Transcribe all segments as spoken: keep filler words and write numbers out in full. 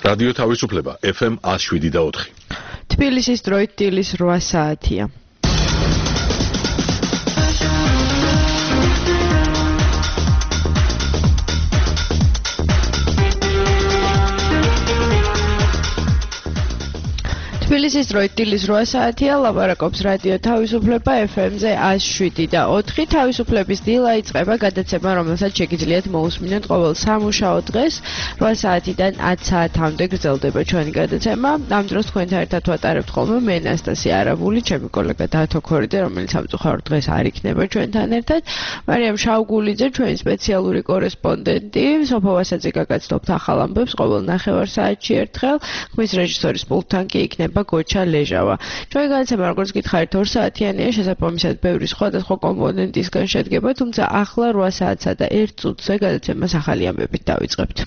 რადიო თავისუფლება F M one oh seven და four. თბილისის დროით დილის რვა საათია. თბილისის დროით დილის რვა საათია, ლაპარაკობს რადიო თავისუფლება F M-ზე one oh seven და four. თავისუფლების დილა იწყება გადაცემა, რომელსაც შეგიძლიათ მოусმინოთ ყოველ სამუშაო დღეს რვა საათიდან ათი საათამდე გრძელდება ჩვენი გადაცემა. ამ დროს თქვენთან ერთად ვატარებთ ხოლმე მე ანასტასია არაბული, ჩემი კოლეგა დათო ქორიდე, რომელიც სამწუხაროდ დღეს არ იქნება ჩვენთან ერთად. მარიამ შავგულიძე, ჩვენი სპეციალური კორესპონდენტი, სოფო ვასაძე გაგაცნობთ ახალ ამბებს ყოველ ნახევარ საათში ერთხელ. ხმის რეჟისორის პულტთან კი იქნება გოჩა ლეჟავა. ჩვენი გადაცემა როგორც გითხარით ორ საათიანია, შესაბამისად ბევრი სხვადასხვა კომპონენტისგან შედგება, თუმცა ახლა რვა საათსა და ერთ წუთზე გადაცემას ახალი ამბებით დავიწყებთ.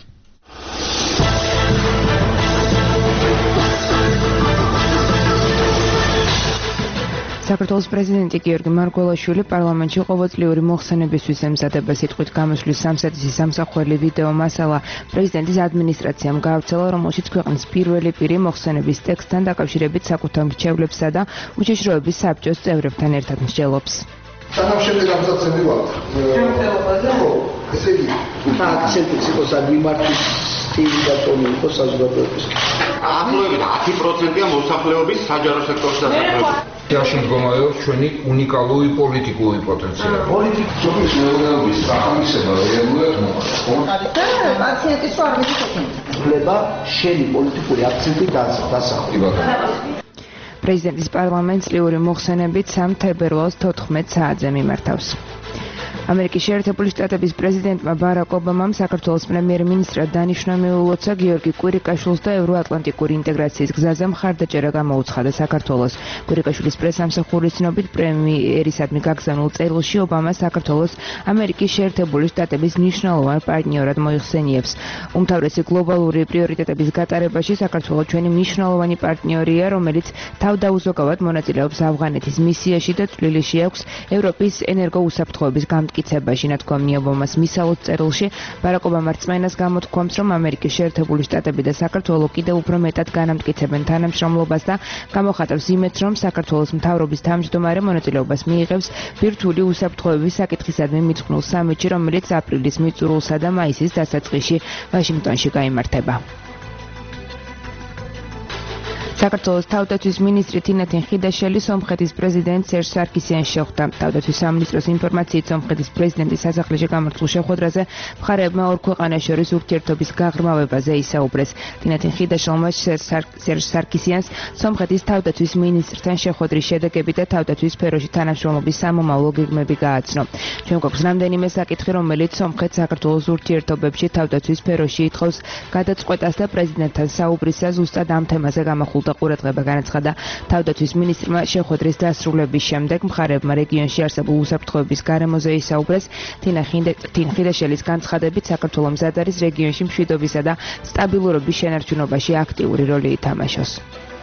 საქართველოს პრეზიდენტი გიორგი მარგველაშვილი პარლამენტში ყოველწლიური მოხსენებისთვის ემზადება სიტყვით გამოსვლის სამსათის სამსახველი ვიდეო მასალა პრეზიდენტის ადმინისტრაციამ გაავრცელა, რომელშიც ქვეყნის პირველი პირი მოხსენების ტექსტთან დაკავშირებით საკუთარ მრჩევლებსა და უშიშროების საბჭოს წევრებთან ერთად მსჯელობს. თანამშრომელი გამოცემი ვარ. ხო, ესე იგი, აქცენტიც იყოს ადმიმარტის სტილი და ტონი იყოს საზოგადოების. ახლობლად ათი პროცენტია მოსახლეობის საჯარო სექტორში დასაქმებული. Așa მდგომარეობს ჩვენი უნიკალური პოლიტიკური პოტენციალი. პოლიტიკის მეურნეობის სახალისება რეალურად მოხდა. აქცენტის ვარ მითითებენ. ვლება შენი პოლიტიკური აქცენტი დასახვა. პრეზიდენტის პარლამენტს წლიური მოხსენებით სამი თებერვალს თოთხმეტ საათზე მიმართავს. ამერიკის შეერთებული შტატების პრეზიდენტმა ბარაკ ობამამ საქართველოს პრემიერ-მინისტრად დანიშნა მიულოცა გიორგი კვირიკაშვილს და ევროატლანტიკური ინტეგრაციის გზაზე მხარდაჭერა გამოუცხადა საქართველოს. კვირიკაშვილის პრესამსახურის ცნობით პრემიერისადმი გაგზავნილ წერილში ობამა საქართველოს ამერიკის შეერთებული შტატების მნიშვნელოვან პარტნიორად მოიხსენიებს. უმთავრესი გლობალური პრიორიტეტების გატარებაში საქართველო ჩვენი მნიშვნელოვანი პარტნიორია, რომელიც თავდაუზოგავად მონაწილეობს ავღანეთის მისიაში და თბილისში აქვს ევროპის ენერგოუსაფრთხოების გამტკიცებაში, ნათქვამია ობამას მისალოთ წერილში. ბარაკ ობამა რწმენას გამოთქვამს, რომ ამერიკის შეერთებული შტატები და საქართველო კიდევ უფრო მეტად განამტკიცებენ თანამშრომლობას და გამოხატავს იმედს, რომ საქართველოს მთავრობის თავმჯდომარე მონაწილეობას მიიღებს ბირთვული უსაფრთხოების საკითხისადმი მიძღვნილ სამიტში, რომელიც აპრილის მიწურულსა და მაისის დასაწყისში ვაშინგტონში გაიმართება. საქართველოს თავდაცვის მინისტრი თინათინ ხიდაშელი სომხეთის პრეზიდენტ სერჟ სარკისიანს შეხვდა. თავდაცვის სამინისტროს ინფორმაციით სომხეთის პრეზიდენტის სასახლეში გამართულ შეხვედრაზე მხარეებმა ორ ქვეყანას შორის ურთიერთობის გაღრმავებაზე ისაუბრეს. თინათინ ხიდაშელმა სერჟ სარკისიანს სომხეთის თავდაცვის მინისტრთან შეხვედრის შედეგები და თავდაცვის სფეროში თანამშრომლობის სამომავლო გეგმები გააცნო. ჩვენ გვაქვს რამდენიმე საკითხი, რომელიც სომხეთს საქართველოს ურთიერთობებში თავდაცვის სფეროში ითხოვს გადაწყვეტას და პრეზიდენტთან საუბრისას ზუსტად ამ თემაზე გამახულდა ყურადღება განაცხადა თავდაცვის მინისტრმა შეხვედრის დასრულების შემდეგ მხარეებმა რეგიონში არსებულ უსაფრთხოების გარემოზე ისაუბრეს. თინა ხიდაშელის განცხადებით საქართველოს მზად არის რეგიონში მშვიდობისა და სტაბილურობის შენარჩუნებაში აქტიური როლი ითამაშოს.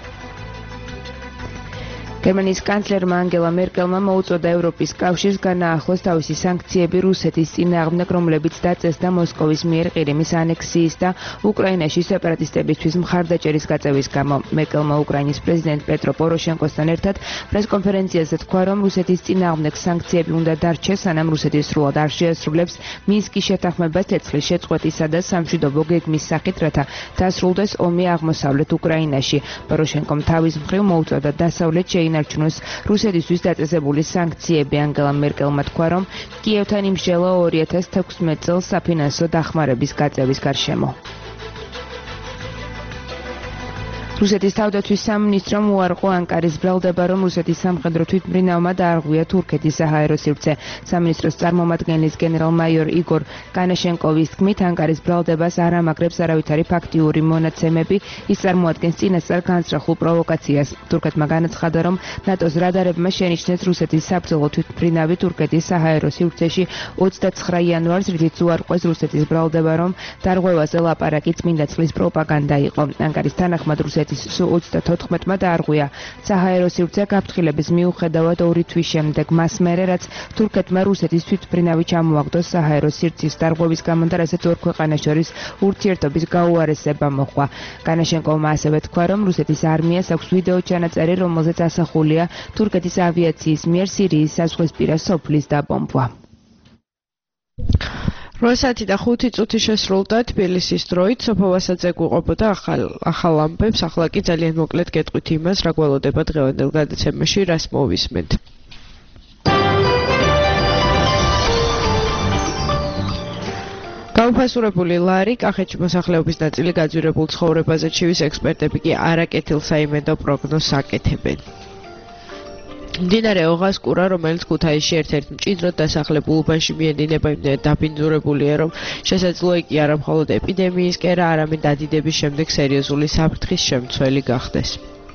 გერმანიის კანცლერმა ანგელა მერკელმა მოუწოდა ევროპის კავშირს განაახლოს თავისი სანქციები რუსეთის წინააღმდეგ, რომლებიც დაწესდა მოსკოვის მიერ ყირიმის ანექსიის და უკრაინაში სეპარატისტებისთვის მხარდაჭერის გაწევის გამო. მერკელმა უკრაინის პრეზიდენტ პეტრო პოროშენკოსთან ერთად პრესკონფერენციაზე თქვა, რომ რუსეთის წინააღმდეგ სანქციები უნდა დარჩეს, სანამ რუსეთი სრულად არ შეასრულებს მინსკის შეთანხმებას ცეცხლის შეწყვეტისა და სამშვიდობო გეგმის სახით, რათა დასრულდეს ომი აღმოსავლეთ უკრაინაში. პოროშენკომ თავის მხრივ მოუწოდა დასავლეთ ინარჩუნოს რუსეთისთვის დაწესებული სანქციები. ანგელა მერკელმა თქვა, რომ კიევთან იმსჯელა ორი ათას თექვსმეტ წელს საფინანსო დახმარების გაწევის გარშემო. რუსეთის თავდაცვის სამინისტრომ უარყო ანკარის ბრალდება, რომ რუსეთის სამხედრო თვითმფრინავმა დაარღვია თურქეთის საჰაერო სივრცე. სამინისტროს წარმომადგენლის გენერალ-მაიორ იგორ განაშენკოვის თქმით, ანკარის ბრალდებას არ ამაგრებს არავითარი ფაქტიური მონაცემები, ის წარმოადგენს წინასწარ განსწრახულ პროვოკაციას. თურქეთმა განაცხადა, რომ ნატოს რადარებმა შენიშნეს რუსეთის საბრძოლო თვითმფრინავი თურქეთის საჰაერო სივრცეში ოცდაცხრა იანვარს, რითიც უარყვეს რუსეთის ბრალდება, რომ დარღვევაზე ლაპარაკი წმინდა წყლის პროპაგანდა იყო. ანკარის თანახმად რუსეთი რუსეთის სუ ოცდათოთხმეტმა დაარღვია საჰაერო სივრცე გაფრთხილების მიუხედავად ორი თვის შემდეგ მას მერე რაც თურქეთმა რუსეთის თვითმფრინავი ჩამოაგდოს საჰაერო სივრცის დარღვევის გამო და რასაც ორ ქვეყანას შორის ურთიერთობის გაუარესება მოხდა. განაშენკოვმა ასევე თქვა, რომ რუსეთის არმიას აქვს ვიდეო ჩანაწერი, რომელზეც ასახულია თურქეთის ავიაციის მიერ სირიის საზღვისპირა სოფლის დაბომბვა. რვა საათი და ხუთი წუთი შესრულდა თბილისის დროით, სოფო ვასაძე გვიყოფოდა ახალ ახალ ამბებს, ახლა კი ძალიან მოკლედ გეტყვით იმას, რა გველოდება დღევანდელ გადაცემაში, რას მოვისმენთ. გაუფასურებული ლარი, კახეთში მოსახლეობის ნაწილი გაძვირებულ ცხოვრებაზე ჩივის, ექსპერტები კი არაკეთილ საიმედო პროგნოზს აკეთებენ. მდინარე ოღასკურა, რომელიც ქუთაისში ერთ-ერთ მჭიდროდ დასახლებულ უბანში მიედინება, იმდენად დაბინძურებულია, რომ შესაძლოა კი არა მხოლოდ ეპიდემიის კერა, არამედ დადიდების შემდეგ სერიოზული საფრთხის შემცველი გახდეს.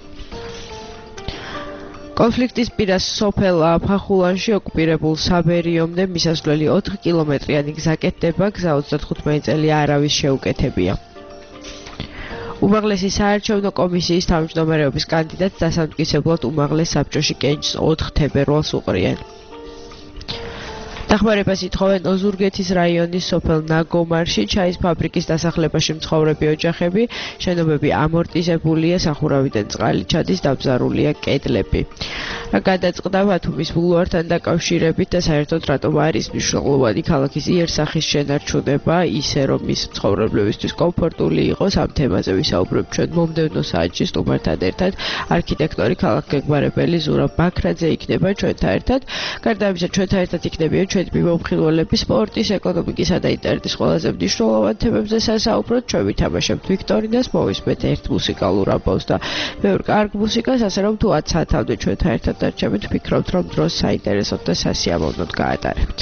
კონფლიქტის პირას სოფელ ფახულანში ოკუპირებულ საბერიომდე მისასვლელი ოთხი კილომეტრიანი გზა კეთდება, გზა ოცდათხუთმეტი წელი არავის შეუკეთებია. უმაღლესი საარჩევნო კომისიის თავმჯდომარეობის კანდიდატს დასამტკიცებლად უმაღლეს საბჭოში კენჭს ოთხ თებერვალს უყრიან. დახმარებას ითხოვენ ოზურგეთის რაიონის სოფელ ნაგომარში ჩაის ფაბრიკის დასახლებაში მცხოვრები ოჯახები, შენობები ამორტიზებულია, სახურავიდან წყალი ჩადის, დაბზარულია კედლები. რა გადაწყდა ბათუმის ბულვართან დაკავშირებით და საერთოდ რატომ არის მნიშვნელოვანი ქალაქის იერსახის შენარჩუნება, ისე რომ მის მცხოვრებლებისთვის კომფორტული იყოს, ამ თემაზე ვისაუბრებ ჩვენ მომდევნო საათში სტუმართან ერთად. არქიტექტორი, ქალაქგეგმარებელი ზურაბ ბაქრაძე იქნება ჩვენთან ერთად. გარდა ამისა, ჩვენთან ერთად იქნებიან ჩვენი მიმოხილველები სპორტის, ეკონომიკისა და ინტერნეტის ყველაზე მნიშვნელოვან თემებზე სასაუბროდ. ჩვენ ვითამაშებთ ვიქტორინას, მოვისმენთ ერთ მუსიკალურ ამბავს და ბევრ კარგ მუსიკას, ასე რომ თუ ათ საათამდე ჩვენთან ერთად დარჩებით, ვფიქრობთ, რომ დროს საინტერესოდ და სასიამოვნოდ გაატარებთ.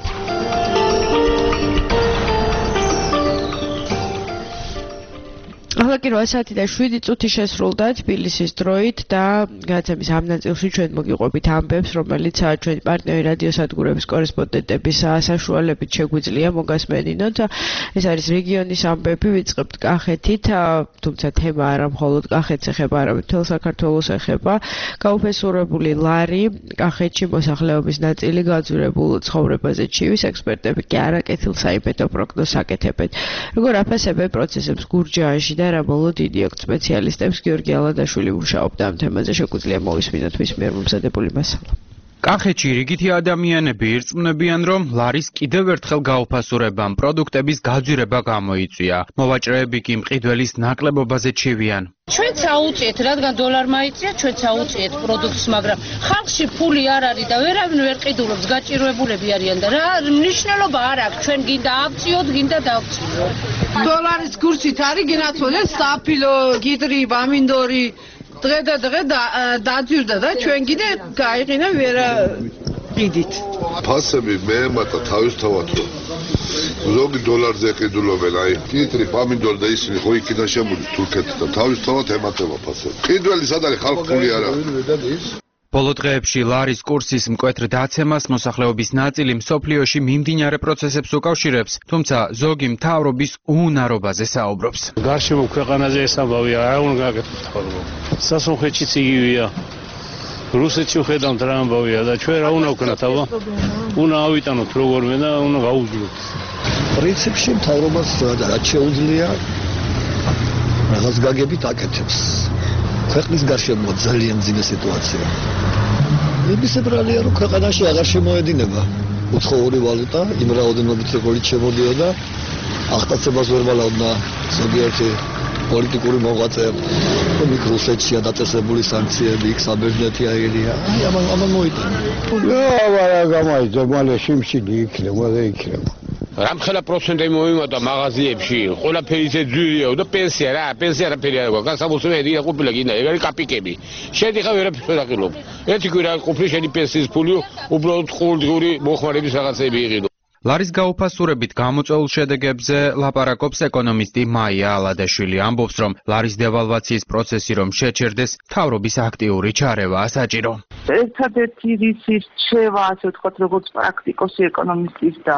ახლა კი რვა საათი და შვიდი წუთი შესრულდა თბილისის დროით და გადაცემის ამ ნაწილში ჩვენ მოგიყვებით ამბებს, რომელიც ჩვენი პარტნიორი რადიოსადგურების კორესპონდენტების საშუალებით შეგვიძლია მოგასმენინოთ. ეს არის რეგიონის ამბები, ვიწყებთ კახეთით, თუმცა თემა არა მხოლოდ კახეთს ეხება, არამედ მთელ საქართველოს ეხება. გაუფესურებული ლარი, კახეთში მოსახლეობის ნაწილი გაძვირებულ ცხოვრებაზე ჩივის, ექსპერტები კი არაკეთილ საიმედო პროგნოზს აკეთებენ. როგორ აფასებენ პროცესებს გურჯაანში და რა ბოლო დიდი აქვს სპეციალისტებს, გიორგი ალადაშვილი მუშაობდა ამ თემაზე, შეგვიძლია მოვისმინოთ მის მიერ მომზადებული მასალა. კახეთში რიგითი ადამიანები ირწმუნებიან, რომ ლარის კიდევ ერთხელ გაუფასურებამ პროდუქტების გაძვირება გამოიწვია. მოვაჭრეები კი მყიდველის ნაკლებობაზე ჩივიან. ჩვენც აუწიეთ, რადგან დოლარმა იწია, ჩვენც აუწიეთ პროდუქტს, მაგრამ ხალხში ფული არ არის და ვერავინ ვერ ყიდულობს, გაჭირვებულები არიან და რა მნიშვნელობა არ აქვს, ჩვენ გინდა ავწიოთ, გინდა დავწიოთ. დოლარის კურსით არის გინაცვლე საფილო, გიდრი, ბამინდორი დღე და დღე დაძვირდა და ჩვენ კიდე გაიყინა ვერ ყიდით. ფასები მეემატა თავისთავად რომ ზოგი დოლარზე ყიდულობენ, აი კიტრი, პამინდორი და ისინი ხო იქიდან შემოდის თურქეთიდან, თავისთავად ემატება ფასები. ყიდველი სად არის, ხალხ ფული არ აქვს. ბოლო დღეებში ლარის კურსის მკვეთრ დაცემას მოსახლეობის ნაწილი მსოფლიოში მიმდინარე პროცესებს უკავშირებს, თუმცა ზოგი მთავრობის უუნარობაზე საუბრობს. გარშემო ქვეყანაზე ეს ამბავია, არ უნდა გაკეთოთ ხოლმე. სასუნხეთშიც იგივეა. რუსეთში ვხედავთ რა ამბავია და ჩვენ რა უნდა ვქნათ, აბა? უნდა ავიტანოთ როგორმე და უნდა გაუძლოთ. პრინციპში მთავრობას რაც შეუძლია რაღაც გაგებით აკეთებს. ქვეყნის გარშემო ძალიან ძიმე სიტუაცია. მიბისებრალია რომ ქვეყანაში აღარ შემოედინება უცხოური ვალუტა, იმ რაოდენობით როგორიც შემოდიოდა, აღტაცებას ვერ ვალავდა ზოგიერთი პოლიტიკური მოღვაწე, რომ იქ რუსეთშია დაწესებული სანქციები, იქ საბერძნეთი აირია. აი ამან ამან მოიტანა. რა გამოიწვია მალე შიმშილი იქნება და იქნება. რამხელა პროცენტი მოიმატა მაღაზიებში, ყველაფერი ისე ძვირია და პენსია რა, პენსია რა ფერი არ გვაქვს. განსაკუთრებით ედი ყოფილა გინდა, ეგ არის კაპიკები. შენ ხა ვერაფერს ვერ აღილობ. ერთი კვირა ყოფილი შენი პენსიის ფული, უბრალოდ ყურდღური მოხმარების რაღაცები იყიდო. ლარის გაუფასურებით გამოწვეულ შედეგებზე ლაპარაკობს ეკონომისტი მაია ალადაშვილი, ამბობს, რომ ლარის დევალვაციის პროცესი რომ შეჩერდეს, მთავრობის აქტიური ჩარევაა საჭირო. ერთადერთი რისი რჩევა, ასე ვთქვათ, როგორც პრაქტიკოსი ეკონომისტის და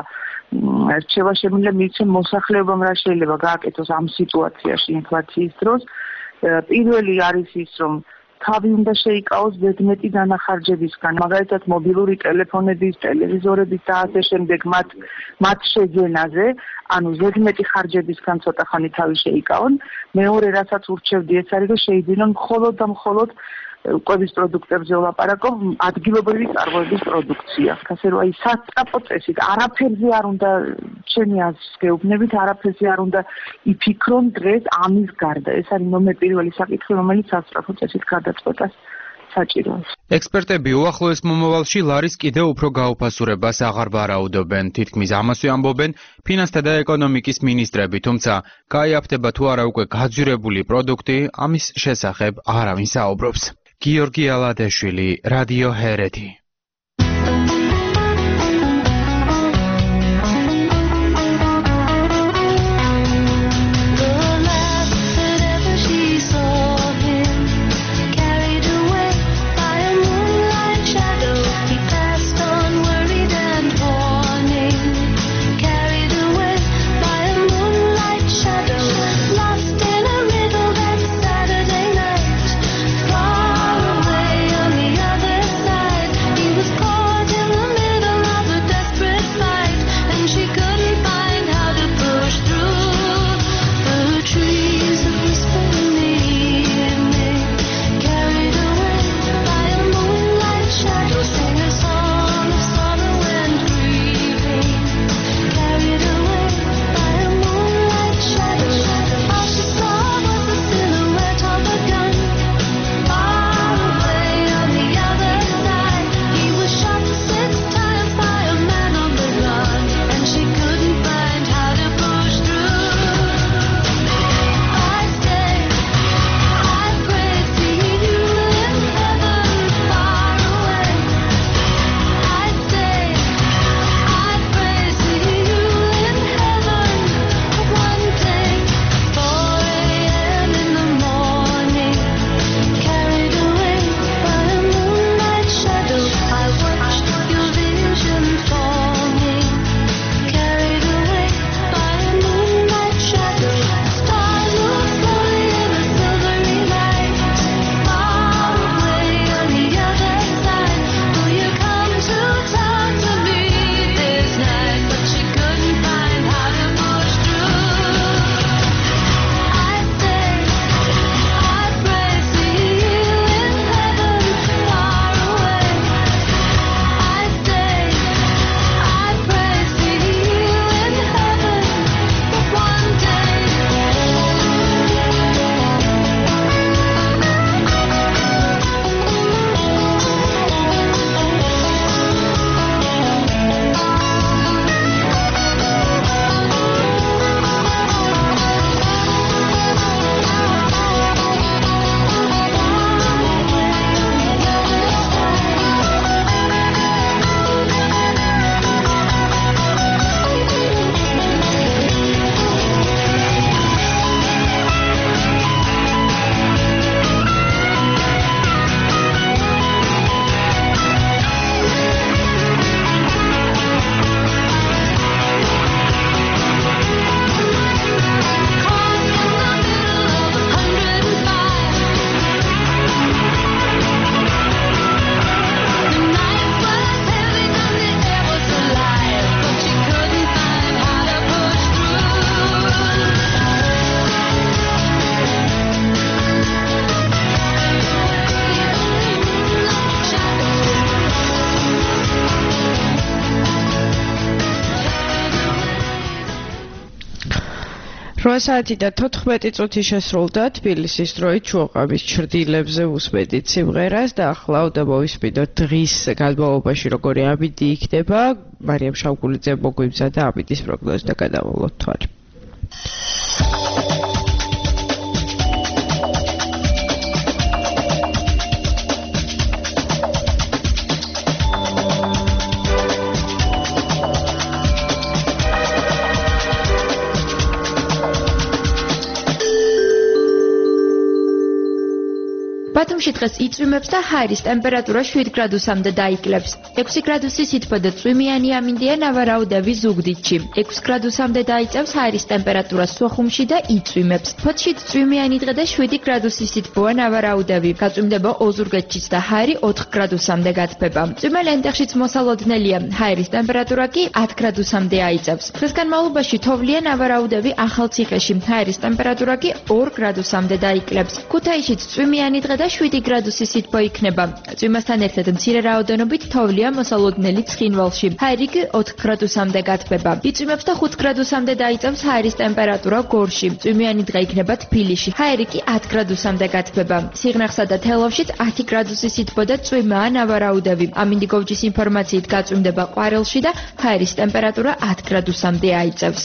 რჩევა შემიძლია მიცემ მოსახლეობამ რა შეიძლება გააკეთოს ამ სიტუაციაში ინფლაციის დროს. პირველი არის ის, რომ თავი უნდა შეიკავოს ზედმეტი დანახარჯებისგან, მაგალითად მობილური ტელეფონების, ტელევიზორების და ასე შემდეგ მათ მათ შეძენაზე, ანუ ზედმეტი ხარჯებისგან ცოტა ხანი თავი შეიკავონ. მეორე რასაც ურჩევდი ეს არის, რომ შეიძინონ მხოლოდ და მხოლოდ კვების პროდუქტებზე ვლაპარაკობ, ადგილობრივი წარმოების პროდუქცია. ასე რომ აი სასწრაფო წესით არაფერზე არ უნდა ჩემი აზრს გეუბნებით, არაფერზე არ უნდა იფიქრონ დღეს ამის გარდა. ეს არის ნომერ პირველი საკითხი, რომელიც სასწრაფო წესით გადაწყვეტას საჭიროა. ექსპერტები უახლოეს მომავალში ლარის კიდევ უფრო გაუფასურებას აღარ ვარაუდობენ. თითქმის ამასვე ამბობენ ფინანსთა და ეკონომიკის მინისტრები, თუმცა გაიაფთება თუ არა უკვე გაძვირებული პროდუქტი, ამის შესახებ არავინ საუბრობს. გიორგი ალადეშვილი, რადიო ჰერეთი. რვა საათი და თოთხმეტი წუთი შესრულდა თბილისის დროით ჩუოყავის ჩრდილებზე უსმენთ სიმღერას და ახლა უნდა მოვისმინოთ დღის განმავლობაში როგორი ამიდი იქნება. მარიამ შავგულიძე მოგვიმზადა ამიდის პროგნოზი და გადავალოთ თვალი. ბათუმში დღეს იწვიმებს და ჰაერის ტემპერატურა შვიდ გრადუსამდე დაიკლებს. ექვსი გრადუსი სითბო და წვიმიანი ამინდია ნავარაუდევი ზუგდიდში. ექვსი გრადუსამდე დაიწევს ჰაერის ტემპერატურა სოხუმში და იწვიმებს. ფოთში წვიმიანი დღე და შვიდი გრადუსი სითბოა ნავარაუდევი. გაწვიმდება ოზურგეთშიც და ჰაერი ოთხ გრადუსამდე გათბება. წვიმელ ენტეხშიც მოსალოდნელია. ჰაერის ტემპერატურა კი ათ გრადუსამდე აიწევს. დღეს განმავლობაში თოვლია ნავარაუდევი ახალციხეში. ჰაერის ტემპერატურა კი ორ გრადუსამდე დაიკლებს. ქუთაისშიც წვიმიანი დღე და შვიდი გრადუსი სითბო იქნება. წვიმასთან ერთად მცირე რაოდენობით თოვლია მოსალოდნელი ცხინვალში. ჰაერი კი ოთხ გრადუსამდე გათბება. იწვიმებს და ხუთ გრადუსამდე დაიწევს ჰაერის ტემპერატურა გორში. წვიმიანი დღე იქნება თბილისში. ჰაერი კი ათ გრადუსამდე გათბება. სიღნაღსა და თელავშიც ათი გრადუსი სითბო და წვიმაა ნავარაუდევი. ამინდიგოვჯის ინფორმაციით გაწვიმდება ყვარელში და ჰაერის ტემპერატურა ათ გრადუსამდე აიწევს.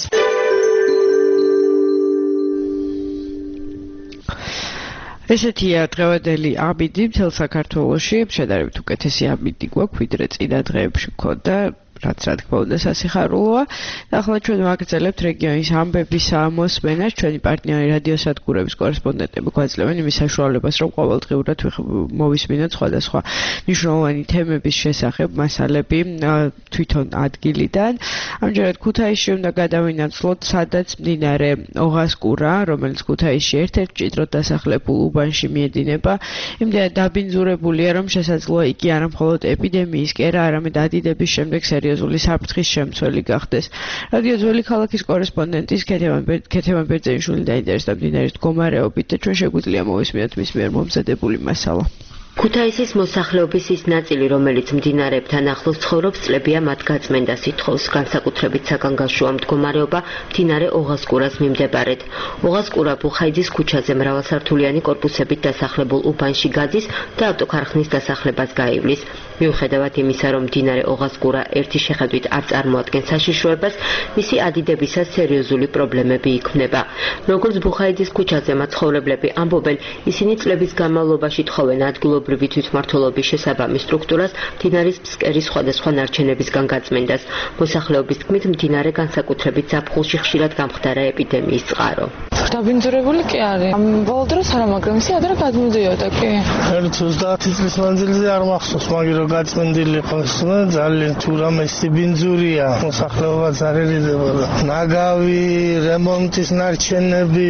ესეთია დღევანდელი ამინდი მთელ საქართველოში. შედარებით უკეთესი ამინდი გვაქვს, ვიდრე წინა დღეებში გქონდა. რაც რა თქმა უნდა სასიხარულოა. და ახლა ჩვენ ვაგრძელებთ რეგიონის ამბების მოსმენას. ჩვენი პარტნიორი რადიოსადგურების კორესპონდენტები გვაძლევენ იმის საშუალებას, რომ ყოველდღიურად მოვისმინოთ სხვადასხვა მნიშვნელოვანი თემების შესახებ მასალები თვითონ ადგილიდან. ამჯერად ქუთაისში უნდა გადავინაცვლოთ, სადაც მდინარე ოღასკურა, რომელიც ქუთაისში ერთ-ერთ მჭიდროდ დასახლებულ უბანში მიედინება, იმდენად დაბინძურებულია, რომ შესაძლოა იგი არა მხოლოდ ეპიდემიის კერა, არამედ ადიდების შემდეგ სერიოზული საფრთხის შემცველი გახდეს. რადიო ძველი ქალაქის კორესპონდენტის ქეთევან ბერძენიშვილი დაინტერესდა მდინარის მდგომარეობით და ჩვენ შეგვიძლია მოვისმინოთ მის მიერ მომზადებული მასალა. ქუთაისის მოსახლეობის ის ნაწილი, რომელიც მდინარეებთან ახლოს ცხოვრობს, წლებია მათ გაწმენდას ითხოვს. განსაკუთრებით საგანგაშოა მდგომარეობა მდინარე ოღასკურას მიმდებარედ. ოღასკურა ბუხაიძის ქუჩაზე მრავალსართულიანი კორპუსებით დასახლებულ უბანში გადის და ავტოქარხნის დასახლებას გაივლის. მიუხედავად იმისა, რომ მდინარე ოღასკურა ერთი შეხედვით არ წარმოადგენს საშიშროებას, მისი ადიდებისას სერიოზული პრობლემები იქმნება. როგორც ბუხაიძის ქუჩაზე მაცხოვრებლები ამბობენ, ისინი წლების განმავლობაში თხოვენ ადგილობრივი თვითმმართველობის შესაბამის სტრუქტურას მდინარის ფსკერის სხვადასხვა ნარჩენებისგან გაწმენდას. მოსახლეობის თქმით, მდინარე განსაკუთრებით ზაფხულში ხშირად გამხდარა ეპიდემიის წყარო. დაბინძურებული კი არის. ბოლო დროს არა, მაგრამ ისე ადრე გადმოდიოდა კი. ერთ ოცდაათი წლის მანძილზე არ მახსოვს, მაგრამ რომ გაწმენდილი იყოს, ძალიან თუ რამე სიბინძურია, მოსახლეობა ზარერიდებოდა. ნაგავი, რემონტის ნარჩენები,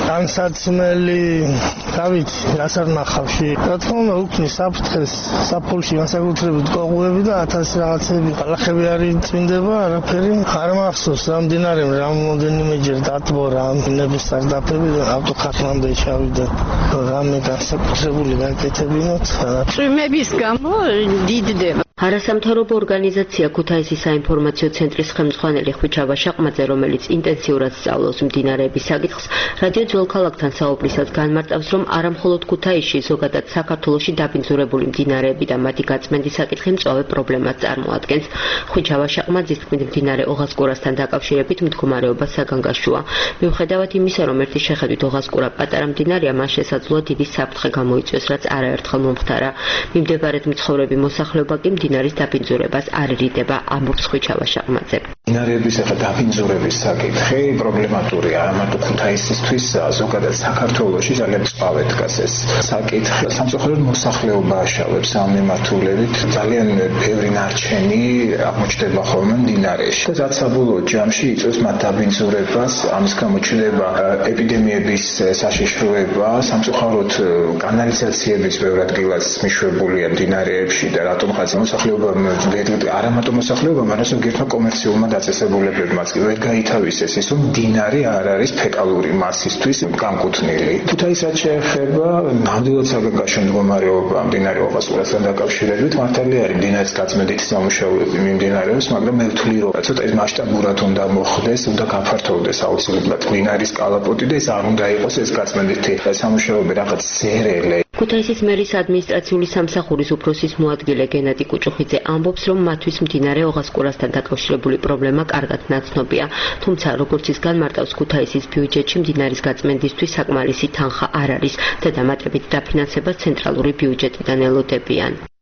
განსაცმელი, დავით, რას არ ნახავში. რა თქმა უნდა, უქმნის საფრთხეს, საფულში განსაკუთრებით კოღუები და ათასი რაღაცები. ბალახები არ იწმინდება, არაფერი. არ მახსოვს, რამდენიმე რამდენიმეჯერ დატბორა ნების სარდაფები და ავტოქარხნამდე ჩავიდა. რამე განსაკუთრებული გაკეთებინოთ. წვიმების გამო დიდდება. არასამთავრობო ორგანიზაცია ქუთაისის საინფორმაციო ცენტრის ხელმძღვანელი ხვიჩა შაყმაძე, რომელიც ინტენსიურად სწავლობს მდინარეების საკითხს, რადიო ძველ ქალაქთან საუბრისას განმარტავს, რომ არა მხოლოდ ქუთაისში, ზოგადად საქართველოში დაბინძურებული მდინარეები და მათი გაწმენდის საკითხი მწვავე პრობლემას წარმოადგენს. ხვიჩა შაყმაძის თქმით, მდინარე ოღასკურასთან დაკავშირებით მდგომარეობა საგანგაშოა. მიუხედავად იმისა, რომ ერთი შეხედვით ოღასკურა პატარა მდინარეა, მას შესაძლოა დიდი საფრთხე გამოიწვიოს, რაც არაერთხელ მომხდარა. მიმდებარედ მცხოვრები მოსახლეობა კი მდინარის დაბინძურებას არ ერიდება, ამბობს ხვიჩა შაყმაძე. მდინარეების ახლა დაბინძურების საკითხი პრობლემატურია, ამათო ქუთაისისთვის ზოგადად საქართველოში ძალიან მწვავედ დგას ეს საკითხი. სამწუხაროდ მოსახლეობა აშავებს ამ მიმართულებით, ძალიან ბევრი ნარჩენი აღმოჩნდება ხოლმე მდინარეში. და რაც საბოლოო ჯამში იწვევს მათ დაბინძურებას, ამის გამო ჩნდება ეპიდემიების საშიშროება, სამწუხაროდ კანალიზაციების ბევრ ადგილას მიშვებულია მდინარეებში და რატომღაც მოსახლეობა არა მარტო მოსახლეობამ, არამედ ზოგიერთმა კომერციულმა დაწესებულებებმაც კი ვერ გაითავისეს ის, რომ მდინარე არ არის ფეკალური მასისთვის განკუთვნილი. ქუთაისაც შეეხება ნამდვილად საგანგაშო მდგომარეობა მდინარე ოღასკურასთან დაკავშირებით, მართალია არის მდინარის გაწმენდით სამუშაოები მიმდინარეობს, მაგრამ მე ვთვლი, რომ ცოტა ის მასშტაბურად უნდა მოხდეს, უნდა გაფართოვდეს აუცილებლად მდინარის კალაპოტი და ეს არ უნდა იყოს ეს გაწმენდითი სამუშაოები რაღაც ზერელე. ქუთაისის მერის ადმინისტრაციული სამსახურის უფროსის მოადგილე გენადი კუჭუხიძე ამბობს, რომ მათთვის მდინარე ოღასკურასთან დაკავშირებული პრობლემა კარგად ნაცნობია, თუმცა როგორც ის განმარტავს, ქუთაისის ბიუჯეტში მდინარის გაწმენდისთვის საკმარისი თანხა არ არის და დამატებით დაფინანსებას ცენტრალური ბიუჯეტიდან ელოდებიან.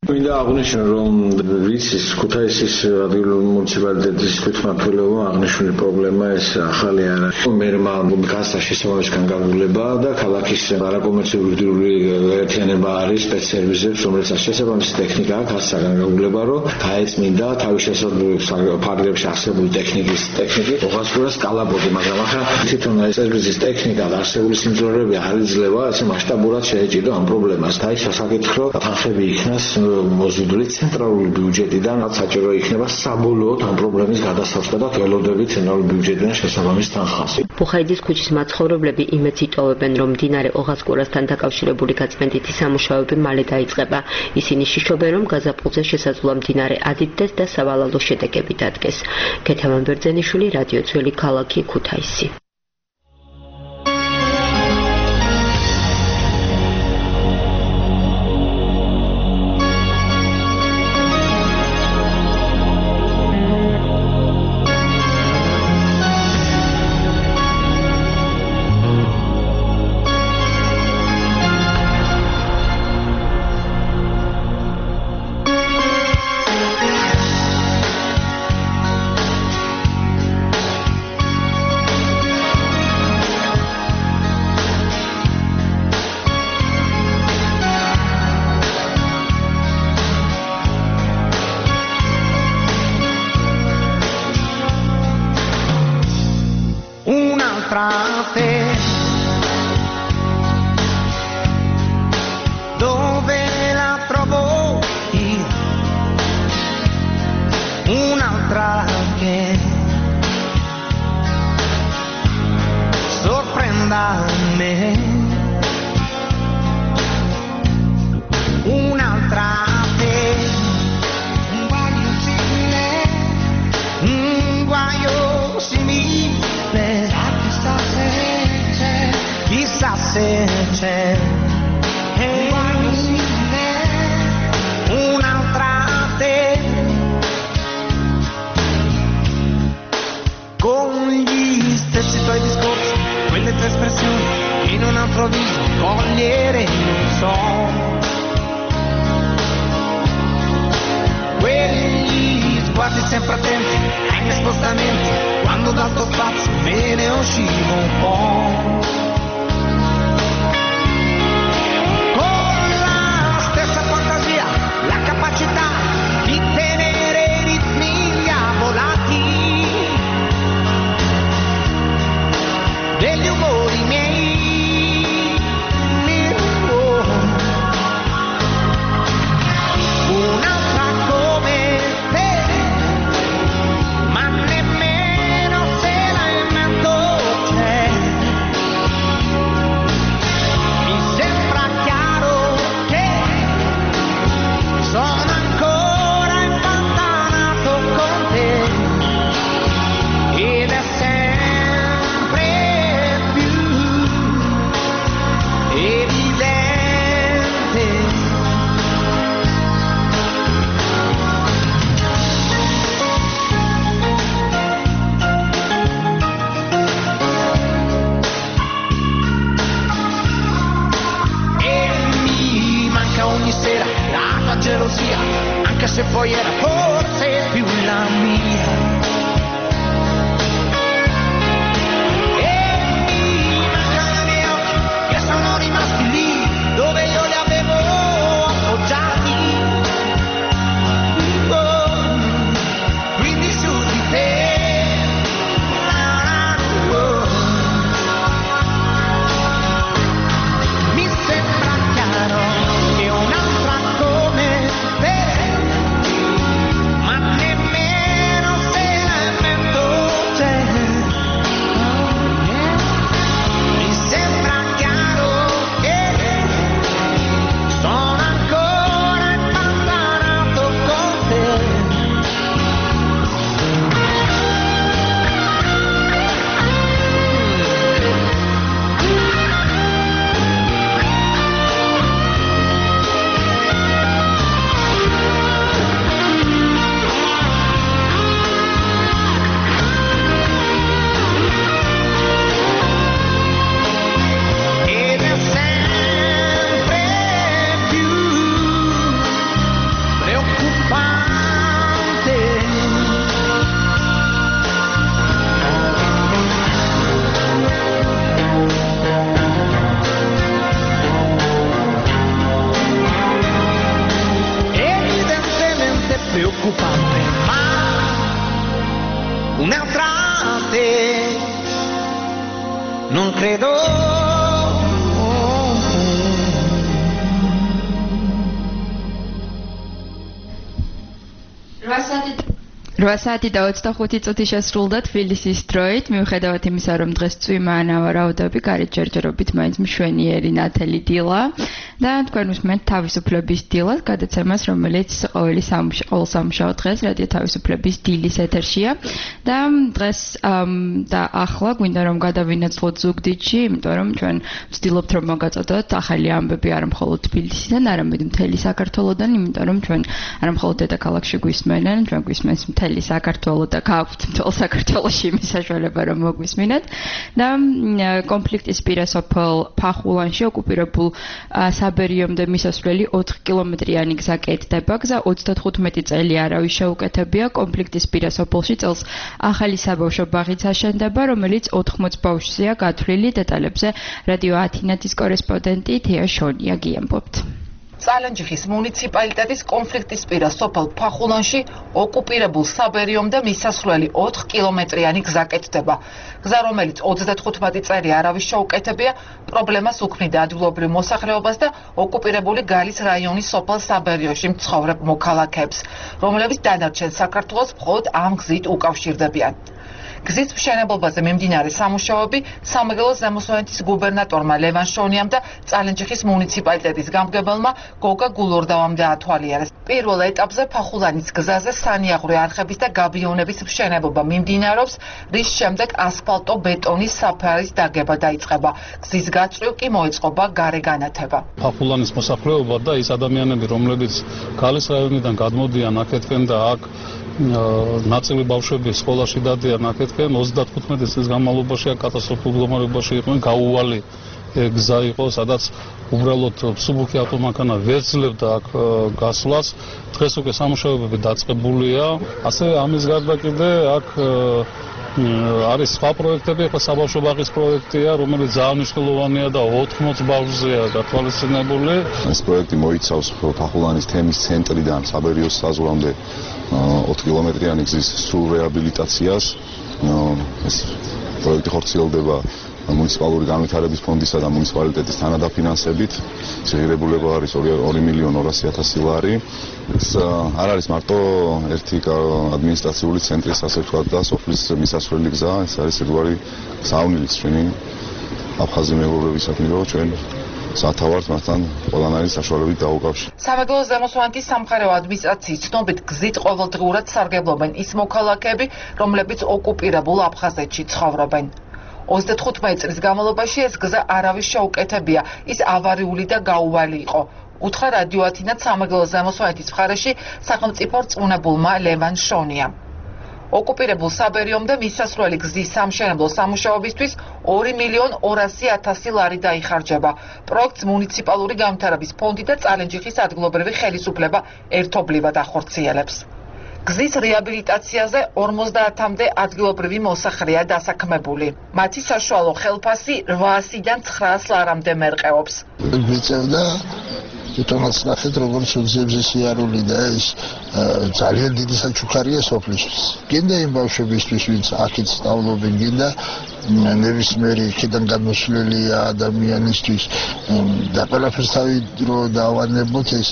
მინდა აღნიშნო, რომ ვიცის ქუთაისის ადგილობრივი მუნიციპალიტეტის თვითმმართველობა აღნიშნული პრობლემა ეს ახალი არა. მერმა გასა შესაბამისი განკარგულება და ქალაქის არაკომერციული ერთიანება არის სპეცსერვისებს, რომელსაც შესაბამისი ტექნიკა აქვს განკარგულება, რომ გაეწმინდა თავის შესაძლებლობ ფარგლებში არსებული ტექნიკის ტექნიკით ოღასკურას კალაბოდი, მაგრამ ახლა თვითონ ეს სერვისის ტექნიკა და არსებული სიმძლავრეები არ იძლევა ასე მასშტაბურად შეეჭიდო ამ პრობლემას. და ის საკითხრო თანხები იქნას მოზიდული ცენტრალური ბიუჯეტიდან, რაც საჭირო იქნება საბოლოოდ ამ პრობლემის გადასაწყდა და ველოდებით ცენტრალური ბიუჯეტიდან შესაბამის თანხას. ბუხაიძის ქუჩის მაცხოვრებლები იმედს იტოვებენ, რომ მდინარე ოღასკურასთან დაკავშირებული გაწმენდითი სამუშაოები მალე დაიწყება. ისინი შიშობენ, რომ გაზაფხულზე შესაძლოა მდინარე ადიდდეს და სავალალო შედეგები დადგეს. ქეთევან ბერძენიშვილი, რადიო ძველი ქალაქი, ქუთაისი. un frate, non credo. რვა საათი და ოცდახუთი წუთი შესრულდა თბილისის დროით, მიუხედავად იმისა, რომ დღეს წვიმაა ნავარაუდები, გარეთ ჯერჯერობით მაინც მშვენიერი ნათელი დილა და თქვენ უსმენთ თავისუფლების დილას, გადაცემას, რომელიც ყოველი ყოველ სამუშაო დღეს რადიო თავისუფლების დილის ეთერშია და დღეს და ახლა გვინდა რომ გადავინაცვლოთ ზუგდიდში, იმიტომ რომ ჩვენ ვცდილობთ რომ მოგაწოდოთ ახალი ამბები არა მხოლოდ თბილისიდან, არამედ მთელი საქართველოდან, იმიტომ რომ ჩვენ არა მხოლოდ დედაქალაქში გვისმენენ, ჩვენ გვისმენს მთელი საქართველოს და გააქვთ მთელ საქართველოში იმის საშუალება რომ მოგვისმინათ და კონფლიქტის პირას სოფელ ფახულანში ოკუპირებულ საბერიომდე მისასვლელი ოთხ კილომეტრიანი გზა კეთდება. გზა ოცდათხუთმეტი წელი არავის შეუკეთებია. კონფლიქტის პირას სოფელში წელს ახალი საბავშვო ბაღიც აშენდება, რომელიც ოთხმოც ბავშვზეა გათვლილი. დეტალებზე რადიო ათინათის კორესპონდენტი თეა შონია გიამბობთ. წალენჯიხის მუნიციპალიტეტის კონფლიქტის პირას სოფელ ფახულანში ოკუპირებულ საბერიომდე მისასვლელი ოთხ კილომეტრიანი გზა კეთდება. გზა, რომელიც ოცდათხუთმეტი წელი არავის შეუკეთებია, პრობლემას უქმნიდა ადგილობრივ მოსახლეობას და ოკუპირებული გალის რაიონის სოფელ საბერიოში მცხოვრებ მოქალაქეებს, რომლებიც დანარჩენ საქართველოს მხოლოდ ამ გზით უკავშირდებიან. გზის მშენებლობაზე მიმდინარე სამუშაოები სამეგრელოს ზემოსვანეთის გუბერნატორმა ლევან შონიამ და წალენჯიხის მუნიციპალიტეტის გამგებელმა გოგა გულორდავამ დაათვალიერეს. პირველ ეტაპზე ფახულანის გზაზე სანიაღვრე არხების და გაბიონების მშენებლობა მიმდინარეობს, რის შემდეგ ასფალტო-ბეტონის საფარის დაგება დაიწყება. გზის გაწვრივ კი მოეწყობა გარე განათება. ფახულანის მოსახლეობა და ის ადამიანები, რომლებიც გალის რაიონიდან გადმოდიან აქეთკენ და აქ ნაწილი ბავშვები სკოლაში დადიან აქეთკენ, ოცდათხუთმეტი წლის განმავლობაში კატასტროფულ მდგომარეობაში იყვნენ, გაუვალი გზა იყო, სადაც უბრალოდ მსუბუქი ავტომანქანა ვერ ძლებდა აქ გასვლას. დღეს უკვე სამუშაოები დაწყებულია. ასევე ამის გარდა კიდე აქ არის სხვა პროექტები, ახლა საბავშვო ბაღის პროექტია, რომელიც ძალიან მნიშვნელოვანია და ოთხმოც ბავშვზეა გათვალისწინებული. ეს პროექტი მოიცავს ფახულანის თემის ცენტრიდან საბერიოს საზღვრამდე ოთხ კილომეტრიანი გზის სრულ რეაბილიტაციას. ეს პროექტი ხორციელდება მუნიციპალური განვითარების ფონდისა და მუნიციპალიტეტის თანადაფინანსებით. შეღირებულება არის ორი მილიონი ორასი ათასი ლარი. ეს არ არის მარტო ერთი ადმინისტრაციული ცენტრის, ასე ვთქვათ, და სოფლის მისასვლელი გზა, ეს არის ერთგვარი საუნილის ჩვენი აფხაზი მეგობრებისადმი, რომ ჩვენ სათავართ მასთან ყველანაირი საშუალებით დაუკავშირდეთ. სამეგრელოს ზემოსვანეთის სამხარეო ადმინისტრაციის ცნობით გზით ყოველდღიურად სარგებლობენ ის მოქალაქეები, რომლებიც ოკუპირებულ აფხაზეთში ცხოვრობენ. ოცდათხუთმეტი წლის განმავლობაში ეს გზა არავის შეუკეთებია, ის ავარიული და გაუვალი იყო. უთხრა რადიო ათინათ სამეგრელოს ზემოსვანეთის მხარეში სახელმწიფო რწმუნებულმა ლევან შონიამ. ოკუპირებულ საბერიომდე მისასვლელი გზის სამშენებლო სამუშაოებისთვის ორი მილიონი ორასი ათასი ლარი დაიხარჯება. პროექტს მუნიციპალური განვითარების ფონდი და წალენჯიხის ადგილობრივი ხელისუფლება ერთობლივად ახორციელებს. გზის რეაბილიტაციაზე ორმოცდაათამდე ადგილობრივი მოსახლეა დასაქმებული. მათი საშუალო ხელფასი რვაასიდან ცხრაას ლარამდე მერყეობს. ვიწევდა თვითონაც ნახეთ როგორც გზებზე სიარული და ეს ძალიან დიდი საჩუქარია სოფლისთვის. გინდა იმ ბავშვებისთვის, ვინც აქეთ სწავლობენ, გინდა ნებისმიერი იქიდან გამოსვლელი ადამიანისთვის და ყველაფერს თავი დრო დავანებოთ. ეს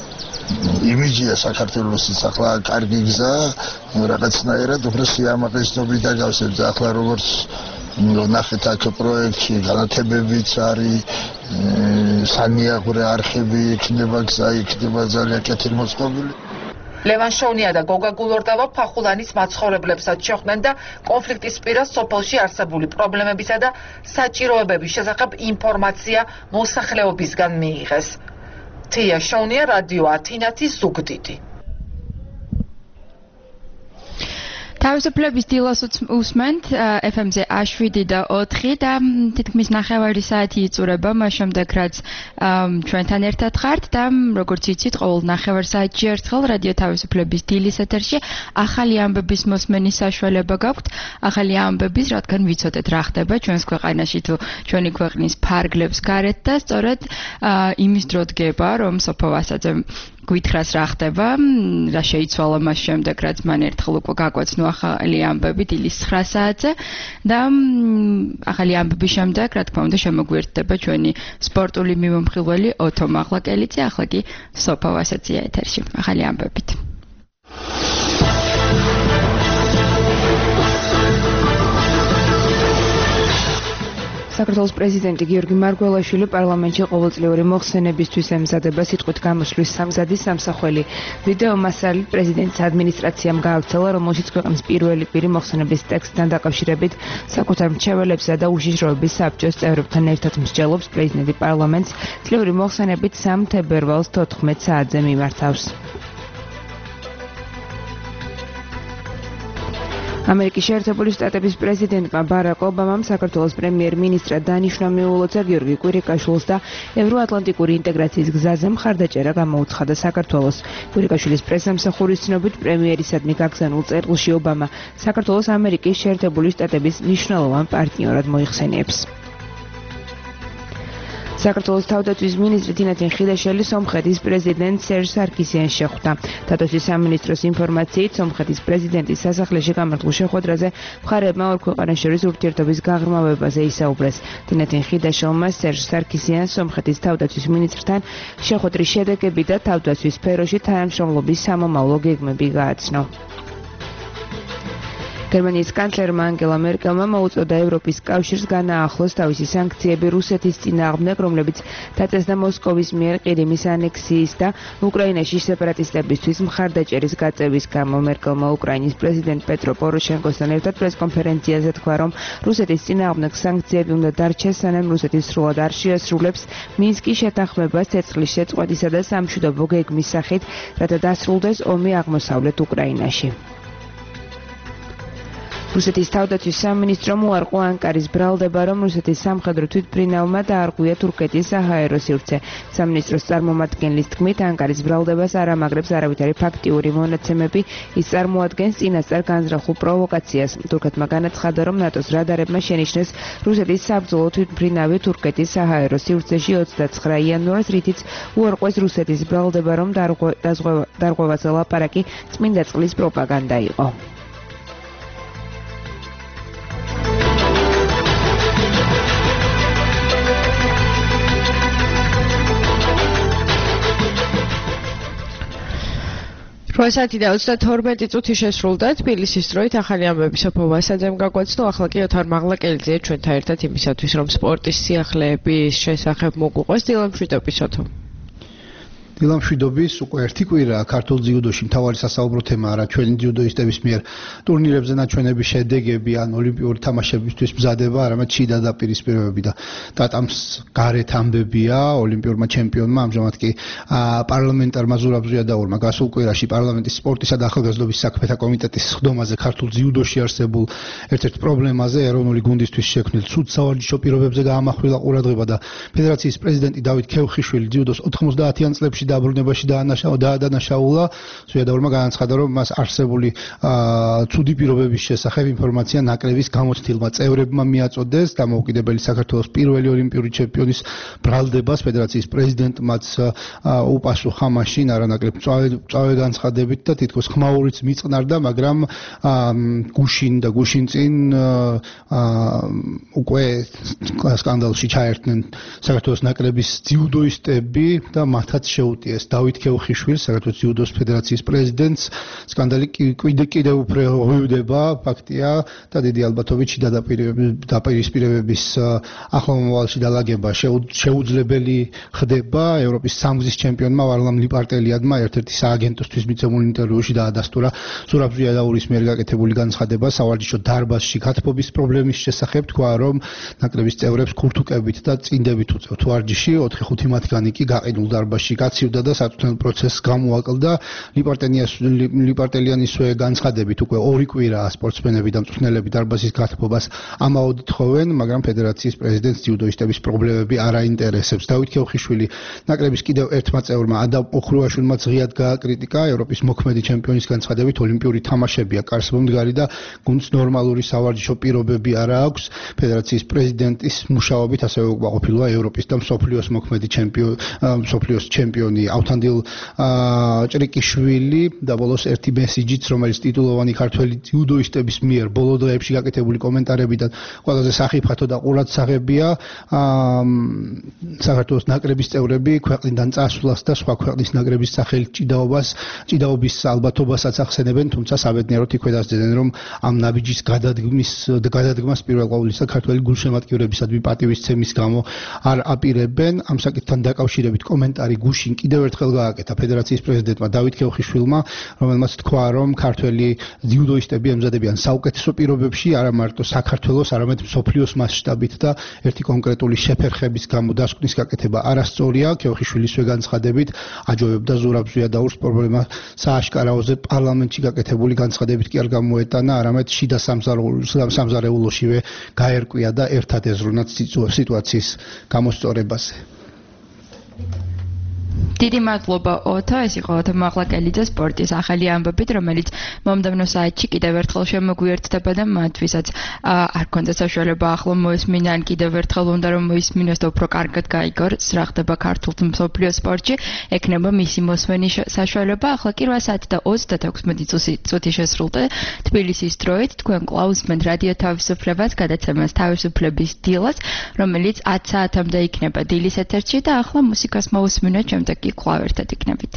იმიჯია საქართველოსის ახლა კარგი გზა, რაღაცნაირად უფრო სიამაყესობით დაგავსებს. ახლა როგორც ნახეთ აქ პროექტში განათებებიც არის, სანიაღვრე არხები იქნება, გზა იქნება ძალიან კეთილ მოწყობილი. ლევან შონია და გოგა გულორდავა ფახულანის მაცხოვრებლებსაც შეხვდნენ და კონფლიქტის პირას სოფელში არსებული პრობლემებისა და საჭიროებების შესახებ ინფორმაცია მოსახლეობისგან მიიღეს. თეა შონია, რადიო ათინათის ზუგდიდი. თავისუფლების დილას უსმენთ ეფ ემ-ზე შვიდი და ოთხი და თითქმის ნახევარი საათი იწურება მას შემდეგ რაც ჩვენთან ერთად ხართ და როგორც იცით ყოველ ნახევარ საათში ერთხელ რადიო თავისუფლების დილის ეთერში ახალი ამბების მოსმენის საშუალება გაქვთ. ახალი ამბების, რადგან ვიცოდეთ რა ხდება ჩვენს ქვეყანაში თუ ჩვენი ქვეყნის ფარგლებს გარეთ და სწორედ იმის დრო დგება რომ სოფო ვასაძემ გვითხრას რა ხდება, რა შეიცვალა მას შემდეგ, რაც მან ერთხელ უკვე გაგვაცნო ახალი ამბები დილის ცხრა საათზე და ახალი ამბების შემდეგ, რა თქმა უნდა, შემოგვიერთდება ჩვენი სპორტული მიმომხილველი ოთო მაღლაკელიძე, ახლა კი სოფო ვასაცია ეთერში ახალი ამბებით. საქართველოს პრეზიდენტი გიორგი მარგველაშვილი პარლამენტში ყოველწლიური მოხსენებისთვის ემზადება სიტყვით გამოსვლის სამზადის სამსახველი. ვიდეო მასალით პრეზიდენტის ადმინისტრაციამ გაავრცელა, რომელშიც ქვეყნის პირველი პირი მოხსენების ტექსტთან დაკავშირებით საკუთარ მრჩეველებსა და უშიშროების საბჭოს წევრებთან ერთად მსჯელობს პრეზიდენტი პარლამენტს წლიური მოხსენებით სამ თებერვალს თოთხმეტ საათზე მიმართავს. ამერიკის შეერთებული შტატების პრეზიდენტმა ბარაკ ობამამ საქართველოს პრემიერ-მინისტრად დანიშნა მიულოცა გიორგი კვირიკაშვილს და ევროატლანტიკური ინტეგრაციის გზაზე მხარდაჭერა გამოუცხადა საქართველოს. კვირიკაშვილის პრესამსახურის ცნობით პრემიერისადმი გაგზავნილ წერილში ობამა საქართველოს ამერიკის შეერთებული შტატების მნიშვნელოვან პარტნიორად მოიხსენიებს. საქართველოს თავდაცვის მინისტრი თინათინ ხიდაშელი სომხეთის პრეზიდენტ სერჟ სარკისიანს შეხვდა. თავდაცვის სამინისტროს ინფორმაციით, სომხეთის პრეზიდენტის სასახლეში გამართულ შეხვედრაზე მხარეებმა ორ ქვეყანას შორის ურთიერთობის გაღრმავებაზე ისაუბრეს. თინათინ ხიდაშელმა სერჟ სარკისიანს სომხეთის თავდაცვის მინისტრთან შეხვედრის შედეგები და თავდაცვის სფეროში თანამშრომლობის სამომავლო გეგმები გააცნო. გერმანიის კანცლერმა ანგელა მერკელმა მოუწოდა ევროპის კავშირს განაახლოს თავისი სანქციები რუსეთის წინააღმდეგ, რომლებიც დაწესდა მოსკოვის მიერ ყირიმის ანექსიის და უკრაინაში სეპარატისტებისთვის მხარდაჭერის გაწევის გამო. მერკელმა უკრაინის პრეზიდენტ პეტრო პოროშენკოსთან ერთად პრესკონფერენციაზე თქვა, რომ რუსეთის წინააღმდეგ სანქციები უნდა დარჩეს, სანამ რუსეთი სრულად არ შეასრულებს მინსკის შეთანხმებას ცეცხლის შეწყვეტისა და სამშვიდობო გეგმის სახით, რათა დასრულდეს ომი აღმოსავლეთ უკრაინაში. რუსეთის თავდაცვის სამინისტრომ უარყო ანკარის ბრალდება, რომ რუსეთის სამხედრო თვითმფრინავმა დაარღვია თურქეთის საჰაერო სივრცე. სამინისტროს წარმომადგენლის თქმით, ანკარის ბრალდებას არ ამაგრებს არავითარი ფაქტიური მონაცემები, ის წარმოადგენს წინასწარ განზრახულ პროვოკაციას. თურქეთმა განაცხადა, რომ ნატოს რადარებმა შენიშნეს რუსეთის საბრძოლო თვითმფრინავი თურქეთის საჰაერო სივრცეში ოცდაცხრა იანვარს, რითიც უარყვეს რუსეთის ბრალდება, რომ დარღვევაზე ლაპარაკი წმინდა წყლის პროპაგანდა იყო. რვა საათი და ოცდათორმეტი წუთი შესრულდა თბილისის დროით ახალი ამბები სოფო ვასაძემ გაგვაცნო, ახლა კი ოთარ მაღლაკელიძე ჩვენთან ერთად იმისათვის, რომ სპორტის სიახლეების შესახებ მოგვიყვეს. დილამშვიდობის ოთო. დილამშვიდობის, უკვე ერთი კვირაა ქართულ ძიუდოში მთავარი სასაუბრო თემა არა ჩვენი ძიუდოისტების მიერ ტურნირებზე ნაჩვენების შედეგები ან ოლიმპიური თამაშებისთვის მზადება, არამედ შიდა დაპირისპირებები და ტატამს გარეთ ამბებია ოლიმპიურმა ჩემპიონმა, ამჟამად კი პარლამენტარმა ზურაბ ზვიადაურმა გასულ კვირაში პარლამენტის სპორტისა და ახალგაზრდობის საქმეთა კომიტეტის სხდომაზე ქართულ ძიუდოში არსებულ ერთ-ერთ პრობლემაზე ეროვნული გუნდისთვის შექმნილ ცუდ სავარჯიშო პირობებზე გაამახვილა ყურადღება და ფედერაციის პრეზიდენტი დავით ქევხიშვილი ძიუდოს ოთხმოცდაათიან წლებში დაბრუნებაში დაადანაშაულა. ზვიადაურმა განაცხადა, რომ მას არსებული ცუდი პირობების შესახებ ინფორმაცია ნაკრების გამოცდილმა წევრებმა მიაწოდეს. დამოუკიდებელი საქართველოს პირველი ოლიმპიური ჩემპიონის ბრალდებას ფედერაციის პრეზიდენტმაც უპასუხა მაშინ არანაკლებ მწვავე განცხადებით და თითქოს ხმაურიც მიწყნარდა, მაგრამ გუშინ და გუშინ წინ უკვე სკანდალში ჩაერთნენ საქართველოს ნაკრების ძიუდოისტები და მათაც შეუტიეს დავით ქევხიშვილს, საქართველოს ძიუდოს ფედერაციის პრეზიდენტს. სკანდალი კიდე კიდევ უფრო ღვივდება, ფაქტია და დიდი ალბათობით შიდა დაპირისპირებების ახლო მომავალში დალაგება შეუძლებელი ხდება. ევროპის სამგზის ჩემპიონმა ვარლამ ლიპარტელიადმა ერთ-ერთი სააგენტოსთვის მიცემულ ინტერვიუში დაადასტურა ზურაბ ზვიადაურის მიერ გაკეთებული განცხადება სავარჯიშო დარბაზში გათბობის პრობლემის შესახებ, თქვა, რომ ნაკრების წევრებს ქურთუკებით და წინდებით უწევთ ვარჯიში, ოთხი ხუთი მათგანი კი გაყიდულ დარბაზში გაცივდა და საწვრთნელ პროცესს გამოაკლდა. ლიპარტელიანისვე განცხადებით უკვე ორი კვირაა სპორტსმენები და მწვრთნელები დარბაზის გათბობას ამაოდ თხოვენ, მაგრამ ფედერაციის პრეზიდენტს ძიუდოისტების პრობლემები არ აინტერესებს. დავით ქევხიშვილი ნაკრების კიდევ ერთმა წევრმა ადამ ოხრუაშვილმაც ღიად გააკრიტიკა. ევროპის მოქმედი ჩემპიონის განცხადებით ოლიმპიური თამაშებია კარსებომდგარი და გუნდს ნორმალური სავარჯიშო პირობები არ აქვს. ფედერაციის პრეზიდენტის მუშაობით ასევე უკმაყოფილოა ევროპის და მსოფლიოს მოქმედი ჩემპიონი მსოფლიოს ჩემპიონი მოგონი ავთანდილ ჭრიკიშვილი და ბოლოს ერთი მესიჯიც, რომელიც ტიტულოვანი ქართველი იუდოისტების მიერ ბოლო დღეებში გაკეთებული კომენტარებიდან ყველაზე სახიფათო და ყურადსაღებია საქართველოს ნაკრების წევრები ქვეყნიდან წასვლას და სხვა ქვეყნის ნაკრების სახელით ჭიდაობას, ჭიდაობის ალბათობასაც ახსენებენ, თუმცა საბედნიეროდ იქვე დასძენენ, რომ ამ ნაბიჯის გადადგმის გადადგმას პირველ ყოვლისა ქართველი გულშემატკივრებისადმი პატივისცემის გამო არ აპირებენ. ამ საკითხთან დაკავშირებით კომენტარი გუშინ კიდევ ერთხელ გააკეთა ფედერაციის პრეზიდენტმა დავით ქევხიშვილმა, რომელმაც თქვა, რომ ქართველი იუდოისტები ემზადებიან საუკეთესო პირობებში არა მარტო საქართველოს, არამედ მსოფლიოს მასშტაბით და ერთი კონკრეტული შეფერხების გამო დასკვნის გაკეთება არასწორია. ქევხიშვილისვე განცხადებით აჯობებდა ზურაბ ზვიადაურს პრობლემა სააშკარაოზე პარლამენტში გაკეთებული განცხადებით კი არ გამოეტანა, არამედ შიდა სამზარეულოშივე გაერკვია და ერთად ეზრუნათ სიტუაციის გამოსწორებაზე. დიდი მადლობა ოთა, ეს იყო ოთა მაღლაკელიძე სპორტის ახალი ამბებით, რომელიც მომდევნო საათში კიდევ ერთხელ შემოგვიერთდება და მათთვისაც არ ქონდა საშუალება ახლო მოისმინან, კიდევ ერთხელ უნდა რომ მოისმინოს და უფრო კარგად გაიგოს რა ხდება ქართულ მსოფლიო სპორტში, ექნება მისი მოსვენის საშუალება. ახლა კი რვა საათი და ოცდათექვსმეტი წუთი შესრულდა თბილისის დროით. თქვენ კვლავ უსმენთ რადიო თავისუფლებას, გადაცემას თავისუფლების დილას, რომელიც ათ საათამდე იქნება დილის ეთერში და ახლა მუსიკას მოусმინოთ, შემდეგ კი კვლავ ერთად იქნებით.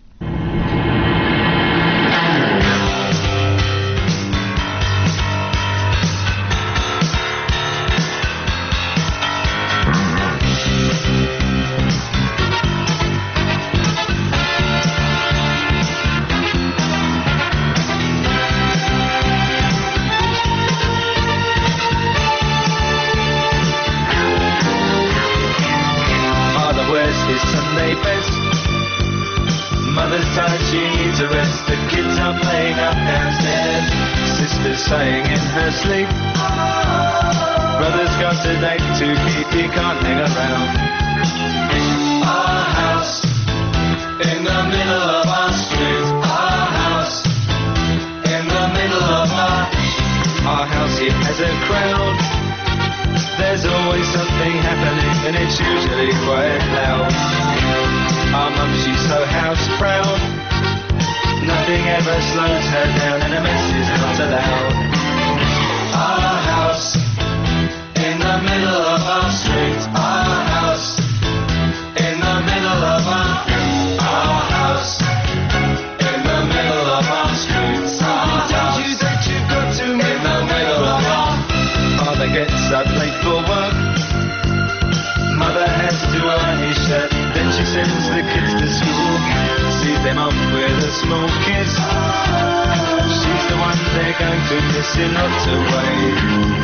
Mother's tired, she needs a rest. The kids are playing up downstairs. Sister's sighing in her sleep. Brother's got a date to keep, he can't hang around. Our house in the middle of our street. Our house in the middle of our Our house, it has a crowd. There's always something happening and it's usually quite loud. Our mum, she's so house proud. Nothing ever slows her down and a mess is not allowed. Our house in the middle of our street. Our house in the middle of our Our house in the middle of our street. Our house you that you've got to in the middle of our Father gets up late for work. Mother has to iron his shirt. Then she sends the kids to school. Sees them off with a small kiss. She's the one they're going to miss in lots of ways.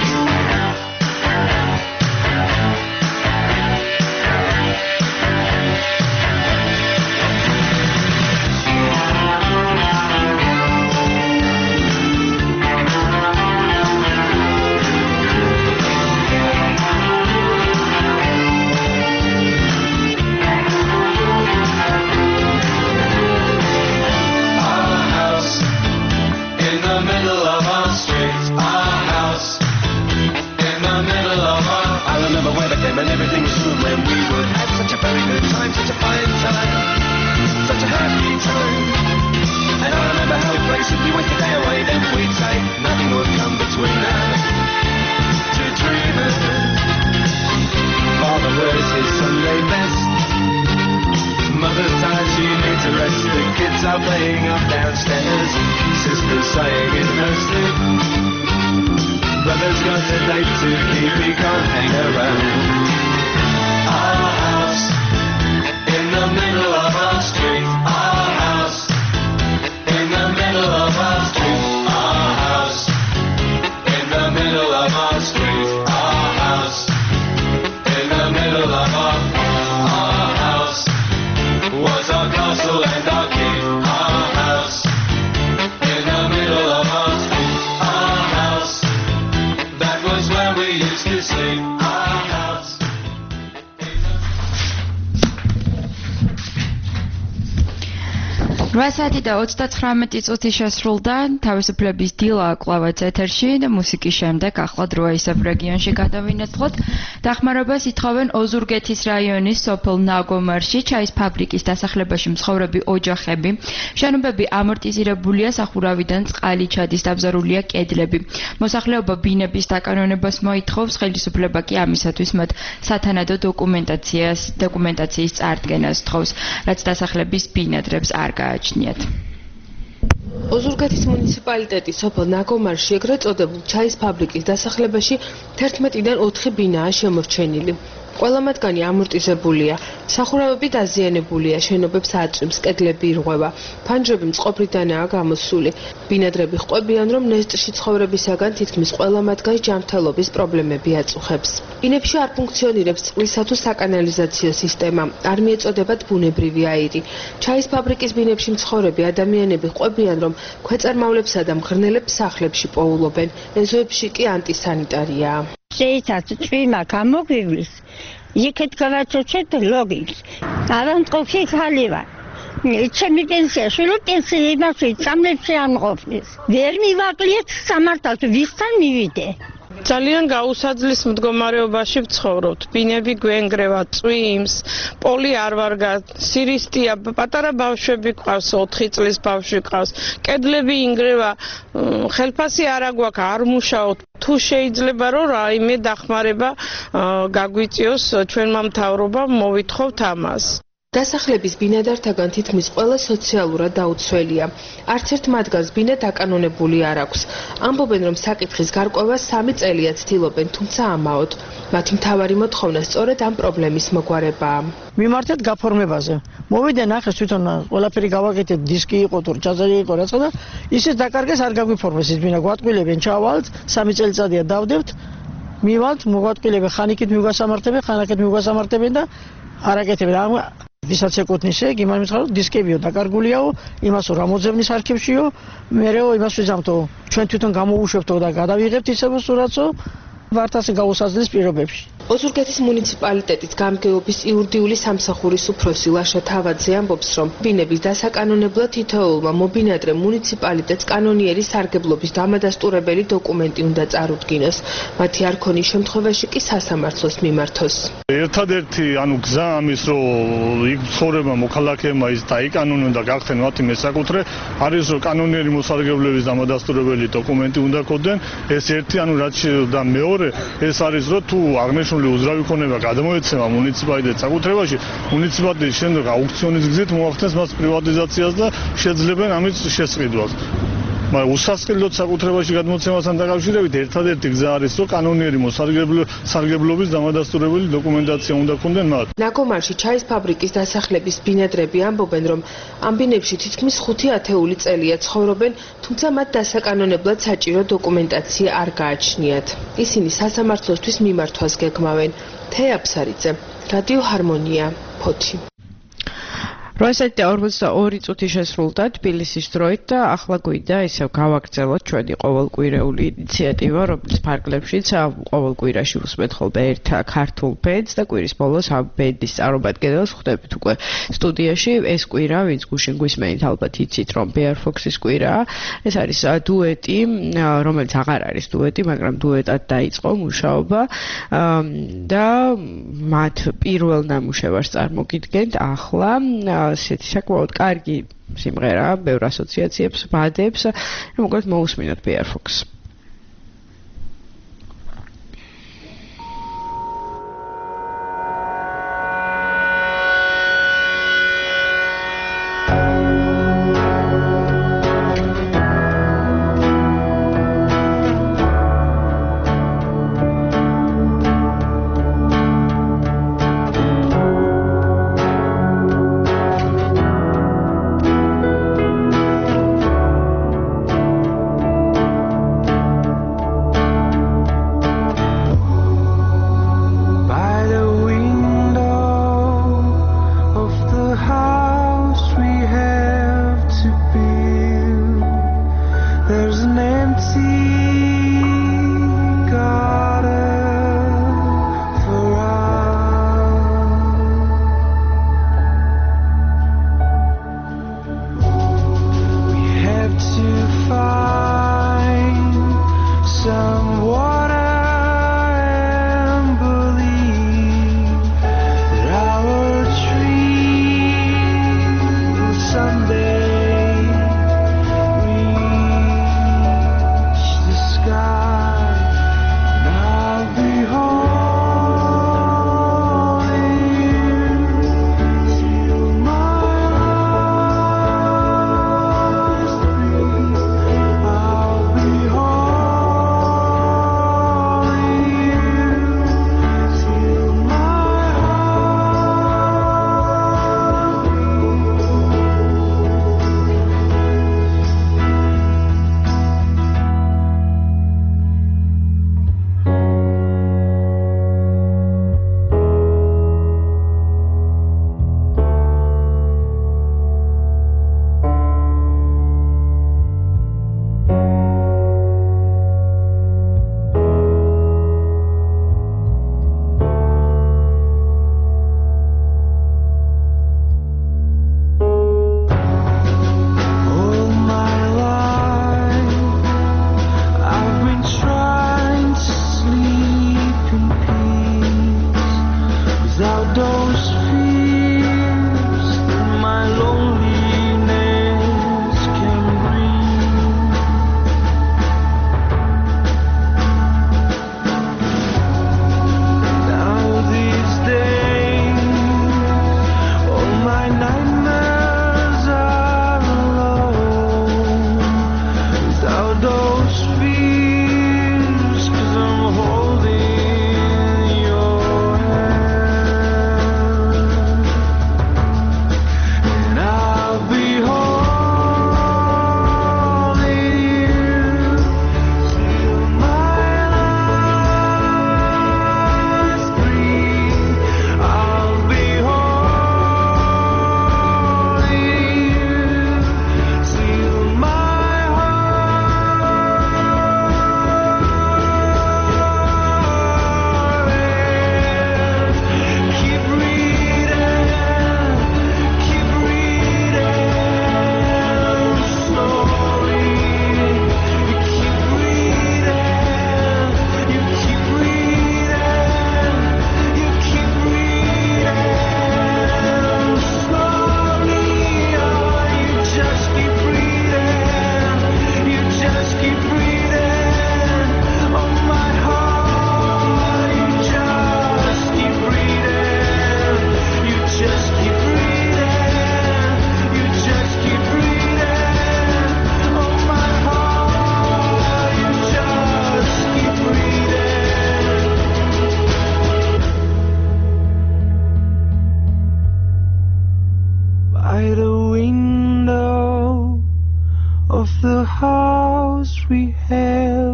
And everything was smooth when we would have such a very good time, such a fine time, such a happy time. And I remember how we played simply waste the day away, then we'd say nothing would come between us. Two dreamers. Father wears his Sunday best. Mother's tired, she needs a rest. The kids are playing up downstairs. Sister's sighing in her sleep. Brother's got a date to keep, he can't hang around. Our house in the middle of our street. Our house in the middle of our street. Our house in the middle of our street. Our house in the middle of our Our house was our castle and our king. Our house in the middle of our street. Our house that was where we used to sleep. Our house. რვა საათი და ოცდათხრამეტი წუთი შესრულდა თავისუფლების დილა კლავაც ეთერში და მუსიკის შემდეგ ახლა დროა ისევ რეგიონში გადავინაცვლოთ. დახმარებას ითხოვენ ოზურგეთის რაიონის სოფელ ნაგომარში ჩაის ფაბრიკის დასახლებაში მცხოვრები ოჯახები. შენობები ამორტიზირებულია, სახურავიდან წყალი ჩადის, დაბზარულია კედლები. მოსახლეობა ბინების დაკანონებას მოითხოვს, ხელისუფლება კი ამისათვის მათ სათანადო დოკუმენტაციას დოკუმენტაციის წარდგენას თხოვს, რაც დასახლების ბინადრებს არ გააჩნიათ. ოზურგეთის მუნიციპალიტეტის სოფელ ნაგომარში ეგრეთ წოდებულ ჩაის ფაბრიკის დასახლებაში თერთმეტიდან ოთხი ბინაა შემორჩენილი. ყველა მათგანი ამორტიზებულია, სახურავები დაზიანებულია, შენობებს აწვიმს, კედლები ირღვევა, ფანჯრები მწყობრიდანაა გამოსული. ბინადრები ხვდებიან, რომ ნესტში ცხოვრებისაგან თითქმის ყველა მათგანს ჯანმრთელობის პრობლემები აწუხებს. ბინებში არ ფუნქციონირებს წყლისა თუ საკანალიზაციო სისტემა, არ მიეწოდებათ ბუნებრივი აირი. ჩაის ფაბრიკის ბინებში მცხოვრები ადამიანები ხვდებიან, რომ ქვეწარმავლებსა და მღრღნელებს სახლებში პოულობენ, ეზოებში კი ანტისანიტარიაა. შეიძლება წვიმა გამოგვივლის, იქეთ გავაცოცეთ ლოგიკს. არამწყობში ხალი ვარ. ჩემი პენსია, შვილო პენსია იმას ვიწამლებში ამყოფნის. ვერ მივაკლიეთ სამართალს, ვისთან მივიდე. ძალიან გაუსაძლის მდგომარეობაში ვცხოვრობთ. ბინები გვენგრევა, წვიმს, პოლი არ ვარგა, სირისტია, პატარა ბავშვები ყავს, ოთხი წლის ბავშვი ყავს. კედლები ინგრევა, ხელფასი არ აგვაქვს, არ მუშაობთ. თუ შეიძლება რომ რაიმე დახმარება გაგვიწიოს ჩვენმა მთავრობამ, მოვითხოვთ ამას. დასახლების ბინადართაგან თითქმის ყველა სოციალურად დაუცველია. არც ერთ მათგანს ბინა დაკანონებული არ აქვს. ამბობენ, რომ საკითხის გარკვევა სამი წელია ცდილობენ, თუმცა ამაოდ. მათი მთავარი მოთხოვნა სწორედ ამ პრობლემის მოგვარებაა. მიმართეთ გაფორმებაზე. მოვიდე ნახეს თვითონ ყველაფერი გავაკეთეთ, დისკი იყო თუ ჩაძალი იყო რაცა და ისიც დაკარგეს არ გაგვიფორმეს ის ბინა. გვატყვილებენ, ჩავალთ, სამი წელიწადია დავდებთ. მივალთ, მოგვატყვილებენ, ხანიკით მივგასამართებენ, ხანაკით მივგასამართებენ და არაკეთებენ. ამ ვისაც ეკუთვნის ეგ, იმას მითხრა, რომ დისკებიო დაკარგულიაო, იმასო რამოძებნის არქივშიო, მერეო იმას ვიზამთო, ჩვენ თვითონ გამოუშვებთო და გადავიღებთ ისევ სურათსო, ვართ ასე გაუსაძლის პირობებში. ოზურგეთის მუნიციპალიტეტის გამგეობის იურიდიული სამსახურის უფროსი ლაშა თავაძე ამბობს, რომ ბინების დასაკანონებლად თითოეულმა მობინადრე მუნიციპალიტეტს კანონიერი სარგებლობის დამადასტურებელი დოკუმენტი უნდა წარუდგინოს. მათი არ ქონის შემთხვევაში კი სასამართლოს მიმართოს. ერთადერთი ანუ გზა ამის რომ იქ ცხოვრება მოქალაქეებმა ის დაიკანონონ და გახდნენ მათი მესაკუთრე არის რომ კანონიერი მოსარგებლობის დამადასტურებელი დოკუმენტი უნდა ქონდნენ. ეს ერთი ანუ რაც და მეორე ეს არის რომ თუ აღნიშნული უძრავი ქონება გადმოეცემა მუნიციპალიტეტის საკუთრებაში, მუნიციპალიტეტი შემდეგ აუქციონის გზით მოახდენს მას პრივატიზაციას და შეძლებენ ამის შესყიდვას. მაგრამ უსასყიდლოდ საკუთრებაში გადმოცემასთან დაკავშირებით ერთადერთი გზა არის რომ კანონიერი მოსარგებლობის დამადასტურებელი დოკუმენტაცია უნდა ქონდნენ მათ. ნაგომარში ჩაის ფაბრიკის დასახლების ბინადრები ამბობენ, რომ ამ ბინებში თითქმის ხუთი ათეული წელია ცხოვრობენ, თუმცა მათ დასაკანონებლად საჭირო დოკუმენტაცია არ გააჩნიათ. ისინი სასამართლოსთვის მიმართვას გეგმავენ. თეა აფსარიძე, რადიო ჰარმონია, ფოთი. რვა საათი და ორმოცდაორი წუთი შესრულდა თბილისის დროით და ახლა გვინდა ისევ გავაგრძელოთ ჩვენი ყოველკვირეული ინიციატივა, რომელიც ფარგლებშიც ყოველ კვირაში უსმენთ ხოლმე ერთ ქართულ ბენდს და კვირის ბოლოს ამ ბენდის წარმომადგენელს ხვდებით უკვე სტუდიაში. ეს კვირა, ვინც გუშინ გვისმენით, ალბათ იცით, რომ Bear Fox-ის კვირაა. ეს არის დუეტი, რომელიც აღარ არის დუეტი, მაგრამ დუეტად დაიწყო მუშაობა და მათ პირველ ნამუშევარს წარმოგიდგენთ ახლა. ასეთი საკმაოდ კარგი სიმღერა, ბევრ ასოციაციებს ბადებს. მოკლედ მოусმინოთ Bear Fox.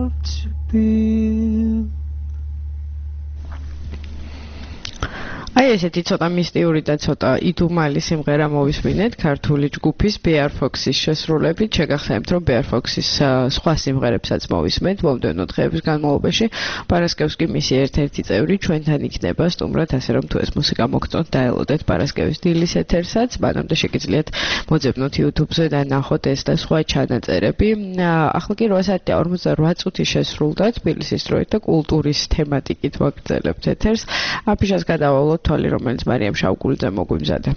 heart beat. აი ესეთი ცოტა მისტიური და ცოტა იდუმალი სიმღერა მოვისმინეთ ქართული ჯგუფის Bear Fox-ის შესრულებით. შეგახსენებთ, რომ Bear Fox-ის სხვა სიმღერებსაც მოვისმენთ მომდევნო დღეების განმავლობაში. პარასკევს კი მისი ერთ-ერთი წევრი ჩვენთან იქნება სტუმრად, ასე რომ თუ ეს მუსიკა მოგწონთ, დაელოდეთ პარასკევის დილის ეთერსაც. მანამდე შეგიძლიათ მოძებნოთ YouTube-ზე და ნახოთ ეს და სხვა ჩანაწერები. ახლა კი რვა საათი და ორმოცდარვა წუთი შესრულდა თბილისის დროით და კულტურის თემატიკით ვაგრძელებთ ეთერს. აფიშას გადავალოთ თვალი, რომელიც მარიამ შავგულიძე მოგვიმზადა.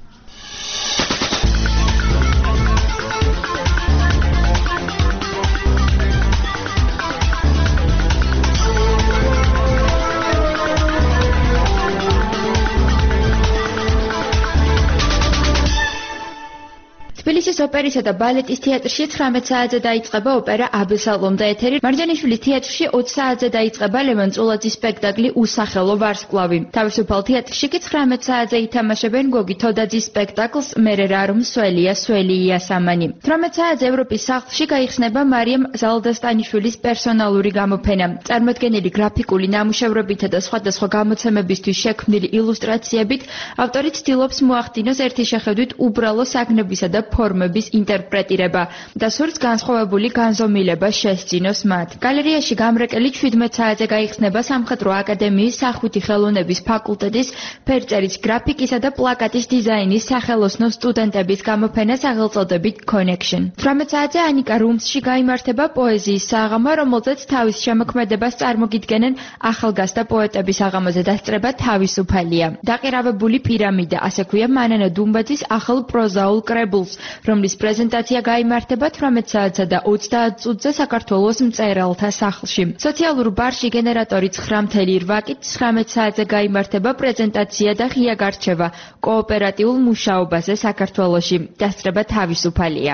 თბილისის ოპერისა და ბალეტის თეატრში ცხრამეტ საათზე დაიწყება ოპერა აბესალომდა ეთერი. მარჯანიშვილის თეატრში ოცი საათზე დაიწყება ლევან წულაძის სპექტაკლი უსახელო ვარსკვლავი. თავისუფალ თეატრში კი ცხრამეტ საათზე ითამაშებენ გოგი თოდაძის სპექტაკლს მერე რა რომ სველია სველია სამანი. თვრამეტ საათზე ევროპის სახლში გაიხსნება მარიამ ზალდასტანიშვილის პერსონალური გამოფენა. წარმოდგენილი გრაფიკული ნამუშევრებითა და სხვადასხვა გამოცემებისთვის შექმნილი ილუსტრაციებით ავტორი ცდილობს მოახდინოს ერთი შეხედვით უბრალო საგნებისა და ფორმების ინტერპრეტირება და სურს განსხვავებული განზომილება შესძინოს მათ. გალერეაში გამრეკელი შვიდმეტ საათზე გაიხსნება სამხატვრო აკადემიის სახვითი ხელოვნების ფაკულტეტის ფერწერის გრაფიკისა და პლაკატის დიზაინის სახელოსნო სტუდენტების გამოფენა სახელწოდებით Connection. თვრამეტ საათზე ანიკა რუმსში გაიმართება პოეზიის საღამო, რომელზეც თავის შემოქმედებას წარმოგიდგენენ ახალგაზრდა პოეტების საღამოზე დასწრება თავისუფალია. დაყირავებული პირამიდა, ასე ქვია მანანა დუმბაძის ახალ პროზაულ კრებულს, რომლის პრეზენტაცია გაიმართება თვრამეტ საათსა და ოცდაათ წუთზე საქართველოს მწერალთა სახლში. სოციალურ ბარში გენერატორი ცხრა ათეული კი ცხრამეტ საათზე გაიმართება პრეზენტაცია და ღია გარჩევა კოოპერატიულ მუშაობაზე საქართველოში. დასწრება თავისუფალია.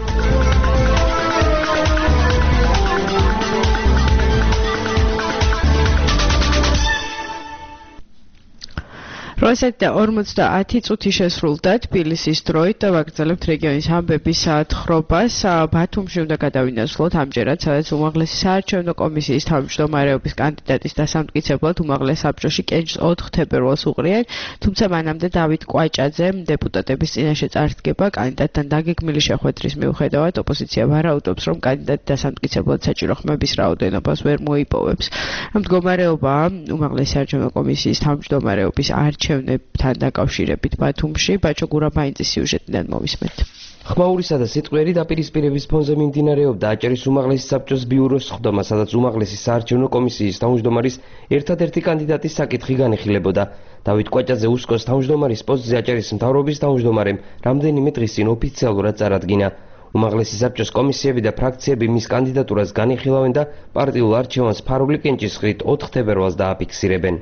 რვა საათი და ორმოცდაათი წუთი შესრულდა თბილისის დროით და ვაგრძელებთ რეგიონის ამბების საათხრობას. ბათუმში უნდა გადავინაცვლოთ ამჯერად, სადაც უმაღლესი საარჩევნო კომისიის თავმჯდომარეობის კანდიდატის დასამტკიცებლად უმაღლეს საბჭოში კენჭს ოთხ თებერვალს უყრიან, თუმცა მანამდე დავით კვაჭაძე დეპუტატების წინაშე წარდგება. კანდიდატთან დაგეგმილი შეხვედრის მიუხედავად ოპოზიცია ვარაუდობს, რომ კანდიდატი დასამტკიცებლად საჭირო ხმების რაოდენობას ვერ მოიპოვებს. მდგომარეობა უმაღლესი საარჩევნო კომისიის თავმჯდომარეობის არჩევნ თან დაკავშირებით ბათუმში ბაჭო გურაბაინძის სიუჟეტიდან მოვისმენთ. ხმაურისა და სიტყვიერი დაპირისპირების ფონზე მიმდინარეობდა აჭარის უმაღლესი საბჭოს ბიუროს სხდომა, სადაც უმაღლესი საარჩევნო კომისიის თავმჯდომარის ერთადერთი კანდიდატის საკითხი განიხილებოდა. დავით კვაჭაძე უსკოს თავმჯდომარის პოსტზე აჭარის მთავრობის თავმჯდომარემ რამდენიმე დღის წინ ოფიციალურად წარადგინა. უმაღლესი საბჭოს კომისიები და ფრაქციები მის კანდიდატურას განიხილავენ და პარტიულ არჩევანს ფარული კენჭის ხრით ოთხ თებერვალს დააფიქსირებენ.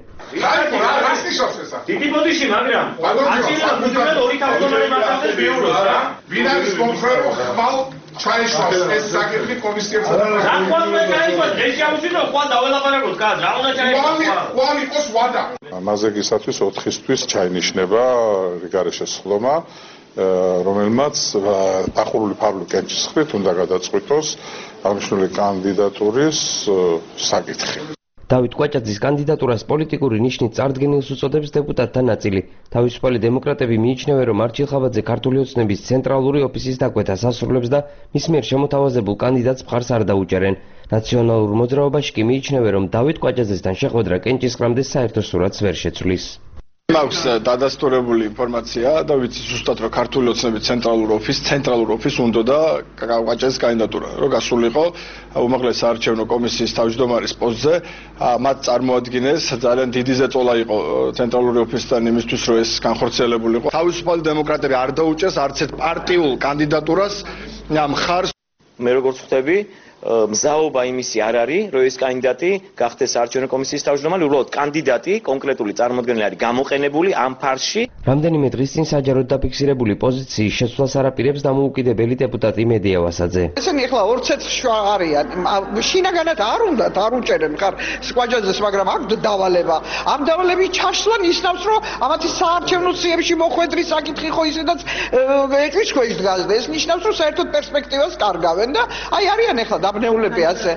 დიდი ბოდიში, მაგრამ აჭირა მუდმივად ორი თავმჯდომარე მართავს ბიუროს რა. ვინ არის კონკრეტულ ხმალ ჩაეშავს ეს საკითხი კომისიებსა და რა თქვა მე გაიყვეს ეს შეავშინო ხვალ დაველაპარაკოთ კაც რა უნდა ჩაეშოს ხვალ იყოს ვადა. მაზეგისათვის ოთხისთვის ჩაინიშნება რიგარეშე სხდომა, რომელმაც დახურული ფარული კენჭის ხრით უნდა გადაწყვიტოს აღნიშნული კანდიდატურის საკითხი. დავით კვაჭაძის კანდიდატურას პოლიტიკური ნიშნით წარდგენილს უწოდებს დეპუტატთა ნაწილი. თავისუფალი დემოკრატები მიიჩნევენ, რომ არჩილ ხავაძე ქართული ოცნების ცენტრალური ოფისის დაკვეთას ასრულებს და მის მიერ შემოთავაზებულ კანდიდატს მხარს არ დაუჭერენ. ნაციონალურ მოძრაობაში კი მიიჩნევენ, რომ დავით კვაჭაძესთან შეხვედრა კენჭისყრამდე საერთო სურათს ვერ შეცვლის. მაქვს დადასტურებული ინფორმაცია და ვიცი ზუსტად რომ ქართული ოცნების ცენტრალურ ოფის ცენტრალურ ოფის უნდა და კვაჭაძეს კანდიდატურა რომ გასულიყო უმაღლესი საარჩევნო კომისიის თავმჯდომარის პოსტზე, მათ წარმოადგენეს ძალიან დიდი ზეწოლა იყო ცენტრალური ოფისთან იმისთვის რომ ეს განხორციელებულიყო. თავისუფალი დემოკრატები არ დაუჭეს არც ერთ პარტიულ კანდიდატურას მხარს. მე როგორც ხვდები მზაობა იმისი არ არის, რომ ეს კანდიდატი გახდეს საარჩევნო კომისიის თავმჯდომარე, უბრალოდ კანდიდატი კონკრეტული წარმოდგენილი არის გამოყენებული ამ ფარში. რამდენიმე დღის წინ საჯაროდ დაფიქსირებული პოზიციის შეცვლას არაპირებს დამოუკიდებელი დეპუტატი მედია ვასაძე. ესენი ახლა ორცეცხლში არიან. შინაგანად არ უნდათ, არ უჭერენ ხარ კვაჭაძეს, მაგრამ აქ დავალება. ამ დავალების ჩაშლა ნიშნავს, რომ ამათი საარჩევნო სიებში მოხვედრის საკითხი ხო ისედაც ეჭვის ქვეშ დგას და ეს ნიშნავს, რომ საერთოდ პერსპექტივას კარგავენ და აი არიან ახლა დაბნეულები ასე.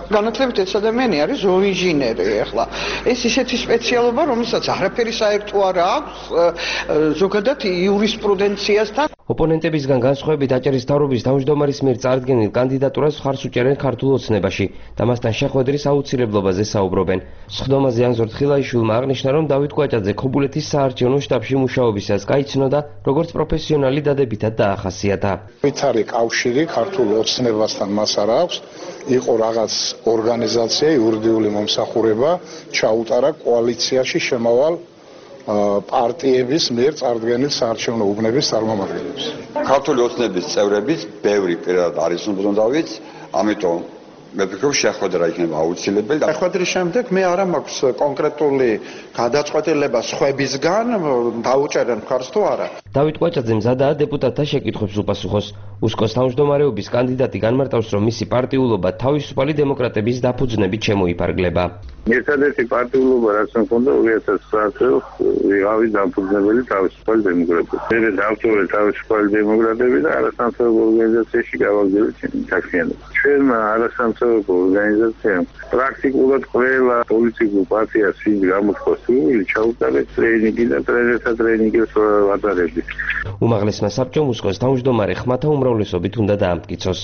განათლებით ეს ადამიანი არის ზოოინჟინერი ახლა. ეს ისეთი სპეციალობა, რომელსაც არაფერი საერთო არ აქვს ზოგადად იურისპრუდენციასთან. ოპონენტებისგან განსხვავებით აჭარის მთავრობის თავმჯდომარის მიერ წარდგენილ კანდიდატურას მხარს უჭერენ ქართულ ოცნებაში და მასთან შეხვედრის აუცილებლობაზე საუბრობენ. სხდომაზე ანზორ თხილაიშვილმა აღნიშნა, რომ დავით კვაჭაძე ქობულეთის საარჩევნო შტაბში მუშაობისას გაიცნო და როგორც პროფესიონალი დადებითად დაახასიათა. ვითარი კავშირი ქართულ ოცნებასთან მას არ აქვს, იყო რაღაც ორგანიზაცია, იურიდიული მომსახურება, ჩაუტარა კოალიციაში შემავალ პარტიების მიერ წარდგენილ საარჩევნო უბნების წარმომადგენლებს. ქართული ოცნების წევრების ბევრი პირადად არის უბრუნდავიც, ამიტომ მე ვფიქრობ შეხვედრა იქნება აუცილებელი. შეხვედრის შემდეგ მე არ მაქვს კონკრეტული გადაწყვეტილება სხვებისგან დაუჭერენ მხარს თუ არა. დავით კვაჭაძე მზადაა დეპუტატთა შეკითხვებს უპასუხოს. უსკოს თავმჯდომარეობის კანდიდატი განმარტავს, რომ მისი პარტიულობა თავისუფალი დემოკრატების დაფუძნებით შემოიფარგლება. ერთადერთი პარტიულობა, რაც მქონდა ორი ათას ცხრა წელს, ვიღავი დამფუძნებელი თავისუფალი დემოკრატები. მე დავწოვე თავისუფალი დემოკრატები და არასამთავრობო ორგანიზაციაში გავაგზავნე საქმიანობა. ჩვენმა არასამთავრობო ორგანიზაციამ პრაქტიკულად ყველა პოლიტიკურ პარტიას ის გამოთქვას, რომ ჩაუტარეს ტრეინინგი და ტრენერთა ტრეინინგის ვატარები. უმაღლესმა საბჭომ უსკოს თავმჯდომარე ხმათა უმრავლესობით უნდა დაამტკიცოს.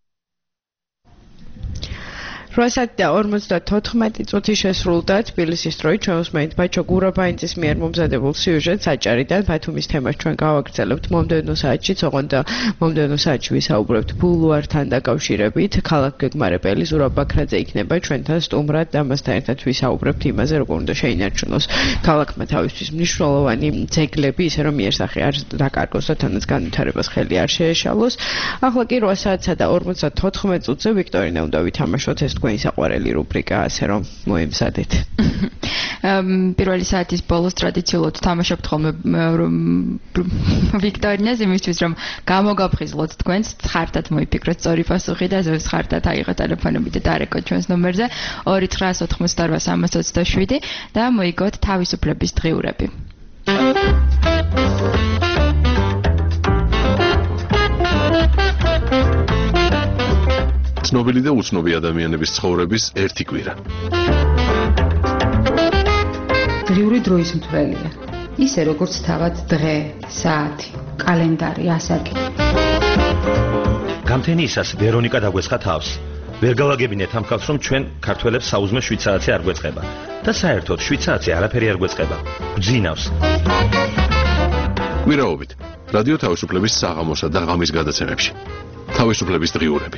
რვა და ორმოცდათოთხმეტი წუთი შესრულდა თბილისის დროით ჩვენოსმენთ ბაჩო გურაბაინძის მიერ მომზადებულ სიუჟეტს აჭარიდან ბათუმის თემას ჩვენ გავაგრძელებთ მომდევნო საათში, ოღონდ მომდევნო საათში ვისაუბრებთ ბულვართან დაკავშირებით. ქალაქ გეგმარებელი ზურაბ ბაქრაძე იქნება ჩვენთან სტუმრად და მასთან ერთად ვისაუბრებთ იმაზე, როგორ უნდა შეინარჩუნოს ქალაქმა თავისთვის მნიშვნელოვანი ძეგლები, ისე რომ იერსახე არ დაკარგოს და თანაც განვითარებას ხელი არ შეეშალოს. ახლა კი რვა საათსა და ორმოცდათოთხმეტ წუთზე ვიქტორინა უნდა ვითამაშოთ ეს თქვენი საყვარელი რუბრიკა, ასე რომ მოემზადეთ. პირველი საათის ბოლოს ტრადიციულად თამაშობთ ხოლმე ვიქტორინას იმისთვის, რომ გამოგაფხიზლოთ თქვენს, ხარტად მოიფიქროთ სწორი პასუხი და ზევს ხარტად აიღოთ ტელეფონები და დარეკოთ ჩვენს ნომერზე ორი ცხრა ოთხმოცდარვა სამას ოცდაშვიდი და მოიგოთ თავისუფლების დღიურები. ცნობილი და უცნობი ადამიანების ცხოვრების ერთი კვირა. დღიური დროის მთვრელია. ისე როგორც თავად დღე, საათი, კალენდარი, ასაკი. გამთენიისას ვერონიკა დაგვეცხა თავს. ვერ გავაგებინეთ ამ ხალხს, რომ ჩვენ ქართველებს საუზმე შვიდ საათი არ გვეწყება. და საერთოდ შვიდ საათი არაფერი არ გვეწყება. გვძინავს. კვირაობით რადიო თავისუფლების საღამოსა და ღამის გადაცემებში. თავისუფლების დღიურები.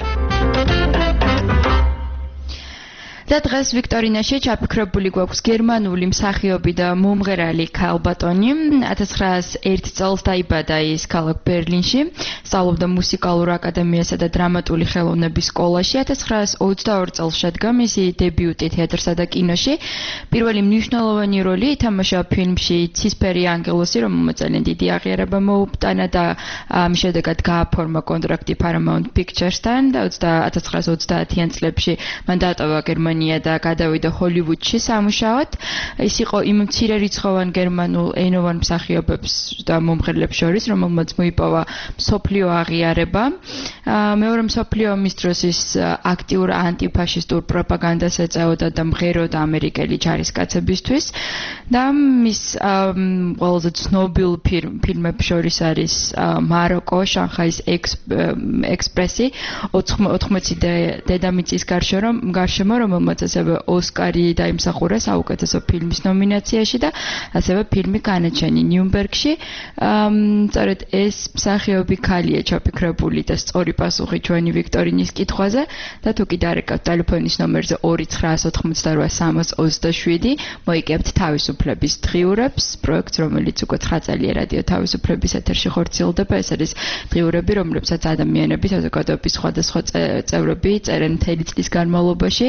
და დღეს ვიქტორინაში ჩაფიქრებული გვაქვს გერმანული მსახიობი და მომღერალი ქალბატონი. ათას ცხრაას ერთი წელს დაიბადა ის ქალაქ ბერლინში, სწავლობდა მუსიკალურ აკადემიასა და დრამატული ხელოვნების სკოლაში. ათას ცხრაას ოცდაორი წელს შედგა მისი დებიუტი თეატრსა და კინოში. პირველი მნიშვნელოვანი როლი ითამაშა ფილმში ცისფერი ანგელოსი, რომელმაც ძალიან დიდი აღიარება მოუტანა და ამის შედეგად გააფორმა კონტრაქტი Paramount Pictures-თან და ათას ცხრაას ოცდაათიან წლებში მან დაატოვა გერმანია და გადავიდა ჰოლივუდში სამუშაოდ. ის იყო იმ მცირე რიცხოვან გერმანულ ენოვან მსახიობებს და მომღერლებს შორის, რომელმაც მოიპოვა მსოფლიო აღიარება. მეორე მსოფლიო ომის დროს ის აქტიურ ანტიფაშისტურ პროპაგანდას ეწეოდა და მღეროდა ამერიკელი ჯარისკაცებისთვის და მის ყველაზე ცნობილ ფილმებს შორის არის მაროკო, შანხაის ექსპრესი, ოთხმოცი დედამიწის გარშემო, რომელმაც ასევე ოსკარი დაიმსახურა საუკეთესო ფილმის ნომინაციაში და ასევე ფილმი განაჩენი ნიუმბერგში. სწორედ ეს მსახიობი ქალია ჩაფიქრებული და სწორი პასუხი ჩვენი ვიქტორინის კითხვაზე და თუ კი დარეკავთ ტელეფონის ნომერზე ორი ცხრა ოთხმოცდარვა სამას ოცდაშვიდი, მოიგებთ თავისუფლების დღიურებს, პროექტს, რომელიც უკვე ცხრა წელია რადიო თავისუფლების ეთერში ხორციელდება. ეს არის დღიურები, რომლებსაც ადამიანები საზოგადოების სხვადასხვა წევრები წერენ მთელი წლის განმავლობაში.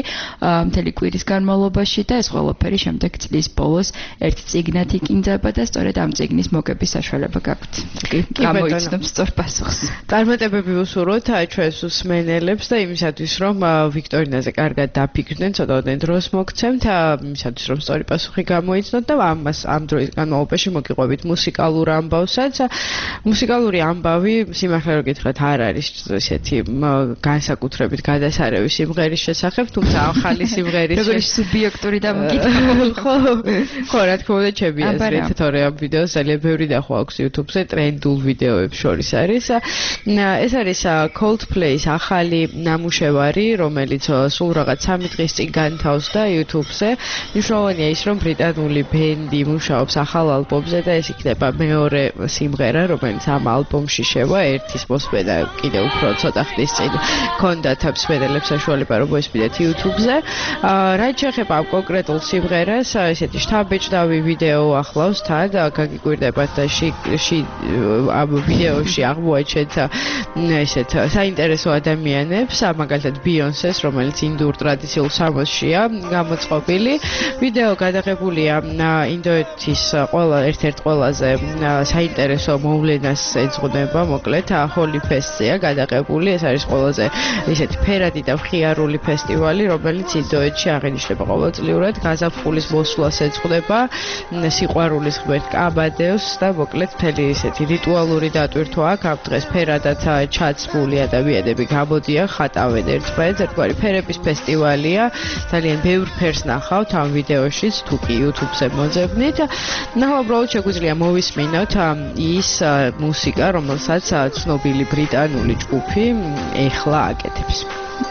მთელი კვირის განმავლობაში და ეს ყველაფერი შემდეგ წლის ბოლოს ერთ წიგნად იკინძება და სწორედ ამ წიგნის მოგების საშუალება გაქვთ. კი, გამოიცნობს სწორ პასუხს. წარმატებები ვუსურვოთ ჩვენს უსმენელებს და იმისათვის რომ ვიქტორინაზე კარგად დაფიქრდნენ, ცოტაოდენ დროს მოგცემთ, იმისათვის რომ სწორი პასუხი გამოიცნოთ და ამას ამ დროის განმავლობაში მოგიყვებით მუსიკალურ ამბავსაც. მუსიკალური ამბავი სიმართლე რომ გითხრათ არ არის ესეთი განსაკუთრებით გადასარევი სიმღერის შესახებ, თუმცა ახალი სიმღერის როგორი სუბიექტური დამოკიდებული. ხო, ხო, რა თქმა უნდა, ჩემი აზრით, თორე ამ ვიდეოს ძალიან ბევრი ნახვა აქვს YouTube-ზე, ტრენდულ ვიდეოებს შორის არის. ეს არის Coldplay-ის ახალი ნამუშევარი, რომელიც სულ რაღაც სამი დღის წინ განთავსდა YouTube-ზე. მნიშვნელოვანია ის, რომ ბრიტანული ბენდი მუშაობს ახალ ალბომზე და ეს იქნება მეორე სიმღერა, რომელიც ამ ალბომში შევა. ერთის მოსმენა კიდევ უფრო ცოტა ხნის წინ ჰქონდათ მსმენელებს საშუალება რომ ესპიდეთ YouTube-ზე. რაც შეეხება ამ კონკრეტულ სიმღერას, ესეთი შთამბეჭდავი ვიდეო ახლავს თან, გაგიკვირდებათ და ამ ვიდეოში აღმოაჩენთ ესეთ საინტერესო ადამიანებს, მაგალითად Beyoncé-ს, რომელიც ინდურ ტრადიციულ სამოსშია გამოწყობილი. ვიდეო გადაღებულია ინდოეთის ყველა ერთ-ერთ ყველაზე საინტერესო მოვლენას ეძღვნება, მოკლედ Holy Fest-ია გადაღებული. ეს არის ყველაზე ისეთი ფერადი და მხიარული ფესტივალი, რომელიც ინდოეთში აღინიშნება ყოველწლიურად. გაზაფხულის მოსვლას ეძღვნება, სიყვარულის ღმერთ კაბადევს და მოკლედ მთელი ისეთი რიტუალური დატვირთვა აქვს. ამ დღეს ფერადად ჩაცმული ადამიანები გამოდიან, ხატავენ ერთმანეთს, ერთგვარი ფერების ფესტივალია. ძალიან ბევრ ფერს ნახავთ ამ ვიდეოშიც, თუ კი YouTube-ზე მოძებნით. ნახავ უბრალოდ შეგვიძლია მოვისმინოთ ის მუსიკა, რომელსაც ცნობილი ბრიტანული ჯგუფი ეხლა აკეთებს.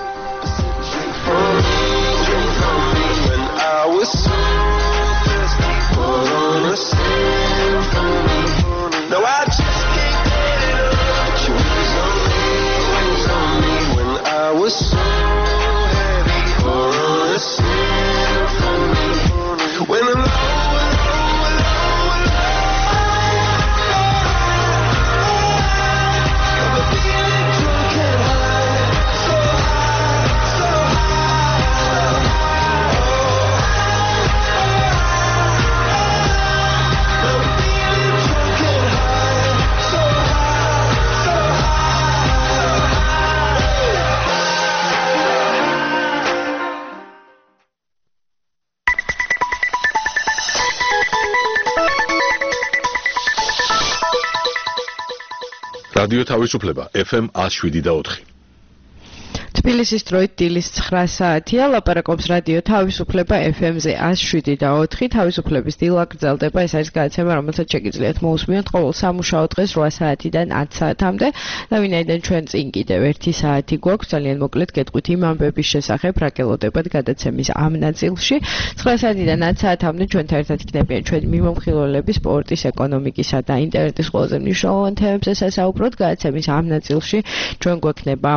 No, I just can't get enough. You was on me, was on me when I was so heavy. Or on a symphony. When I'm low, low, low, low. I'm feeling drunk and high, so high, so high. I'm feeling drunk and high, so high, so რადიო თავისუფლება F M one oh seven და four. თბილისის დროით დილის ცხრა საათია, ლაპარაკობს რადიო თავისუფლება F M-ზე one oh seven და four. თავისუფლების დილა გრძელდება, ეს არის გადაცემა, რომელსაც შეგიძლიათ მოусმინოთ ყოველ სამუშაო დღეს eight საათიდან ten საათამდე და ვინაიდან ჩვენ წინ კიდევ one საათი გვაქვს, ძალიან მოკლედ გეტყვით იმ ამბების შესახებ, რა გელოდებათ გადაცემის ამ ნაწილში. nine საათიდან ten საათამდე ჩვენთან ერთად იქნებიან ჩვენი მიმომხილველები სპორტის, ეკონომიკისა და ინტერნეტის ყველაზე მნიშვნელოვან თემებზე სასაუბროთ. გადაცემის ამ ნაწილში ჩვენ გვექნება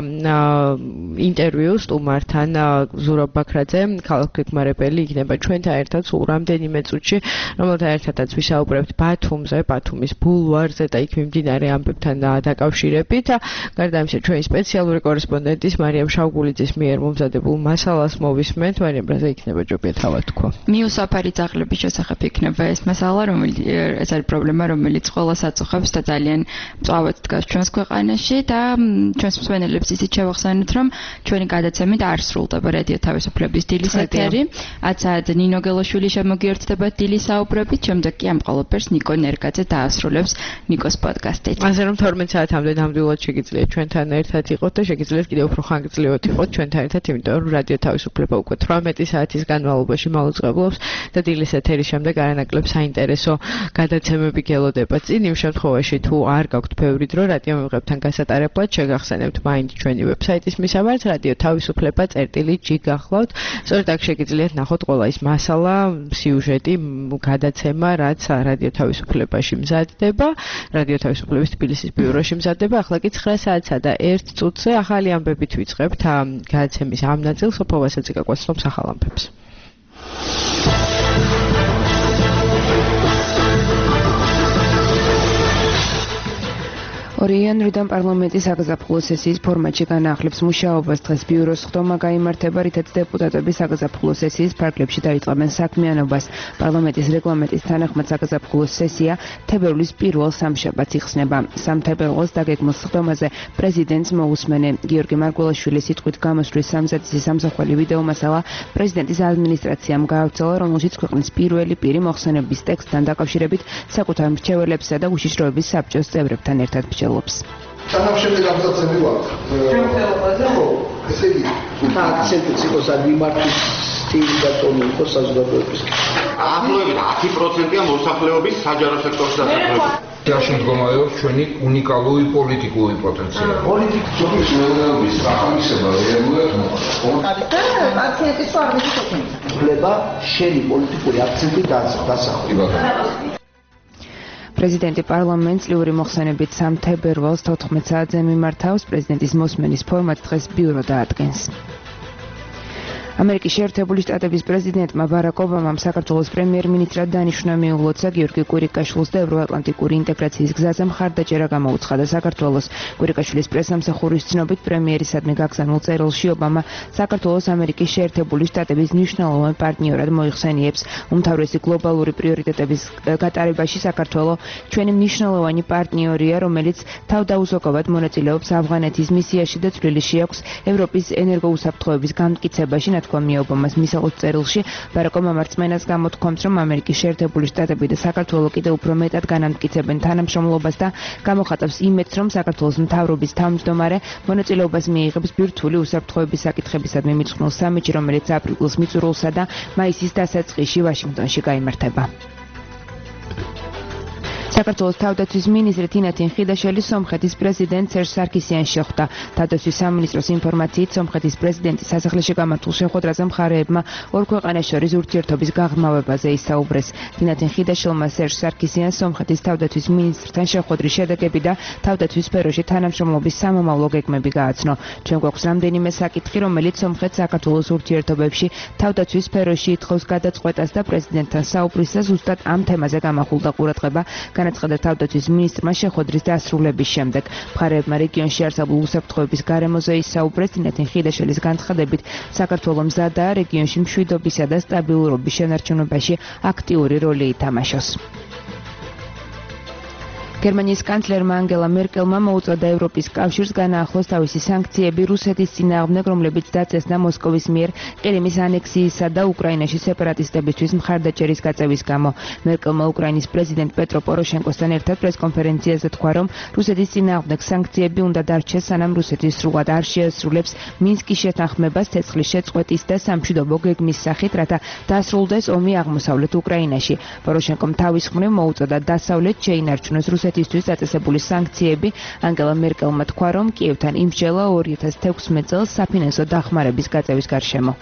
ინტერვიუ სტუმართან ზურაბ ბაქრაძე, ქალაქ გეგმარებელი იქნება ჩვენთან ერთად სულ რამდენიმე წუთში, რომელთან ერთადაც ვისაუბრებთ ბათუმზე, ბათუმის ბულვარზე და იქ მიმდინარე ამბებთან დაკავშირებით. გარდა ამისა, ჩვენი სპეციალური კორესპონდენტის მარიამ შავგულიძის მიერ მომზადებულ მასალას მოვისმენთ. მარიამ, რა იქნება ჯობია თავად თქვა? მიუსაფარი ძაღლების შესახებ იქნება ეს მასალა, რომელიც ეს არის პრობლემა, რომელიც ყველას აწუხებს და ძალიან მწვავედ დგას ჩვენს ქვეყანაში და ჩვენს მსმენელებს ისიც შევახსენოთ, რომ ჩვენი გადაცემით არ სრულდება რადიო თავისუფლების დილის ეთერი. ten საათზე ნინო გელოშვილი შემოგიერთდება დილის საუბრებით, შემდეგ კი ამ ყველაფერს ნიკო ნერგაძე დაასრულებს ნიკოს პოდკასტით. ასე რომ twelve საათამდე ნამდვილად შეგიძლიათ ჩვენთან ერთად იყოთ და შეგიძლიათ კიდევ უფრო ხანგრძლივად იყოთ ჩვენთან ერთად, იმიტომ რომ რადიო თავისუფლება უკვე eighteen საათის განმავლობაში მაუწყებლობს და დილის ეთერის შემდეგ არანაკლებ საინტერესო გადაცემები გელოდება წინ. იმ შემთხვევაში თუ არ გაქვთ ბევრი დრო რადიო მიღებთან გასატარებლად, შეგახსენებთ მაინც ჩვენი ვებსაიტის მისამართს რადიო თავისუფლება წერტილი ჯი გახლავთ. სწორედ აქ შეგიძლიათ ნახოთ ყველა ის მასალა, სიუჟეტი, გადაცემა, რაც რადიო თავისუფლებაში მზადდება, რადიო თავისუფლების თბილისის ბიუროში მზადდება. ახლა კი nine საათსა და one წუთზე ახალი ამბებით ვიწყებთ გადაცემის ამ ნაწილს. სოფო ვასილძე გაგვაცნობს ახალ ამბებს. ორი იანვრიდან პარლამენტის საგაზაფხულო სესიის ფორმატში განაახლებს მუშაობას. დღეს ბიუროს ხდომა გაიმართება, რითაც დეპუტატები საგაზაფხულო სესიის ფარგლებში დაიწყებენ საქმიანობას. პარლამენტის რეგლამენტის თანახმად საგაზაფხულო სესია თებერვლის პირველ სამშაბათს იხსნება. სამთებერვალს დაგეგმილ ხდომაზე პრეზიდენტს მოусმენენ. გიორგი მარგველაშვილის სიტყვით გამოსვლის სამზადისი სამსახველი ვიდეო მასალა პრეზიდენტის ადმინისტრაციამ გაავრცელა, რომელშიც ქვეყნის პირველი პირი მოხსენების ტექსტთან დაკავშირებით საკუთარ მრჩეველებსა და უშიშროების საბჭოს წევრებთან ერთად ბრძოლობს. თანამშრომელი გამოცემი ვარ. ხო, ესე იგი, და აქცენტიც იყოს ადმიმართვის სტილი და ტონი იყოს საზოგადოების. ახლობლებით ათი პროცენტია მოსახლეობის საჯარო სექტორის დასაქმებად. ჯაში მდგომარეობს ჩვენი უნიკალური პოლიტიკური პოტენციალი. პოლიტიკის მეურნეობის სახალისება რეალურად მოხდა. აქცენტის არ ვიცი. ვლება შენი პოლიტიკური აქცენტი დასახება. პრეზიდენტი პარლამენტს წლიური მოხსენებით სამთებერვალს თოთხმეტ საათზე მიმართავს. პრეზიდენტის მოსმენის ფორმატს დღეს ბიურო დაადგენს. ამერიკის შეერთებული შტატების პრეზიდენტმა ბარაკ ობამამ საქართველოს პრემიერ-მინისტრად დანიშნა მიულოცა გიორგი კვირიკაშვილს და ევროატლანტიკური ინტეგრაციის გზაზე მხარდაჭერა გამოუცხადა საქართველოს. კვირიკაშვილის პრესამსახურის ცნობით პრემიერისადმი გაგზავნილ წერილში ობამა საქართველოს ამერიკის შეერთებული შტატების მნიშვნელოვან პარტნიორად მოიხსენიებს. უმთავრესი გლობალური პრიორიტეტების გატარებაში საქართველო ჩვენი მნიშვნელოვანი პარტნიორია, რომელიც თავდაუზოგავად მონაწილეობს ავღანეთის მისიაში და წვლილი შეაქვს ევროპის ენერგოუსაფრთხოების განმტკიცებაში. თქვა ობამას მისაღებად წერილში ბარაკ ობამა რწმენას გამოთქვამს, რომ ამერიკის შეერთებული შტატები და საქართველო კიდევ უფრო მეტად განამტკიცებენ თანამშრომლობას და გამოხატავს იმედს, რომ საქართველოს მთავრობის თავმჯდომარე მონაწილეობას მიიღებს ბირთვული უსაფრთხოების საკითხებისადმი მიწყნულ სამიტში, რომელიც აპრილის მიწურულსა და მაისის დასაწყისში ვაშინგტონში გაიმართება. საქართველოს თავდაცვის მინისტრი თინათინ ხიდაშელი სომხეთის პრეზიდენტ სერჟ სარქისიანს შეხვდა. თავდაცვის სამინისტროს ინფორმაციით სომხეთის პრეზიდენტის სასახლეში გამართულ შეხვედრაზე მხარეებმა ორ ქვეყანას შორის ურთიერთობის გაღრმავებაზე ისაუბრეს. თინათინ ხიდაშელმა სერჟ სარქისიანს სომხეთის თავდაცვის მინისტრთან შეხვედრის შედეგები და თავდაცვის სფეროში თანამშრომლობის სამომავლო გეგმები გააცნო. ჩვენ გვაქვს რამდენიმე საკითხი, რომელიც სომხეთს საქართველოს ურთიერთობებში თავდაცვის სფეროში ითხოვს გადაწყვეტას და პრეზიდენტთან საუბრისას ზუსტად ამ თემაზე გამახვილდა ყურადღება. განაცხადა თავდაცვის მინისტრმა შეხვედრის დასრულების შემდეგ. მხარეებმა რეგიონში არსებულ უსაფრთხოების გარემოზე ისაუბრეს. თინათინ ხიდაშელის განცხადებით საქართველო მზადაა რეგიონში მშვიდობისა და სტაბილურობის შენარჩუნებაში აქტიური როლი ითამაშოს. გერმანიის კანცლერმა ანგელა მერკელმა მოუწოდა ევროპის კავშირს განაახლოს თავისი სანქციები რუსეთის წინააღმდეგ, რომლებიც დაწესდა მოსკოვის მიერ ყირიმის ანექსიისა და უკრაინაში სეპარატისტებისთვის მხარდაჭერის გაწევის გამო. მერკელმა უკრაინის პრეზიდენტ პეტრო პოროშენკოსთან ერთად პრესკონფერენციაზე თქვა, რომ რუსეთის წინააღმდეგ სანქციები უნდა დარჩეს, სანამ რუსეთი სრულად არ შეასრულებს მინსკის შეთანხმებას ცეცხლის შეწყვეტის და სამშვიდობო გეგმის სახით, რათა დასრულდეს ომი აღმოსავლეთ უკრაინაში. პოროშენკომ თავის მხრივ მოუწოდა დასავლეთ შეინარჩუნოს რუსეთისთვის დაწესებული სანქციები. ანგელა მერკელმა თქვა, რომ კიევთან იმსჯელა ორი ათას თექვსმეტ წელს საფინანსო დახმარების გაწევის გარშემო.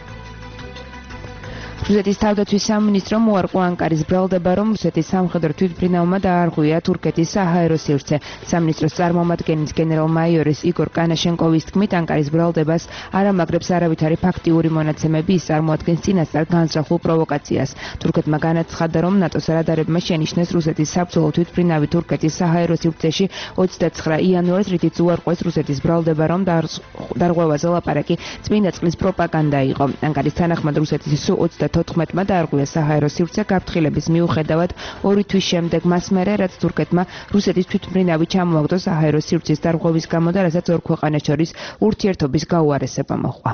რუსეთის თავდაცვის სამინისტრომ უარყო ანკარის ბრალდება, რომ რუსეთის სამხედრო თვითმფრინავმა დაარღვია თურქეთის საჰაერო სივრცე. სამინისტროს წარმომადგენლის გენერალ-მაიორის იგორ კანაშენკოვის თქმით, ანკარის ბრალდებას არ ამაგრებს არავითარი ფაქტიური მონაცემები, ის წარმოადგენს წინასწარ განზრახულ პროვოკაციას. თურქეთმა განაცხადა, რომ ნატოს რადარებმა შენიშნეს რუსეთის საბრძოლო თვითმფრინავი თურქეთის საჰაერო სივრცეში ოცდაცხრა იანვარს, რითიც უარყვეს რუსეთის ბრალდება, რომ დარღვევაზე ლაპარაკი წმინდა წყლის პროპაგანდა იყო. ანკარის თანახმად რუსეთის სულ ოცდათოთხმეტმა დაარღვია საჰაერო სივრცე გაფრთხილების მიუხედავად ორი თვის შემდეგ მას მერე, რაც თურქეთმა რუსეთის თვითმფრინავი ჩამოაგდო საჰაერო სივრცის დარღვევის გამო და რასაც ორ ქვეყანას შორის ურთიერთობის გაუარესება მოჰყვა.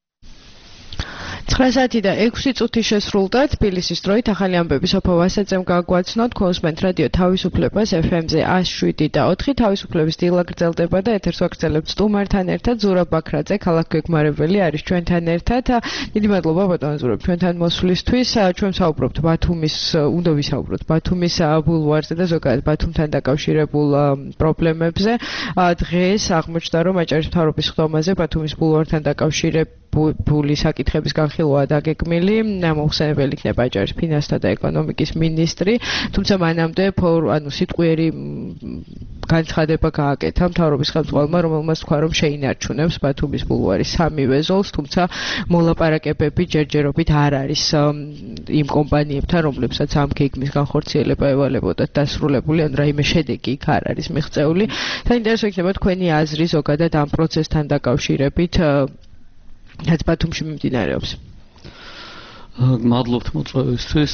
ცხრა საათი და ექვსი წუთი შესრულდა. თბილისის დროით ახალი ამბები სოფო ვასაძემ გაგვაცნოთ. კონსუმენტ რადიო თავისუფლებას ეფ ემ-ზე ას შვიდი და ოთხი თავისუფლების დილა გრძელდება და ეთერს ვაგრძელებთ სტუმართან ერთად. ზურაბ ბაქრაძე, ქალაქგეგმარებელი არის ჩვენთან ერთად. დიდი მადლობა ბატონო ზურაბ ჩვენთან მოსვლისთვის. ჩვენ ვსაუბრობთ ბათუმის, უნდა ვისაუბროთ ბათუმის ბულვარზე და ზოგადად ბათუმთან დაკავშირებულ პრობლემებზე. დღეს აღმოჩნდა, რომ აჭარის მთავრობის ხდომაზე ბათუმის ბულვართან დაკავშირებული საკითხების განხილვა განხილვაა დაგეგმილი, მოხსენებელი იქნება აჭარის ფინანსთა და ეკონომიკის მინისტრი, თუმცა მანამდე ანუ სიტყვიერი განცხადება გააკეთა მთავრობის ხელმძღვანელმა, რომელმაც თქვა, რომ შეინარჩუნებს ბათუმის ბულვარის სამივე ზოლს, თუმცა მოლაპარაკებები ჯერჯერობით არ არის იმ კომპანიებთან, რომლებსაც ამ გეგმის განხორციელება ევალებოდათ დასრულებული, ან რაიმე შედეგი იქ არ არის მიღწეული. საინტერესო იქნება თქვენი აზრი ზოგადად ამ პროცესთან დაკავშირებით, რაც ბათუმში მიმდინარეობს. მადლობთ მოწვევისთვის.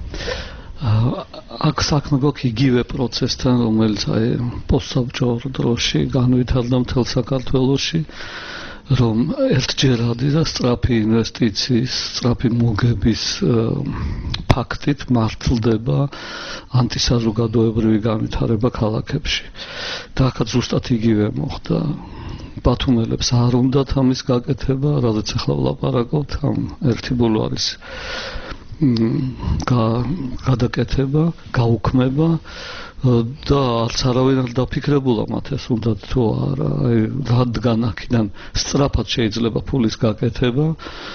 აქ საქმე გვაქვს იგივე პროცესთან, რომელიც აი პოსტსაბჭოურ დროში განვითარდა მთელ საქართველოში, რომ ერთჯერადი და სწრაფი ინვესტიციის, სწრაფი მოგების ფაქტით მართლდება ანტისაზოგადოებრივი განვითარება ქალაქებში. და აქაც ზუსტად იგივე მოხდა. ბათუმელებს არ უნდათ ამის გაკეთება, რადგან ახლა ვლაპარაკობთ ამ ერთი ბულვარის გადაკეთება, გაუქმება და არც არავინ არ დაფიქრებულა მათ ეს უნდათ თუ არა, რადგან აქედან სწრაფად შეიძლება ფულის გაკეთება.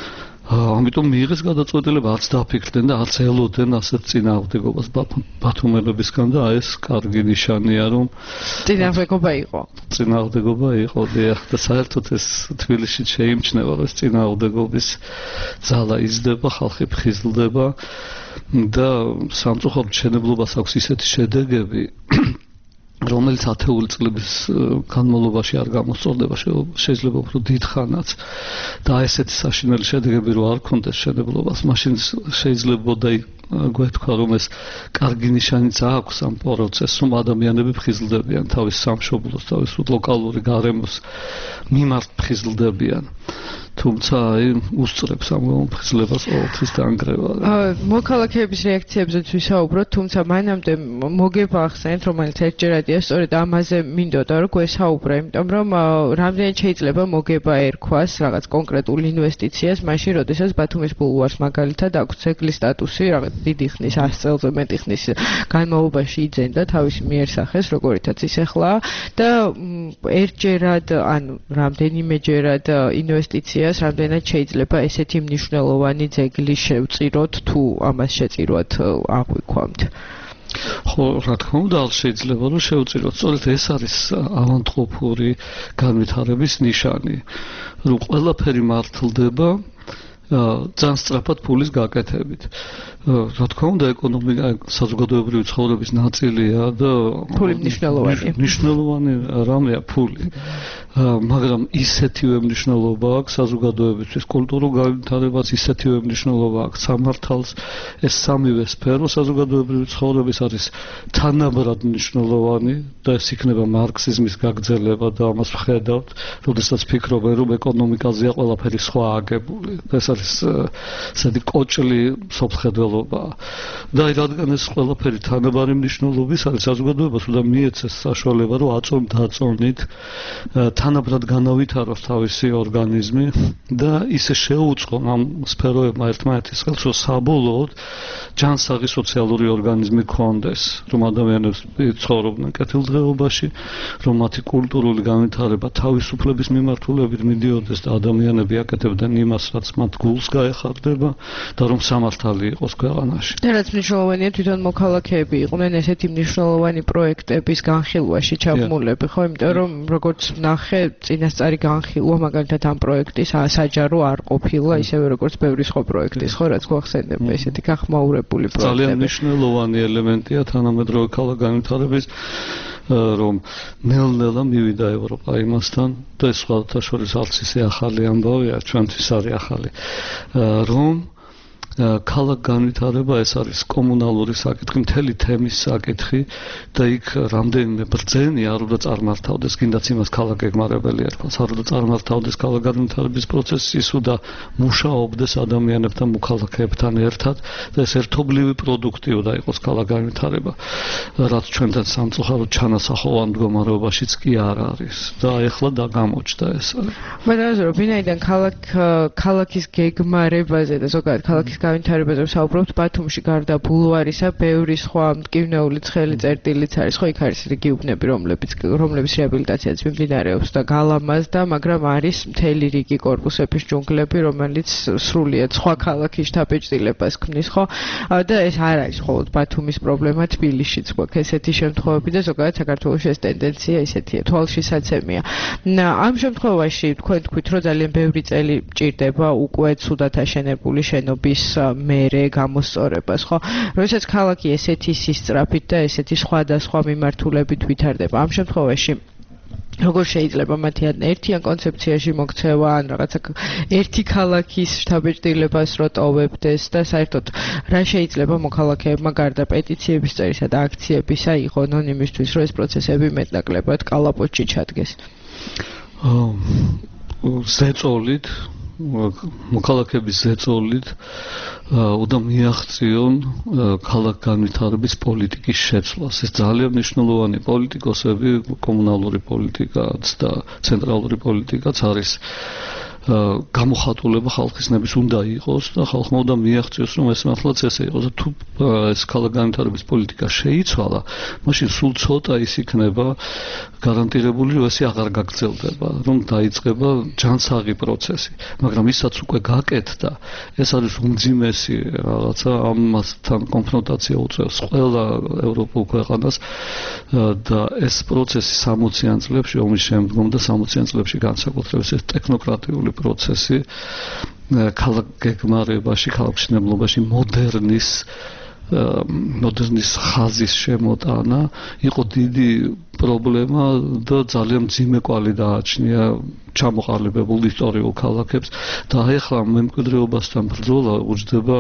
ამიტომ მიიღეს გადაწყვეტილება, არც დაფიქრდნენ და არც ელოდნენ ასეთ წინააღმდეგობას ბათუმელებისგან და ეს კარგი ნიშანია, რომ წინააღმდეგობა იყო. წინააღმდეგობა იყო, დიახ, და საერთოდ ეს თბილისში შეიმჩნევა, რომ ეს წინააღმდეგობის ძალა იზრდება, ხალხი ფხიზლდება და სამწუხაროდ მშენებლობას აქვს ისეთი შედეგები, რომელიც ათეული წლების განმავლობაში არ გამოსწორდება, შეიძლება უფრო დიდხანაც და ესეთი საშინელი შედეგები რო არ ქონდეს მშენებლობას, მაშინ შეიძლებოდა გვეთქვა, რომ ეს კარგი ნიშანიც აქვს ამ პროცესს, რომ ადამიანები ფხიზლდებიან თავის სამშობლოს, თავის ლოკალური გარემოს მიმართ ფხიზლდებიან. თუმცა აი უსწრებს ამ ფხიზლებას ყოველთვის დაანგრევა. მოქალაქეების რეაქციებზეც ვისაუბროთ, თუმცა მანამდე მოგება ახსენეთ, რომელიც ერთჯერადია, სწორედ ამაზე მინდოდა რომ გვესაუბრე, იმიტომ რომ რამდენად შეიძლება მოგება ერქვას რაღაც კონკრეტულ ინვესტიციას, მაშინ როდესაც ბათუმის ბულვარს მაგალითად აქვს ძეგლის სტატუსი, რაღაც დიდი ხნის, ას წელზე მეტი ხნის განმავლობაში იძენდა თავის მიერ სახეს, როგორითაც ის ეხლა და ერთჯერად, ანუ რამდენიმეჯერად ინვესტიცია რამდენად შეიძლება ესეთი მნიშვნელოვანი ძეგლი შევწიროთ თუ ამას შეწირვათ აღვიქვამთ. ხო, რა თქმა უნდა, შეიძლება რომ შევწიროთ. სწორედ ეს არის ავანტყოფური განვითარების ნიშანი, რომ ყველაფერი მართლდება ძალიან სწრაფად ფულის გაკეთებით. რა თქმა უნდა, ეკონომიკა საზოგადოებრივი ცხოვრების ნაწილია და ფული მნიშვნელოვანია. მნიშვნელოვანი რამეა ფული. მაგრამ ისეთივე მნიშვნელობა აქვს საზოგადოებისთვის, კულტურულ განვითარებას ისეთივე მნიშვნელობა აქვს სამართალს, ეს სამივე სფერო საზოგადოებრივი ცხოვრების არის თანაბრად მნიშვნელოვანი და ეს იქნება მარქსიზმის გაგრძელება და ამას ვხედავთ, როდესაც ფიქრობენ, რომ ეკონომიკაზეა ყველაფერი სხვა აგებული. ეს არის ესეთი კოჭლი სოფლხედველობაა. და აი რადგან ეს ყველაფერი თანაბარი მნიშვნელობის არის, საზოგადოებას უნდა მიეცეს საშუალება, რომ აწონ დაწონით თანაბრად განავითაროს თავისი ორგანიზმი და ისე შეუწყონ ამ სფეროებმა ერთმანეთის ხელს, რომ საბოლოოდ ჯანსაღი სოციალური ორგანიზმი ქონდეს, რომ ადამიანებს ცხოვრობდნენ კეთილდღეობაში, რომ მათი კულტურული განვითარება თავისუფლების მიმართულებით მიდიოდეს და ადამიანები აკეთებდნენ იმას, რაც მათ გულს გაეხარდება და რომ სამართალი იყოს ქვეყანაში. და რაც მნიშვნელოვანია, თვითონ მოქალაქეები იყვნენ ესეთი მნიშვნელოვანი პროექტების განხილვაში ჩაბმულები, ხო, იმიტომ რომ როგორც ნახე, წინასწარი განხილვა მაგალითად ამ პროექტის საჯარო არ ყოფილა, ისევე როგორც ბევრი სხვა პროექტის, ხო, რაც გვახსენდება ესეთი გახმაურებული პროექტები. ძალიან მნიშვნელოვანი ელემენტია თანამედროვე ქალაქ განვითარების, რომ ნელ-ნელა მივიდა ევროპა იმასთან და ეს სხვათა შორის არც ისე ახალი ამბავია, ჩვენთვის არის ახალი, რომ ქალაქ განვითარება ეს არის კომუნალური საკითხი, მთელი თემის საკითხი და იქ რამდენიმე ბრძენი არ უნდა წარმართავდეს, კიდაც იმას ქალაქ ეგმარებელი ერქვა, არ უნდა წარმართავდეს ქალაქ განვითარების პროცესი, ის უნდა მუშაობდეს ადამიანებთან, მოქალაქეებთან ერთად და ეს ერთობლივი პროდუქტი უნდა იყოს ქალაქ განვითარება, რაც ჩვენთან სამწუხაროდ ჩანასახოვან მდგომარეობაშიც კი არ არის და ეხლა დაგამოჩნდა ეს. მაგრამ ვინაიდან ქალაქ ქალაქის გეგმარებაზე და ზოგადად ქალაქის განვითარებაზე ვსაუბრობთ, ბათუმში გარდა ბულვარისა, ბევრი სხვა მტკივნეული ცხელი წერტილიც არის, ხო, იქ არის რეგიონები, რომლებიც რომლებიც რეაბილიტაციაც მიმდინარეობს და გალამაზდა, მაგრამ არის მთელი რიგი კორპუსების ჯუნგლები, რომელიც სრულიად სხვა ქალაქის შთაბეჭდილებას ქმნის, ხო? და ეს არ არის მხოლოდ ბათუმის პრობლემა, თბილისშიც გვაქვს ესეთი შემთხვევები და ზოგადად საქართველოში ეს ტენდენცია ისეთია, თვალშისაცემია. ამ შემთხვევაში თქვენ თქვით, რომ ძალიან ბევრი წელი ჭირდება უკვე ცუდად აშენებული შენობის მერე გამოსწორებას, ხო? როდესაც ქალაქი ესეთი სისწრაფით და ესეთი სხვადასხვა მიმართულებით ვითარდება, ამ შემთხვევაში როგორ შეიძლება მათი ან ერთიან კონცეფციაში მოქცევა, ან რაღაცა ერთი ქალაქის შთაბეჭდილებას რო ტოვებდეს და საერთოდ რა შეიძლება მოქალაქეებმა გარდა პეტიციების წერისა და აქციებისა იყონ იმისთვის, რომ ეს პროცესები მეტნაკლებად კალაპოტში ჩადგეს? ზეწოლით მოქალაქეების ზეწოლით უნდა მიაღწიონ ქალაქ განვითარების პოლიტიკის შეცვლას. ეს ძალიან მნიშვნელოვანი პოლიტიკოსები, კომუნალური პოლიტიკაც და ცენტრალური პოლიტიკაც არის გამოხატულება ხალხის ნების უნდა იყოს და ხალხმა უნდა მიაღწიოს, რომ ეს მართლაც ესე იყოს და თუ ეს ქალაქ განვითარების პოლიტიკა შეიცვალა, მაშინ სულ ცოტა ის იქნება გარანტირებული, რომ ესე აღარ გაგრძელდება, რომ დაიწყება ჯანსაღი პროცესი. მაგრამ ისაც უკვე გაკეთდა, ეს არის უმძიმესი რაღაცა, ამასთან კონფრონტაცია უწევს ყველა ევროპულ ქვეყანას და ეს პროცესი სამოციან წლებში, ომის შემდგომ და სამოციან წლებში განსაკუთრებით ეს ტექნოკრატიული პროცესი ქალაქ გეგმარებაში, ქალაქშენებლობაში მოდერნის მოდერნის ხაზის შემოტანა იყო დიდი პრობლემა და ძალიან მძიმე კვალი დააჩნია ჩამოყალიბებულ ისტორიულ ქალაქებს და ახლა მემკვიდრეობასთან ბრძოლა უჯდება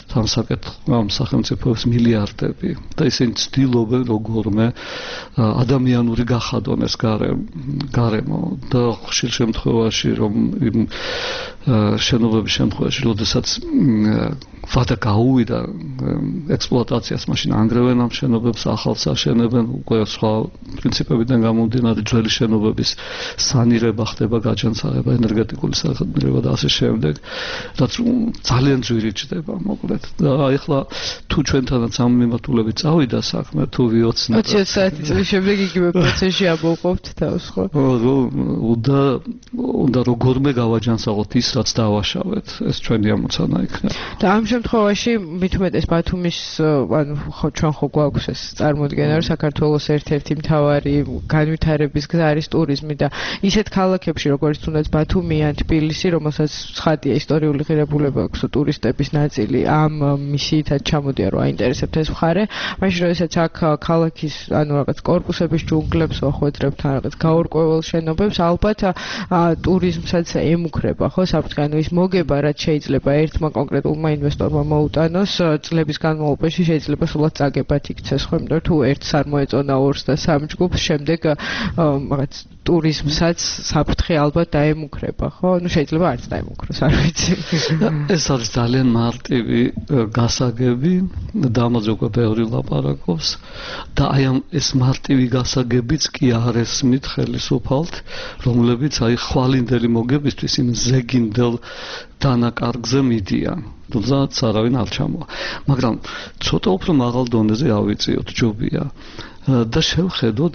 ამ სახელმწიფოებს მილიარდები და ისინი ცდილობენ როგორმე ადამიანური გახადონ ეს გარემო და ხშირ შემთხვევაში რომ იმ შენობების შემთხვევაში როდესაც ვადა გაუვიდა ექსპლუატაციას, მაშინ ანგრევენ ამ შენობებს, ახალს აშენებენ, უკვე სხვა პრინციპებიდან გამომდინარე ძველი შენობების სანირება ხდება, გაჯანსაღება, ენერგეტიკული საქმიანობა და ასე შემდეგ, რაც ძალიან ძვირი ჩდება, მოკლედ. და ახლა თუ ჩვენთანაც ამ მიმართულებით წავიდა საქმე, თუ ვიოცნებთ ოცი საათი წლის შემდეგ იგივე პროცესში ამოვყოფთ თავს, ხო? უნდა უნდა როგორმე გავაჯანსაღოთ ის, რაც დავაშავეთ, ეს ჩვენი ამოცანა იქნება. და ამ შემთხვევაში მით უმეტეს ბათუმის ანუ ხო ჩვენ ხო გვაქვს ეს წარმოდგენა, რომ საქართველოს ერთ-ერთი მთავარი განვითარების გზა არის ტურიზმი და ისეთ ქალაქებში როგორც თუნდაც ბათუმი ან თბილისი, რომელსაც ცხადია ისტორიული ღირებულება აქვს, ტურისტების ნაწილი ამ მისიითაც ჩამოდიან, რომ აინტერესებთ ეს მხარე, მაშინ როდესაც აქ ქალაქის ანუ რაღაც კორპუსების ჯუნგლებს ვახვედრებთ, ან რაღაც გაურკვეველ შენობებს, ალბათ ტურიზმსაც ემუქრება, ხო, საფრთხე, ანუ ის მოგება, რაც შეიძლება ერთმა კონკრეტულმა ინვესტორმა მოუტანოს, წლების განმავლობაში შეიძლება სულად წაგებად იქცეს, ხო, იმიტომ თუ ერთს არ მოეწონა ორს და სამ ჯგუფს, შემდეგ რაღაც ტურიზმსაც საფრთხე ალბათ დაემუქრება, ხო? ნუ შეიძლება არც დაემუქროს, არ ვიცი. ეს არის ძალიან მარტივი გასაგები და ამაზე უკვე ბევრი ლაპარაკობს და აი ამ ეს მარტივი გასაგებიც კი არ ესმით ხელისუფალთ, რომლებიც აი ხვალინდელი მოგებისთვის იმ ზეგინდელ დანაკარგზე მიდიან. თუმცა არავინ არ ჩამოვა. მაგრამ ცოტა უფრო მაღალ დონეზე ავიწიოთ ჯობია და შევხედოთ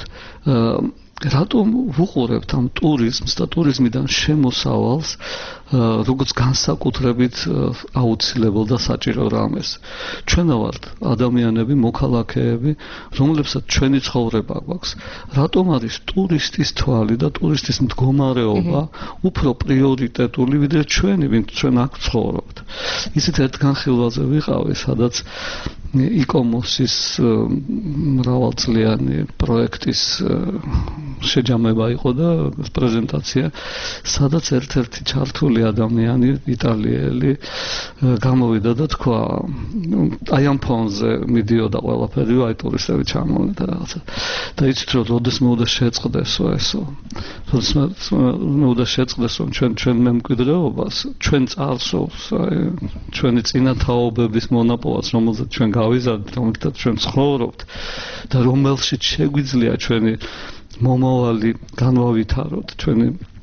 რატომ ვუყურებთ ამ ტურიზმს და ტურიზმიდან შემოსავალს როგორც განსაკუთრებით აუცილებელ და საჭირო რამეს. ჩვენა ვართ ადამიანები, მოქალაქეები, რომლებსაც ჩვენი ცხოვრება გვაქვს. რატომ არის ტურისტის თვალი და ტურისტის მდგომარეობა უფრო პრიორიტეტული ვიდრე ჩვენი, ვინც ჩვენ აქ ცხოვრობთ. ისეთ ერთ განხილვაზე ვიყავი, სადაც იკომოსის მრავალწლიანი პროექტის შეჯამება იყო და პრეზენტაცია, სადაც ერთ-ერთი ჩართული ადამიანი იტალიელი გამოვიდა და თქვა, აი ამ ფონზე მიდიოდა ყველაფერი, აი ტურისტები ჩამოვიდნენ და რაღაცა. და იცით რომ როდესმე უნდა შეწყდესო ესო. როდესმე უნდა შეწყდესო ჩვენ ჩვენ მემკვიდრეობას, ჩვენ წარსულს, აი ჩვენი წინათაობების მონაპოვას, რომელზეც ჩვენ გავიზარდეთ, რომელთაც ჩვენ ცხოვრობთ და რომელშიც შეგვიძლია ჩვენი მომავალი განვავითაროთ, ჩვენი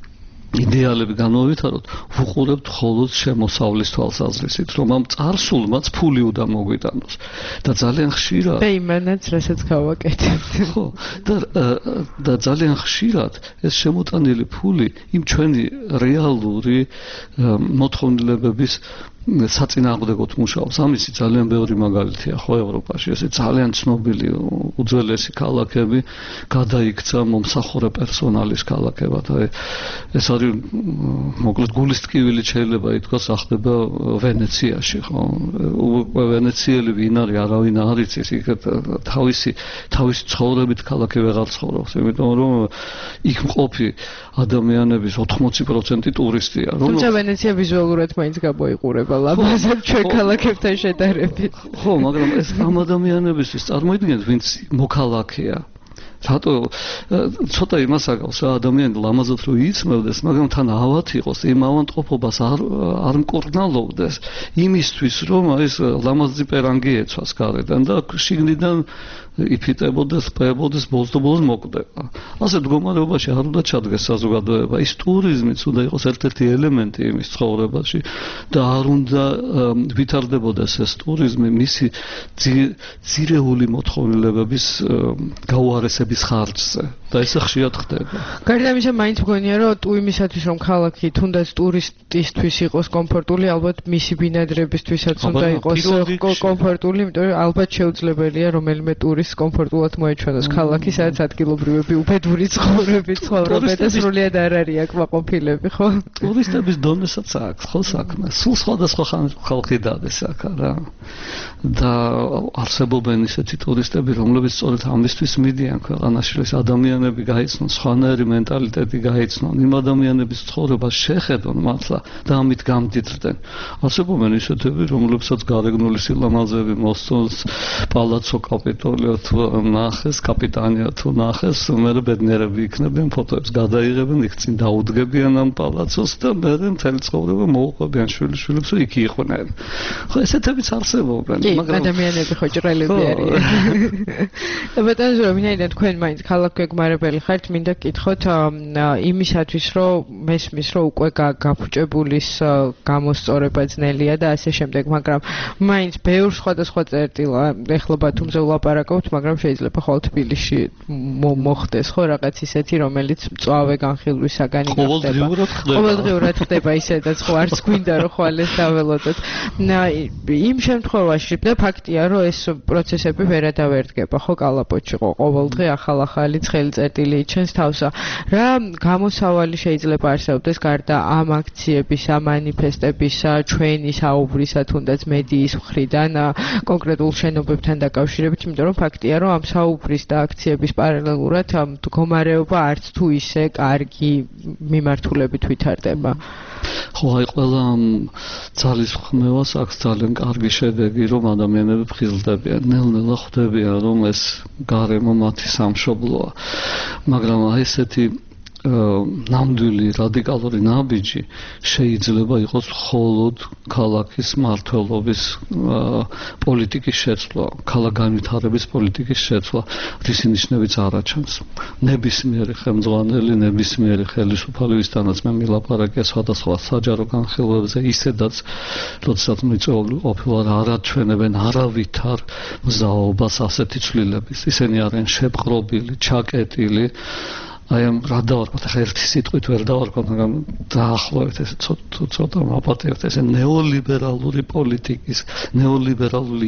იდეალები განმოვითაროთ, ვუყურებთ მხოლოდ შემოსავლის თვალსაზრისით, რომ ამ წარსულმაც ფული უნდა მოგვიტანოს. და ძალიან ხშირად და იმანაც რასაც გავაკეთებთ. ხო, და და ძალიან ხშირად ეს შემოტანილი ფული იმ ჩვენი რეალური მოთხოვნილებების საწინააღმდეგოდ მუშაობს. ამისი ძალიან ბევრი მაგალითია ხო ევროპაში. ესე ძალიან ცნობილი უძველესი ქალაქები გადაიქცა მომსახურე პერსონალის ქალაქებად. აი ეს არის მოკლედ გულის ტკივილი შეიძლება ითქვას ახდება ვენეციაში ხო. უკვე ვენეციელი ვინ არის, არავინ არ იცის. იქ თავისი თავისი ცხოვრებით ქალაქი ვეღარ ცხოვრობს, იმიტომ რომ იქ მყოფი ადამიანების ოთხმოცი პროცენტი ტურისტია. თუმცა ვენეცია ვიზუალურად მაინც გამოიყურება ლამაზად ჩვენ ქალაქებთან შედარებით. ხო, მაგრამ ეს ამ ადამიანებისთვის წარმოიდგინეთ, ვინც მოქალაქეა. რატო ცოტა იმას აკავს რა ადამიანი ლამაზად რო იცმევდეს, მაგრამ თან ავად იყოს, იმ ავადმყოფობას არ არ მკურნალობდეს იმისთვის, რომ ეს ლამაზი პერანგი ეცვას გარედან და შიგნიდან იფიტებოდეს, პებოდეს, ბოლოს მოკვდება. ასე მდგომარეობაში არ უნდა ჩადგეს საზოგადოება. ის ტურიზმიც უნდა იყოს ერთ-ერთი ელემენტი იმის ცხოვრებაში და არ უნდა ვითარდებოდეს ეს ტურიზმი მისი ძირეული მოთხოვნილებების გაუარესების ხარჯზე. და ესე ხშირად ხდება. გარდა ამისა, მაინც მგონია, რომ ტუიმისათვის რომ ქალაქი თუნდაც ტურისტისთვის იყოს კომფორტული, ალბათ მისი ბინადრებისთვისაც უნდა იყოს კომფორტული, იმიტომ რომ ალბათ შეუძლებელია რომელიმე ტურისტ კომფორტულად მოეჩვენოს ქალაქი, სადაც ადგილობრივები უბედური ცხოვრებით ცხოვრობენ და სრულიად არ არის აკმაყოფილები, ხო? ტურისტების დონესაც აქვს, ხო საქმე. სულ სხვადასხვა ხალხი დადეს აქ რა. და არსებობენ ისეთი ტურისტები, რომლებიც სწორედ ამისთვის მიდიან ქვეყანაში, რომ ადამიანები გაიცნონ, სხვანაირი მენტალიტეტი გაიცნონ, იმ ადამიანების ცხოვრებას შეხედონ მართლა და ამით გამდიდრდნენ. არსებობენ ისეთები, რომლებსაც გარეგნული სილამაზები მოსწონს, პალაცო კაპიტოლიო თუ ნახეს, კაპიტანია თუ ნახეს, მე ბედნიერები იქნებიან, ფოტოებს გადაიღებენ, იქ წინ დაუდგებიან ამ პალაცოს და მე მთელი ცხოვრება მოუყვებიან შვილიშვილებს, რომ იქ იყვნენ. ხო, ესეთებიც არსებობენ, მაგრამ ადამიანები ხო ჭრელები არიან. და ბატონო, ვინაიდან თქვენ მაინც ქალაქ გეგმარებელი ხართ, მინდა გკითხოთ იმისათვის, რომ მესმის, რომ უკვე გაფუჭებულის გამოსწორება ძნელია და ასე შემდეგ, მაგრამ მაინც ბევრ სხვადასხვა წერტილა ეხლა ბათუმზე ვლაპარაკობთ, მაგრამ შეიძლება ხოლმე თბილისში მოხდეს ხო რაღაც ისეთი, რომელიც მწვავე განხილვისაგანი ხდება. ყოველდღიურად ხდება ისედაც ხო არც გვინდა რომ ხვალეს დაველოდოთ. იმ შემთხვევაში და ფაქტია, რომ ეს პროცესები ვერადავერდგება ხო კალაპოტში ხო ყოველდღე ახალ-ახალი ცხელი წერტილი იჩენს თავსა. რა გამოსავალი შეიძლება არსებობდეს გარდა ამ აქციების, ამ მანიფესტებისა, ჩვენი საუბრისა, თუნდაც მედიის მხრიდან კონკრეტულ შენობებთან დაკავშირებით, იმიტომ რომ ფაქტია, რომ ამ საუბრის და აქციების პარალელურად მდგომარეობა არც თუ ისე კარგი მიმართულებით ვითარდება. ხო, აი ყველა ძალის ხმევას აქვს ძალიან კარგი შედეგი, რომ ადამიანები ფხიზლდებიან, ნელ-ნელა ხვდებიან, რომ ეს გარემო მათი სამშობლოა. მაგრამ აი ესეთი ნამდვილი რადიკალური ნაბიჯი შეიძლება იყოს მხოლოდ ქალაქის მმართველობის პოლიტიკის შეცვლა, ქალაქ განვითარების პოლიტიკის შეცვლა, რის ნიშნებიც არაჩანს. ნებისმიერი ხელმძღვანელი, ნებისმიერი ხელისუფალი, ვისთანაც მე მილაპარაკია სხვადასხვა საჯარო განხილვებზე, ისედაც, როდესაც მიწვეული ყოფილვარ არ აჩვენებენ არავითარ მზაობას ასეთი ცვლილების. ისინი არიან შეპყრობილი, ჩაკეტილი. აი ამ რა დავარქვათ, ახლა ერთი სიტყვით ვერ დავარქვათ, მაგრამ დაახლოებით ეს ცოტა მაპატიებთ, ეს ნეოლიბერალური პოლიტიკის, ნეოლიბერალური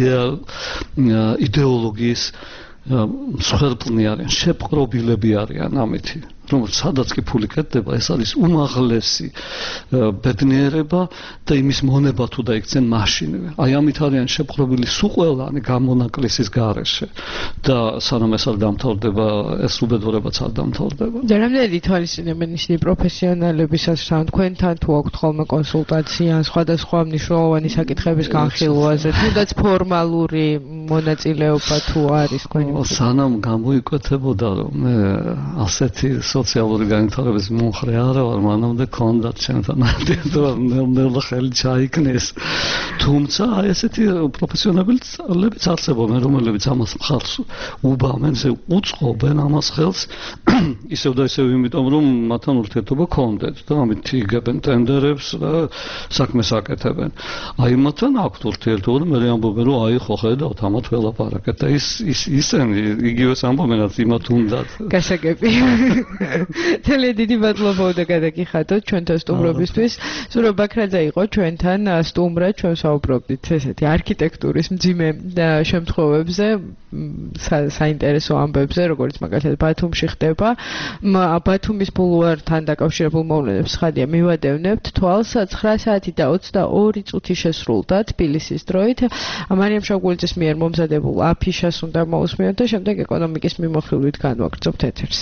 იდეოლოგიის მსხვერპლნი არიან, შეპყრობილები არიან ამითი. რომ სადაც კი ფული კეთდება, ეს არის უმაღლესი ბედნიერება და იმის მონება თუ დაიქცენ მაშინვე. აი ამით არიან შეპყრობილი სულ ყველანი გამონაკლისის გარეშე და სანამ ეს არ დამთავრდება, ეს უბედურებაც არ დამთავრდება. და რამდენი თვალისწინებენ ისინი პროფესიონალებისაც, თქვენთან თუ აქვთ ხოლმე კონსულტაცია, სხვადასხვა მნიშვნელოვანი საკითხების განხილვაზე, თუნდაც ფორმალური მონაწილეობა თუ არის თქვენი? სანამ გამოიკვეთებოდა, რომ მე ასეთი სოციალური განვითარების მომხრე არა ვარ, მანამდე ქონდათ ჩემთან ნელ-ნელა ხელი ჩაიქნეს. თუმცა აი ესეთი პროფესიონალებიც არსებობენ, რომლებიც ამას მხარს უბამენ, უწყობენ ამას ხელს, ისევ და ისევ იმიტომ, რომ მათთან ურთიერთობა ქონდეთ და ამით იგებენ ტენდერებს და საქმეს აკეთებენ. აი მათთან აქვთ ურთიერთობა და მე ამბობენ, რომ აი ხო ხედავთ, ამათ ველაპარაკეთ და ის ისინი იგივეს ამბობენ, რაც იმათ უნდათ. გასაგები. თელი დიდი მადლობა უნდა გადაგიხადოთ ჩვენთან სტუმრობისთვის. სურო ბაქრაძე იყო ჩვენთან სტუმრად, ჩვენ საუბრობდით ესეთი არქიტექტურის მძიმე შემთხვევებზე, საინტერესო ამბებზე, როგორც მაგალითად ბათუმში ხდება. ბათუმის ბულვართან დაკავშირებულ მოვლენებს ხადია მივადევნებთ თვალს ცხრა საათი და ოცდაორი წუთი შესრულდა თბილისის დროით. მარიამ შავგულიძის მიერ მომზადებულ აფიშას უნდა მოусმინოთ და შემდეგ ეკონომიკის მიმოხილვით განვაგრძობთ ეთერს.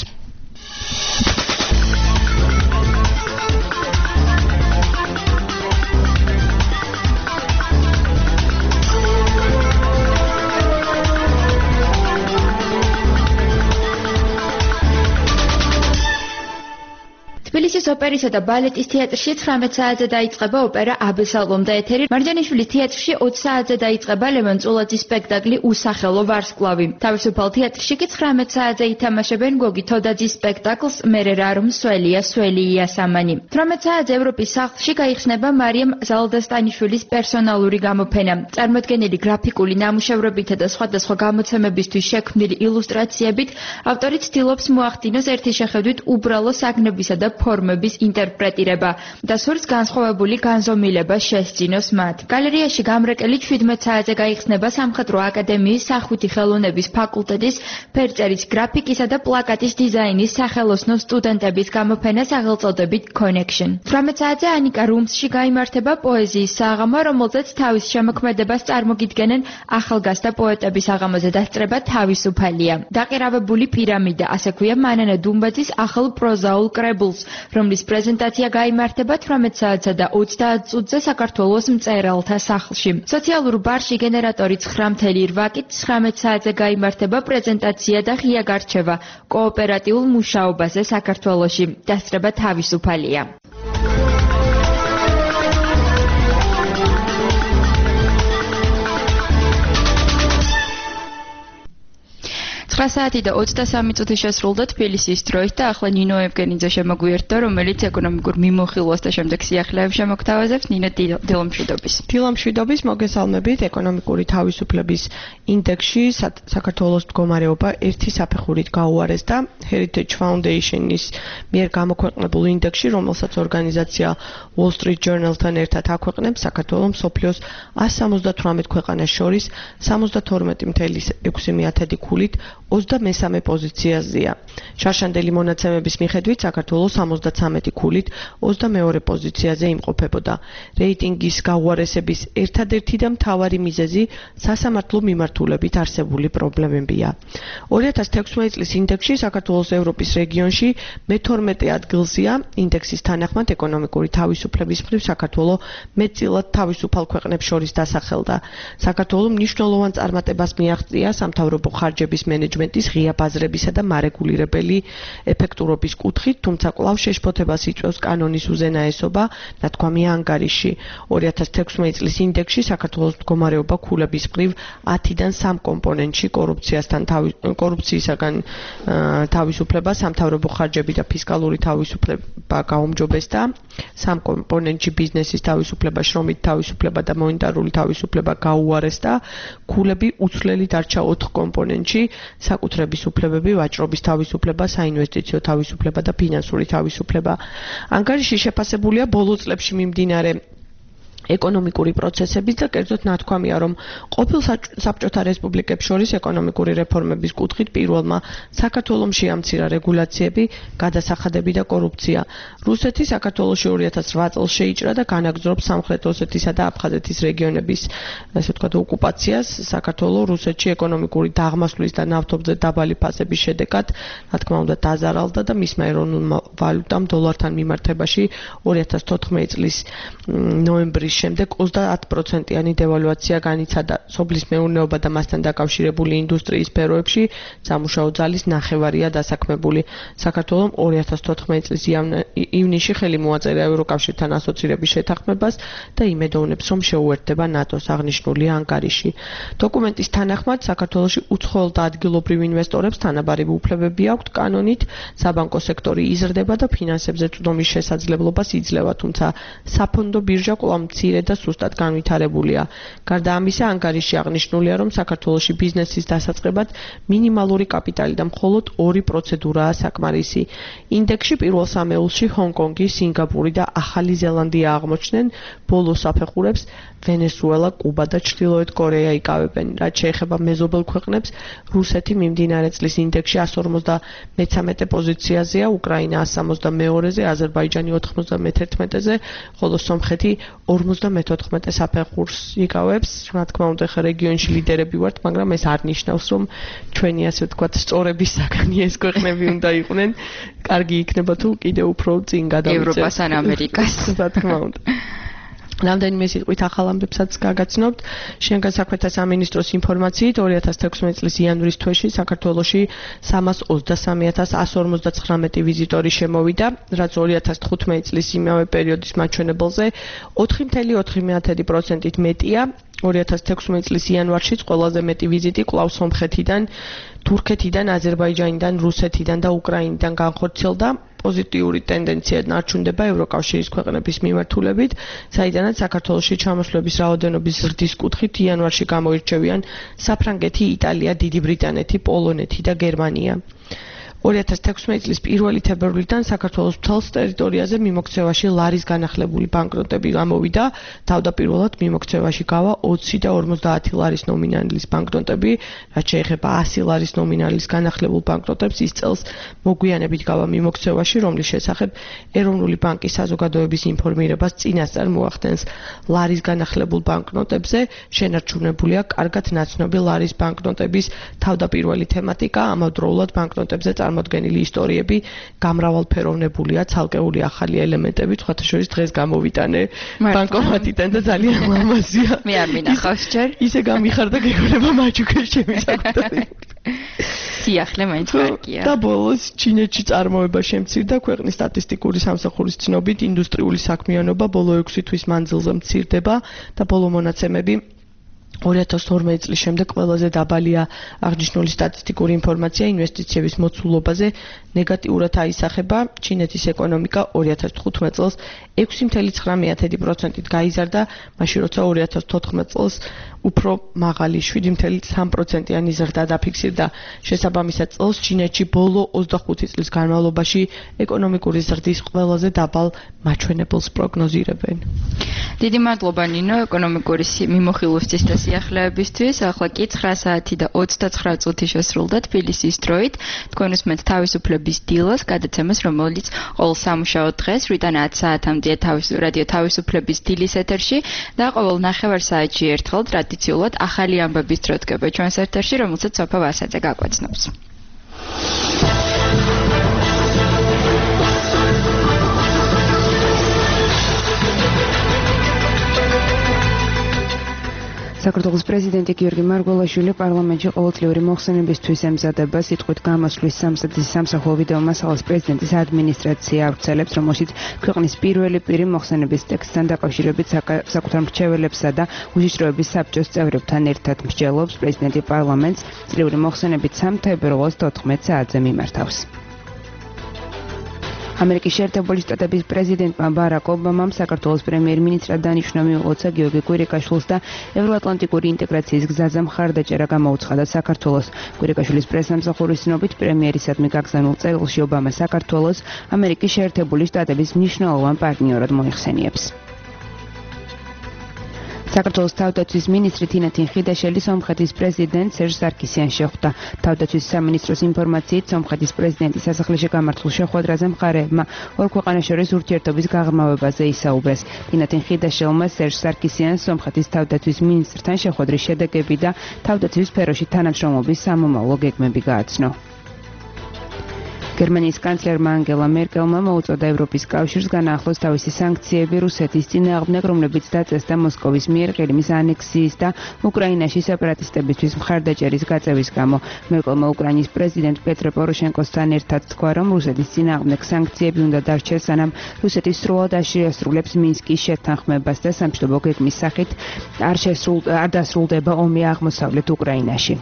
თბილისის ოპერისა და ბალეტის თეატრში ცხრამეტ საათზე დაიწყება ოპერა აბესალომ და ეთერი. მარჯანიშვილის თეატრში ოცი საათზე დაიწყება ლევან წულაძის სპექტაკლი უსახელო ვარსკვლავი. თავისუფალ თეატრში კი ცხრამეტ საათზე ითამაშებენ გოგი თოდაძის სპექტაკლს მერე რა რომ სველია სველია სამანი. თვრამეტ საათზე ევროპის სახლში გაიხსნება მარიამ ზალდასტანიშვილის პერსონალური გამოფენა. წარმოდგენილი გრაფიკული ნამუშევრებითა და სხვადასხვა გამოცემებისთვის შექმნილი ილუსტრაციებით ავტორი ცდილობს მოახდინოს ერთი შეხედვით უბრალო საგნებისა და ფორმების ინტერპრეტირება და სურს განსხვავებული განზომილება შესძინოს მათ. გალერეაში გამრეკელი შვიდმეტ საათზე გაიხსნება სამხატვრო აკადემიის სახვითი ხელოვნების ფაკულტეტის ფერწერის გრაფიკისა და პლაკატის დიზაინის სახელოსნო სტუდენტების გამოფენა სახელწოდებით Connection. თვრამეტ საათზე ანიკა რუმსში გაიმართება პოეზიის საღამო, რომელზეც თავის შემოქმედებას წარმოგიდგენენ ახალგაზრდა პოეტების აღამოზე დასწრება თავისუფალია. დაყირავებული პირამიდა, ასე ქვია მანანა დუმბაძის ახალ პროზაულ კრებულს, რომლის პრეზენტაცია გაიმართება თვრამეტ საათსა და ოცდაათ წუთზე საქართველოს მწერალთა სახლში. სოციალურ ბარში გენერატორი ცხრა ათეული რვაკით ცხრამეტ საათზე გაიმართება პრეზენტაცია და ღია გარჩევა კოოპერატიულ მუშაობაზე საქართველოში. დასწრება თავისუფალია. ცხრა საათი და ოცდასამი წუთი შესრულდა თბილისის დროით და ახლა ნინო ევგენიძე შემოგვიერთდა, რომელიც ეკონომიკურ მიმოხილვას და შემდეგ სიახლეებს შემოგთავაზებს. ნინო, დილამშვიდობის. დილამშვიდობის, მოგესალმებით. ეკონომიკური თავისუფლების ინდექსში საქართველოს მდგომარეობა ერთი საფეხურით გაუარესდა. Heritage Foundation-ის მიერ გამოქვეყნებულ ინდექსში, რომელსაც ორგანიზაცია Wall Street Journal-თან ერთად აქვეყნებს, საქართველოს მსოფლიოს ასი სამოცდათვრამეტ ქვეყანას შორის სამოცდათორმეტი ათეული ექვსი ქულით ოცდამესამე პოზიციაზეა. შარშანდელი მონაცემების მიხედვით საქართველოს სამოცდათვრამეტი ქულით ოცდამეორე პოზიციაზე იმყოფებოდა. რეიტინგის გაუარესების ერთადერთი და მთავარი მიზეზი სასამართლო მიმართულებით არსებული პრობლემებია. ორი ათას თექვსმეტი წლის ინდექსში საქართველოს ევროპის რეგიონში მეთორმეტე ადგილზეა. ინდექსის თანახმად ეკონომიკური თავისუფლების მხრივ საქართველო მეტწილად თავისუფალ ქვეყნებს შორის დასახელდა. საქართველო მნიშვნელოვან წარმატებას მიაღწია სამთავრობო ხარჯების მენეჯმენტის ღია ბაზრებისა და მარეგულირებელი ეფექტურობის კუთხით, თუმცა კვლავ შეშფოთებას იწვევს კანონის უზენაესობა, ნათქვამია ანგარიში. ორი ათას თექვსმეტი წლის ინდექსში საქართველოს მდგომარეობა ქულების მხრივ ათიდან სამ კომპონენტში კორუფციასთან კორუფციისაგან თავისუფლება, სამთავრობო ხარჯები და ფისკალური თავისუფლება გაუმჯობესდა. სამ კომპონენტში ბიზნესის თავისუფლება, შრომით თავისუფლება და მონეტარული თავისუფლება გაუარესდა. ქულები უცვლელი დარჩა ოთხ კომპონენტში, საკუთრების უფლებები, ვაჭრობის თავისუფლება, საინვესტიციო თავისუფლება და ფინანსური თავისუფლება. ანგარიში შეფასებულია ბოლო წლებში მიმდინარე ეკონომიკური პროცესების და კერძოდ ნათქვამია, რომ ყოფილ საბჭოთა რესპუბლიკებს შორის ეკონომიკური რეფორმების კუთხით პირველმა საქართველოს შეამცირა რეგულაციები, გადასახადები და კორუფცია. რუსეთი საქართველოში ორი ათას რვა წელს შეიჭრა და განაგრძობს სამხრეთ ოსეთის და აფხაზეთის რეგიონების, ასე ვთქვათ, ოკუპაციას. საქართველოს რუსეთში ეკონომიკური დაღმასვლის და ნავთობზე დაბალი ფასების შედეგად, რა თქმა უნდა, დაზარალდა და მისმა ეროვნულმა ვალუტამ დოლართან მიმართებაში ორი ათას თოთხმეტი წლის ნოემბრის იანვრის შემდეგ ოცდაათ პროცენტიანი დევალვაცია განიცადა სოფლის მეურნეობა და მასთან დაკავშირებული ინდუსტრიის სფეროებში, სამუშაო ძალის ნახევარია დასაქმებული. საქართველომ ორი ათას თოთხმეტი წლის ივნისში ხელი მოაწერა ევროკავშირთან ასოცირების შეთანხმებას და იმედოვნებს, რომ შეუერთდება ნატოს, აღნიშნულია ანგარიში. დოკუმენტის თანახმად, საქართველოში უცხოელ და ადგილობრივ ინვესტორებს თანაბარი უფლებები აქვთ კანონით, საბანკო სექტორი იზრდება და ფინანსებზე წვდომის შესაძლებლობას იძლევა, თუმცა საფონდო ბირჟა კვლავ მცირე და სუსტად განვითარებულია. გარდა ამისა, ანგარიში აღნიშნულია, რომ საქართველოში ბიზნესის დასაწყებად მინიმალური კაპიტალი და მხოლოდ ორი პროცედურაა საკმარისი. ინდექსში პირველ სამეულში ჰონკონგი, სინგაპური და ახალი ზელანდია აღმოჩნდნენ, ბოლო საფეხურებს ვენესუელა, კუბა და ჩრდილოეთ კორეა იკავებენ. რაც შეეხება მეზობელ ქვეყნებს, რუსეთი მიმდინარე წლის ინდექსში εκατს ორმოცდამეცამეტე პოზიციაზეა, უკრაინა εκατს სამოცდამეორეზე, აზერბაიჯანი ოთხმოცდამეთერთმეტეზე, ხოლო სომხეთი ორმოცდამეთოთხმეტე საფეხურს იკავებს. რა თქმა უნდა, ხა რეგიონში ლიდერები ვართ, მაგრამ ეს არ ნიშნავს, რომ ჩვენი ასე ვთქვათ, სწორების საგანი ეს ქვეყნები უნდა იყვნენ. კარგი იქნება თუ კიდევ უფრო წინ გადავიწევთ ევროპას ან ამერიკას. რა თქმა უნდა. რამდენიმე სიტყვით ახალ ამბებსაც გაგაცნობთ. შინაგან საქმეთა სამინისტროს ინფორმაციით ორი ათას თექვსმეტი წლის იანვრის თვეში საქართველოში სამას ოცდასამი ათას εκατს ორმოცდაცხრამეტი ვიზიტორი შემოვიდა, რაც ორი ათას თხუთმეტი წლის იმავე პერიოდის მაჩვენებელზე ოთხი კoma ოთხი პროცენტით მეტია. ორი ათას თექვსმეტი წლის იანვარშიც ყველაზე მეტი ვიზიტი კვლავ სომხეთიდან, თურქეთიდან, აზერბაიჯანიდან, რუსეთიდან და უკრაინიდან განხორციელდა. პოზიტიური ტენდენცია ნარჩუნდება ევროკავშირის ქვეყნების მიმართულებით, საიდანაც საქართველოში ჩამოსვლების რაოდენობის ზრდის კუთხით იანვარში გამოირჩევიან საფრანგეთი, იტალია, დიდი ბრიტანეთი, პოლონეთი და გერმანია. ორი ათას თექვსმეტი წლის პირველი თებერვლიდან საქართველოს მთელს ტერიტორიაზე მიმოქცევაში ლარის განახლებული ბანკნოტები გამოვიდა. თავდაპირველად მიმოქცევაში გავა ოცი და ორმოცდაათი ლარის ნომინალის ბანკნოტები, რაც შეეხება ასი ლარის ნომინალის განახლებულ ბანკნოტებს, ის წელს მოგვიანებით გავა მიმოქცევაში, რომლის შესახებ ეროვნული ბანკის საზოგადოების ინფორმირებას წინასწარ მოახდენს. ლარის განახლებულ ბანკნოტებზე შენარჩუნებულია კარგად ნაცნობი ლარის ბანკნოტების თავდაპირველი თემატიკა, ამავდროულად ბანკნოტებზე წარმოდგენილი ისტორიები გამრავალფეროვნებულია, ცალკეული ახალი ელემენტები, სხვათა შორის დღეს გამოვიტანე ბანკომატიდან და ძალიან ლამაზია. მე არ მინახავს ჯერ. ისე გამიხარდა გეკონება მაჩუქეს ჩემი საკუთარი. სიახლე მაინც კარგია. და ბოლოს ჩინეთში წარმოება შემცირდა, ქვეყნის სტატისტიკური სამსახურის ცნობით ინდუსტრიული საქმიანობა ბოლო ექვსი თვის მანძილზე მცირდება და ბოლო მონაცემები ორი ათას თორმეტი წლის შემდეგ ყველაზე დაბალია. აღნიშნული სტატისტიკური ინფორმაცია ინვესტიციების მოცულობაზე ნეგატიურად აისახება. ჩინეთის ეკონომიკა ორი ათას თხუთმეტი წელს ექვსი კoma ცხრამეტი პროცენტით გაიზარდა, მაშინ როცა ორი ათას თოთხმეტი წელს უფრო მაღალი შვიდი კoma სამი პროცენტიანი ზრდა დაფიქსირდა. შესაბამისად წელს ჩინეთში ბოლო ოცდახუთი წლის განმავლობაში ეკონომიკური ზრდის ყველაზე დაბალ მაჩვენებელს პროგნოზირებენ. დიდი მადლობა ნინო ეკონომიკური მიმოხილვისთვის და სიახლეებისთვის. ახლა კი ცხრა საათი და ოცდაცხრა წუთი შესრულდა თბილისის დროით. თქვენ უსმენთ თავისუფლების დილას, გადაცემას, რომელიც ყოველ სამუშაო დღეს რიდან ათ საათამდეა რადიო თავისუფლების დილის ეთერში და ყოველ ნახევარ საათში ერთხელ ტრადიციულად ახალი ამბების დრო დგება ჩვენს ეთერში, რომელსაც სოფა ვასაძე გაგვაცნობს. საქართველოს პრეზიდენტი გიორგი მარგველაშვილი პარლამენტში ყოველწლიური მოხსენებისთვის ემზადება სიტყვით გამოსვლის სამსახურის სამსახურ ვიდეო მასალას პრეზიდენტის ადმინისტრაცია ავრცელებს, რომელშიც ქვეყნის პირველი პირი მოხსენების ტექსტთან დაკავშირებით საკუთარ მრჩეველებსა და უშიშროების საბჭოს წევრებთან ერთად მსჯელობს. პრეზიდენტი პარლამენტს წლიური მოხსენებით სამი თებერვალს თოთხმეტ საათზე მიმართავს. ამერიკის შეერთებული შტატების პრეზიდენტმა ბარაკ ობამამ საქართველოს პრემიერ-მინისტრად დანიშნა მიუღოცა გიორგი კვირიკაშვილს და ევროატლანტიკური ინტეგრაციის გზაზე მხარდაჭერა გამოუცხადა საქართველოს. კვირიკაშვილის პრესამსახურის ცნობით პრემიერისადმი გაგზავნილ წერილში ობამა საქართველოს ამერიკის შეერთებული შტატების მნიშვნელოვან პარტნიორად მოიხსენიებს. საქართველოს თავდაცვის მინისტრი თინა თინხიდაშელი სომხეთის პრეზიდენტ სერჟ სარკისიანს შეხვდა. თავდაცვის სამინისტროს ინფორმაციით სომხეთის პრეზიდენტის სასახლეში გამართულ შეხვედრაზე მხარეებმა ორ ქვეყანას შორის ურთიერთობის გაღრმავებაზე ისაუბრეს. თინა თინხიდაშელმა სერჟ სარკისიანს სომხეთის თავდაცვის მინისტრთან შეხვედრის შედეგები და თავდაცვის სფეროში თანამშრომლობის სამომავლო გეგმები გააცნო. გერმანიის კანცლერმა ანგელა მერკელმა მოუწოდა ევროპის კავშირს განაახლოს თავისი სანქციები რუსეთის წინააღმდეგ, რომლებიც დაწესდა მოსკოვის მიერ ყირიმის ანექსიის და უკრაინაში სეპარატისტებისთვის მხარდაჭერის გაწევის გამო. მერკელმა უკრაინის პრეზიდენტ პეტრე პოროშენკოსთან ერთად თქვა, რომ რუსეთის წინააღმდეგ სანქციები უნდა დარჩეს, სანამ რუსეთი სრულად შეასრულებს მინსკის შეთანხმებას და სამშვიდობო გეგმის სახით არ შესრულ არ დასრულდება ომი აღმოსავლეთ უკრაინაში.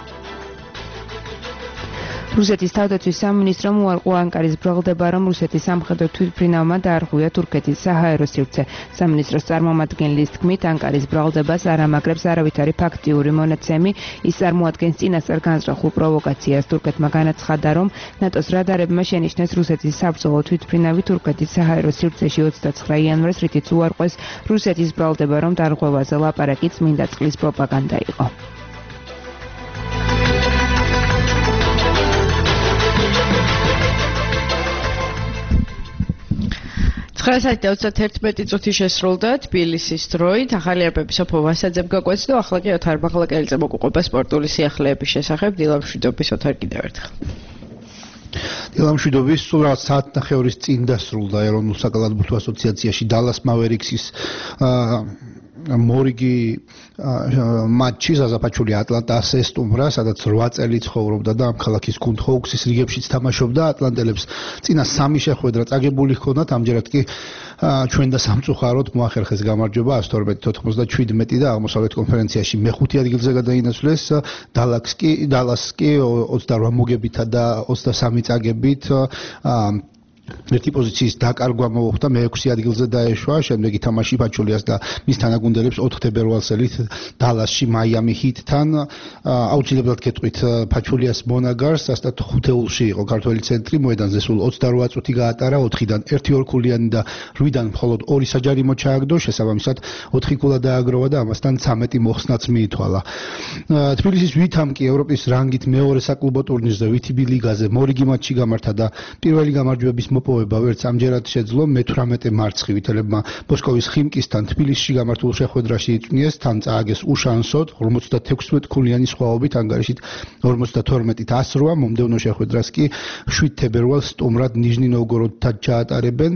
რუსეთის თავდაცვის სამინისტრომ უარყო ანკარის ბრალდება, რომ რუსეთის სამხედრო თვითმფრინავმა დაარღვია თურქეთის საჰაერო სივრცე. სამინისტროს წარმომადგენლის თქმით, ანკარის ბრალდებას არ ამაგრებს არავითარი ფაქტიური მონაცემი. ის წარმოადგენს წინასწარ განზრახულ პროვოკაციას. თურქეთმა განაცხადა, რომ ნატოს რადარებმა შენიშნეს რუსეთის საბრძოლო თვითმფრინავი თურქეთის საჰაერო სივრცეში ოცდაცხრა იანვარს, რითიც უარყვეს რუსეთის ბრალდება, რომ დარღვევაზე ლაპარაკი წმინდა წყლის პროპაგანდა იყო. ცხრა საათი და ოცდაერთი წუთი შესრულდა თბილისის დროით. ახალი არბები სოფო ვასაძემ გაკვეცდა, ახლა კი ოთარ ბაღლაკელიძე მოგუყვება სპორტული სიახლეების შესახებ. დილამშვიდობის ოთარ კიდევ ერთხელ. დილამშვიდობის, სულ რაღაც საათნახევრის წინ დასრულდა ეროვნულ საკალათბურთო ასოციაციაში დალას მავერიქსის მორიგი მატჩი ზაზაფაჩული ატლანტას ესტუმრა, სადაც რვა წელი ცხოვრობდა და ამ ქალაქის გუნდ ჰოუქსის რიგებშიც თამაშობდა. ატლანტელებს წინა სამი შეხვედრა წაგებული ჰქონდათ, ამჯერად კი ჩვენ და სამწუხაროდ მოახერხეს გამარჯვება ათს თორმეტი თოთხმოცდაშვიდმეტი და აღმოსავლეთ კონფერენციაში მეხუთე ადგილზე გადაინაცვლეს. დალას კი დალას კი ოცდარვა მოგებითა და ოცდასამი წაგებით ერთი პოზიციის დაკარგვა მოუხდა, მეექვსე ადგილზე დაეშვა, შემდეგ ითამაში ფაჩულიას და მის თანაგუნდელებს ოთხ თებერვალსელით დალასში მაიამი ჰიტთან. აუცილებლად გეტყვით ფაჩულიას მონაგარს, ასეთ ხუთეულში იყო ქართველი ცენტრი, მოედანზე სულ ოცდარვა წუთი გაატარა, ოთხიდან ერთი ორქულიანი და რვიდან მხოლოდ ორი საჯარიმო ჩააგდო, შესაბამისად ოთხი ქულა დააგროვა და ამასთან ცამეტი მოხსნაც მიითვალა. თბილისის ვითამ კი ევროპის რანგით მეორე საკლუბო ტურნირზე ვითიბი ლიგაზე მორიგი მატჩი გამართა და პირველი გამარჯვების მოპოვება ვერც ამჯერად შეძლო. მეთვრამეტე მარცხი ვითელებმა მოსკოვის ხიმკისთან თბილისში გამართულ შეხვედრაში იწვნიეს, თან წააგეს უშანსოდ ორმოცდათექვსმეტ ქულიანი სხვაობით, ანგარიშით ორმოცდათორმეტით ასრვა. მომდევნო შეხვედრას კი შვიდ თებერვალს სტუმრად ნიჟნი ნოვგოროდთან ჩაატარებენ.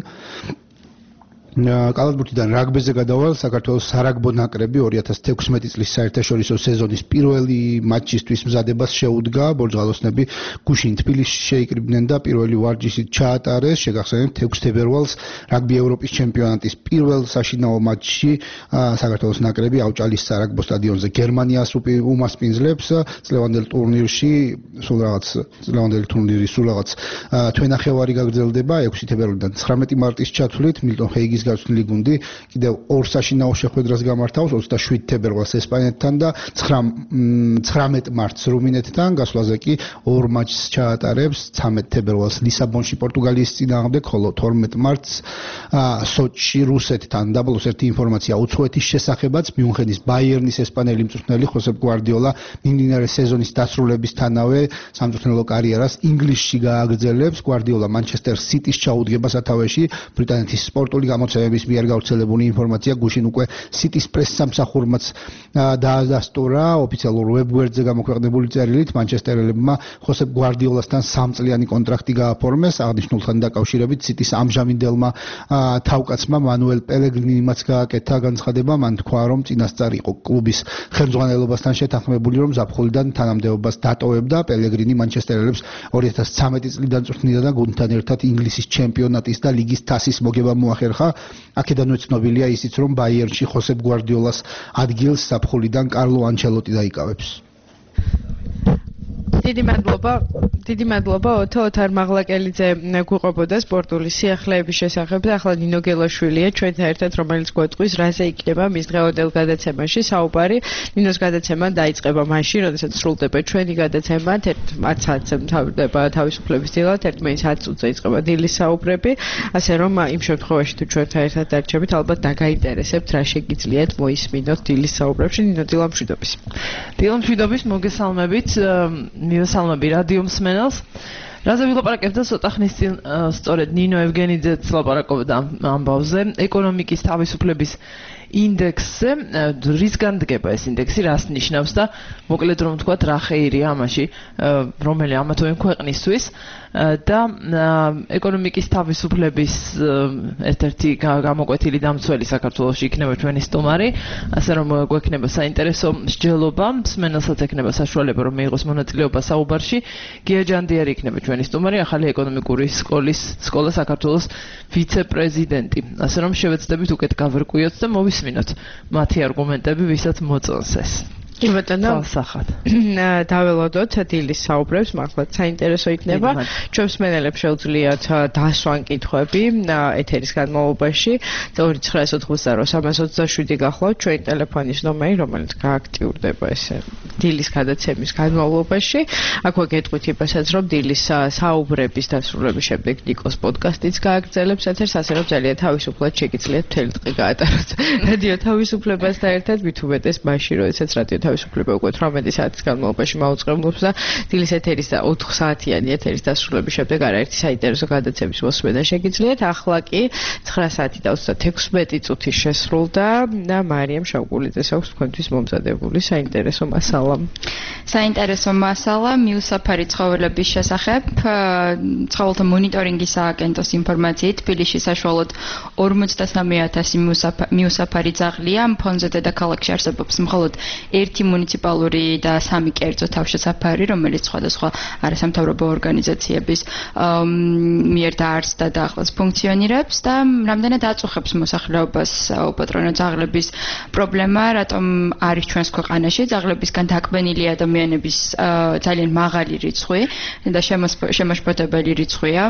კალათბურთიდან რაგბიზე გადავალ, საქართველოს სარაგბო ნაკრები ორი ათას თექვსმეტი წლის საერთაშორისო სეზონის პირველი მატჩისთვის მზადებას შეუდგა. ბორჯღალოსნები გუშინ თბილისში შეიკრიბნენ და პირველი ვარჯიშით ჩაატარეს. შეგახსენებთ, ექვსი თებერვალს რაგბი ევროპის ჩემპიონატის პირველ საშინაო მატჩში საქართველოს ნაკრები ავჭალის სარაგბო სტადიონზე გერმანიას უმასპინძლებს. წლევანდელ ტურნირში სულ რაღაც წლევანდელი ტურნირი სულ რაღაც თვენახევარი გაგრძელდება ექვსი თებერვალიდან ცხრამეტი მარტის ჩათვლით. მილტონ ჰეიგის გაცვლილი გუნდი კიდევ ორ საშინაო შეხვედრას გამართავს ოცდაშვიდ თებერვალს ესპანეთთან და ცხრამეტ მარტს რუმინეთთან. გასვლაზე კი ორ მატჩს ჩაატარებს ცამეტ თებერვალს ლისაბონში პორტუგალიის წინააღმდეგ, ხოლო თორმეტ მარტს სოჩში რუსეთთან. და ბოლოს ერთი ინფორმაცია უცხოეთის შესახებაც. მიუნხენის ბაიერნის ესპანელი მწვრთნელი ხოსებ გვარდიოლა მიმდინარე სეზონის დასრულებისთანავე სამწვრთნელო კარიერას ინგლისში გააგრძელებს. გვარდიოლა მანჩესტერ სიტის ჩაუდგება სათავეში. ბრიტანეთის სპორტული გამოცემების მიერ გავრცელებული ინფორმაცია გუშინ უკვე სიტის პრესსამსახურმაც დაადასტურა. ოფიციალურ ვებგვერდზე გამოქვეყნებული წერილით მანჩესტერელებმა ხოსებ გვარდიოლასთან სამწლიანი კონტრაქტი გააფორმეს. აღნიშნულთან დაკავშირებით სიტის ამჟამინდელმა თავკაცმა მანუელ პელეგრინიმაც გააკეთა განცხადება. მან თქვა, რომ წინასწარ იყო კლუბის ხელმძღვანელობასთან შეთანხმებული, რომ ზაფხულიდან თანამდებობას დატოვებდა. პელეგრინი მანჩესტერელებს ორი ათას ცამეტი წლიდან წვრთნიდა და გუნდთან ერთად ინგლისის ჩემპიონატის და ლიგის თასის მოგება მოახერხა. აქედანვე ცნობილია ისიც, რომ ბაიერნში ხოსებ გვარდიოლას ადგილს ზაფხულიდან კარლო ანჩელოტი დაიკავებს. დიდი მადლობა, დიდი მადლობა ოთო ოთარ მაღლაკელიძე გვიყვებოდა სპორტული სიახლეების შესახებ და ახლა ნინო გელაშვილია ჩვენთან ერთად, რომელიც გვეტყვის რაზე იქნება მის დღევანდელ გადაცემაში საუბარი. ნინოს გადაცემა დაიწყება მაშინ, როდესაც სრულდება ჩვენი გადაცემა, ათს საათზე მთავრდება თავისუფლების დილად, ერთმანეთს ათ წუთზე იწყება დილის საუბრები, ასე რომ იმ შემთხვევაში თუ ჩვენთან ერთად დარჩებით, ალბათ დაგაინტერესებთ რა შეგიძლიათ მოისმინოთ დილის საუბრებში. ნინო, დილამშვიდობის. დილამშვიდობის, მოგესალმებით. მივესალმები რადიო მსმენელს. რაზე ვილაპარაკებდა ცოტა ხნის წინ სწორედ ნინო ევგენიძეც ლაპარაკობდა ამ ამბავზე. ეკონომიკის თავისუფლების ინდექსზე, რისგან დგება ეს ინდექსი, რას ნიშნავს და მოკლედ რომ ვთქვათ, რა ხეირია ამაში, რომელი ამა თუ იმ ქვეყნისთვის და ეკონომიკის თავისუფლების ერთ-ერთი გამოკვეთილი დამცველი საქართველოში იქნება ჩვენი სტუმარი, ასე რომ გვექნება საინტერესო მსჯელობა, მსმენელსაც ექნება საშუალება რომ მიიღოს მონაწილეობა საუბარში. გია ჯანდიარი იქნება ჩვენი სტუმარი, ახალი ეკონომიკური სკოლის სკოლა საქართველოს ვიცე-პრეზიდენტი. ასე რომ შევეცდებით უკეთ გავერკვიოთ და მოვისმინოთ მათი არგუმენტები, ვისაც მოწონს ეს. კი ბატონო, დაველოდოთ დილის საუბრებს, მართლაც საინტერესო იქნება. ჩვენს მენელებს შეუძლიათ დასვან კითხვები ეთერის განმავლობაში. ორი ცხრა ოთხმოცდაორი სამას ოცდაშვიდი გახლავთ ჩვენი ტელეფონის ნომერი, რომელიც გააქტიურდება ესე დილის გადაცემის განმავლობაში. აქვე გეტყვით იმასაც, რომ დილის საუბრების დასრულების შემდეგ ნიკოს პოდკასტიც გააგრძელებს ეთერს, ასე რომ ძალიან თავისუფლად შეგიძლიათ მთელი დღე გაატაროთ რადიო თავისუფლებასთან ერთად, მით უმეტეს მაშინ, როდესაც რადიო თავისუფლება უკვე თვრამეტი საათის განმავლობაში მაუწყებლობს და დილის ეთერის და ოთხ საათიანი ეთერის დასრულების შემდეგ არაერთი საინტერესო გადაცემის მოსმენა შეგიძლიათ. ახლა კი ცხრა საათი და ოცდათექვსმეტი წუთი შესრულდა და მარიამ შავკულიძეს აქვს თქვენთვის მომზადებული საინტერესო მასალა. საინტერესო მასალა მიუსაფარი ცხოველების შესახებ, ცხოველთა მონიტორინგის სააგენტოს ინფორმაციით, თბილისში საშუალოდ ორმოცდასამი ათასი მიუსაფარი ძაღლია, ფონზე დედაქალაქში არსებობს მხოლოდ ერთი მუნიციპალური და სამი კერძო თავშესაფარი, რომელიც სხვადასხვა არასამთავრობო ორგანიზაციების მიერ დაარსდა და ახლაც ფუნქციონირებს და რამდენად აწუხებს მოსახლეობას უპატრონო ძაღლების პრობლემა, რატომ არის ჩვენს ქვეყანაში ძაღლებისგან დაკბენილი ადამიანების ძალიან მაღალი რიცხვი და შემაშფოთებელი რიცხვია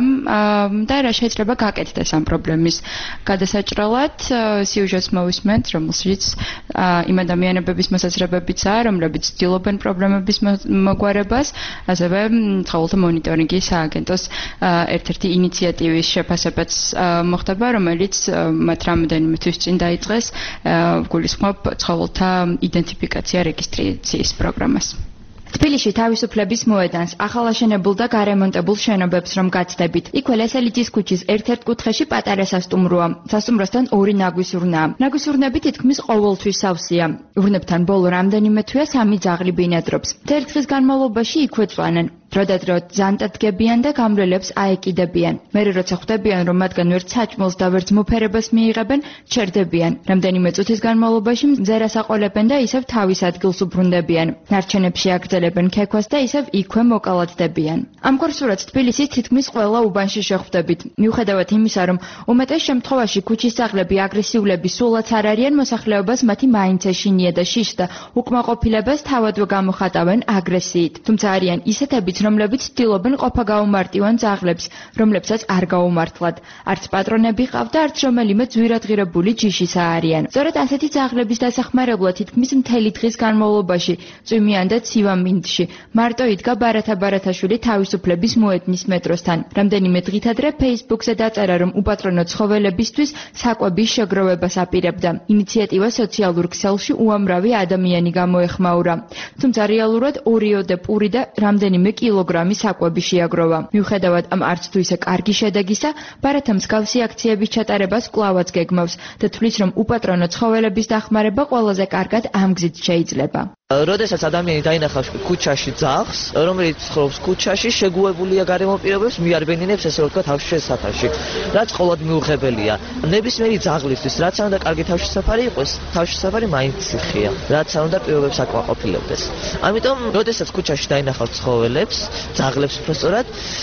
და რა შეიძლება გაკეთდეს ამ პრობლემის გადასაჭრელად. სიუჟეტს მოვისმენთ, რომელშიც იმ ადამიანების მოსაზრებებიცაა, რომლებიც ცდილობენ პრობლემების მოგვარებას, ასევე ცხოველთა მონიტორინგის სააგენტოს ერთ-ერთი ინიციატივის შეფასებაც მოხდება, რომელიც მათ რამოდენიმე თვის წინ დაიწყეს, გულისხმობ ცხოველთა იდენტიფიკაცია რეგისტრაციის პროგრამას. თბილისში თავისუფლების მოედანს ახალაშენებულ და გარემონტებულ შენობებს რომ გაცდებით. იქვე ლესელიძის ქუჩის ერთ-ერთ კუთხეში პატარა სასტუმროა. სასტუმროსთან ორი ნაგვის ურნაა. ნაგვის ურნები თითქმის ყოველთვის სავსეა. ურნებთან ბოლო რამდენიმე თვეა სამი ძაღლი ბინადრობს. მთელი დღის განმავლობაში იქვე წვანენ. დროდადრო ზანტადგებიან და გამრელებს აეკიდებიან. მერე როცა ხვდებიან, რომ მათგან ვერც საჭმელს და ვერც მოფერებას მიიღებენ, ჩერდებიან. რამდენიმე წუთის განმავლობაში მზერას აყოლებენ და ისევ თავის ადგილს უბრუნდებიან. ნარჩენებში აგრძელებენ ქექვას და ისევ იქვე მოკალათდებიან. ამგვარ სურათს თბილისის თითქმის ყველა უბანში შეხვდებით. მიუხედავად იმისა, რომ უმეტეს შემთხვევაში ქუჩის ძაღლები აგრესიულები სულაც არ არიან, მოსახლეობას მათი მაინც ეშინია და შიშს და უკმაყოფილებას თავადვე გამოხატავენ აგრესიით. თუმცა არიან ისეთებიც, რომლებიც ცდილობენ ყოფა გაუმარტივან ძაღლებს, რომლებსაც არ გაუმართლათ. არც პატრონები ყავთ და არც რომელიმე ძვირადღირებული ჯიშისა არიან. სწორედ ასეთი ძაღლების დასახმარებლად თითქმის მთელი დღის განმავლობაში წვიმიან და ცივა მინდში მარტო იდგა ბარათა ბარათაშვილი თავისუფლების მოედნის მეტროსთან. რამდენიმე დღით ადრე ფეისბუქზე დაწერა, რომ უპატრონო ცხოველებისთვის საკვების შეგროვებას აპირებდა. ინიციატივა სოციალურ ქსელში უამრავი ადამიანი გამოეხმაურა. თუმცა რეალურად ორიოდე პური და რამდენიმე კილოგრამი საკვები შეაგროვა. მიუხედავად ამ არც თუ ისე კარგი შედეგისა, ბარათა მსგავსი აქციების ჩატარებას კვლავაც გეგმავს და თვლის, რომ უპატრონო ცხოველების დახმარება ყველაზე კარგად ამ გზით შეიძლება. როდესაც ადამიანი დაინახავს ქუჩაში ძაღლს, რომელიც ცხოვრობს ქუჩაში, შეგუებულია გარემო პირობებს, მიარბენინებს ესე რომ თქვა თავშესაფარში, რაც ყოველდღე მიუღებელია. ნებისმიერი ძაღლისთვის, რაც არ უნდა კარგი თავშესაფარი იყოს, თავშესაფარი მაინც ციხეა, რაც არ უნდა პირობებს აკმაყოფილებდეს. ამიტომ, როდესაც ქუჩაში დაინახავთ ცხოველებს, ძაღლებს უბრალოდ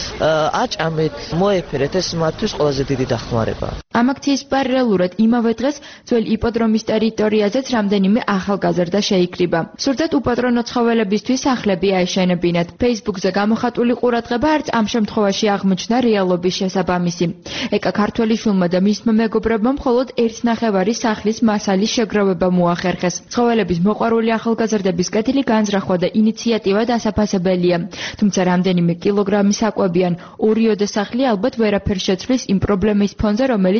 აჭამეთ, მოეფერეთ, ეს მათთვის ყველაზე დიდი დახმარება. ამ აქციის პარალელურად იმავე დღეს ძველ იპოდრომის ტერიტორიაზეც რამდენიმე ახალგაზრდა შეიკრიბა. სურდათ უპატრონო ცხოველებისთვის სახლები აეშენებინათ. Facebook-ზე გამოხატული ყურადღება არც ამ შემთხვევაში აღმოჩნდა რეალობის შესაბამისი. ეკა ქართველიშვილმა და მისმა მეგობრებმა მხოლოდ ერთნახევარი სახლის მასალის შეგროვება მოახერხეს. ცხოველების მოყვარული ახალგაზრდების კეთილი განზრახვა და ინიციატივა დასაფასებელია. თუმცა რამდენიმე კილოგრამი საკვებიან ორიოდე სახლი ალბათ ვერაფერს შეცვლის იმ პრობლემის ფონზე, რომელიც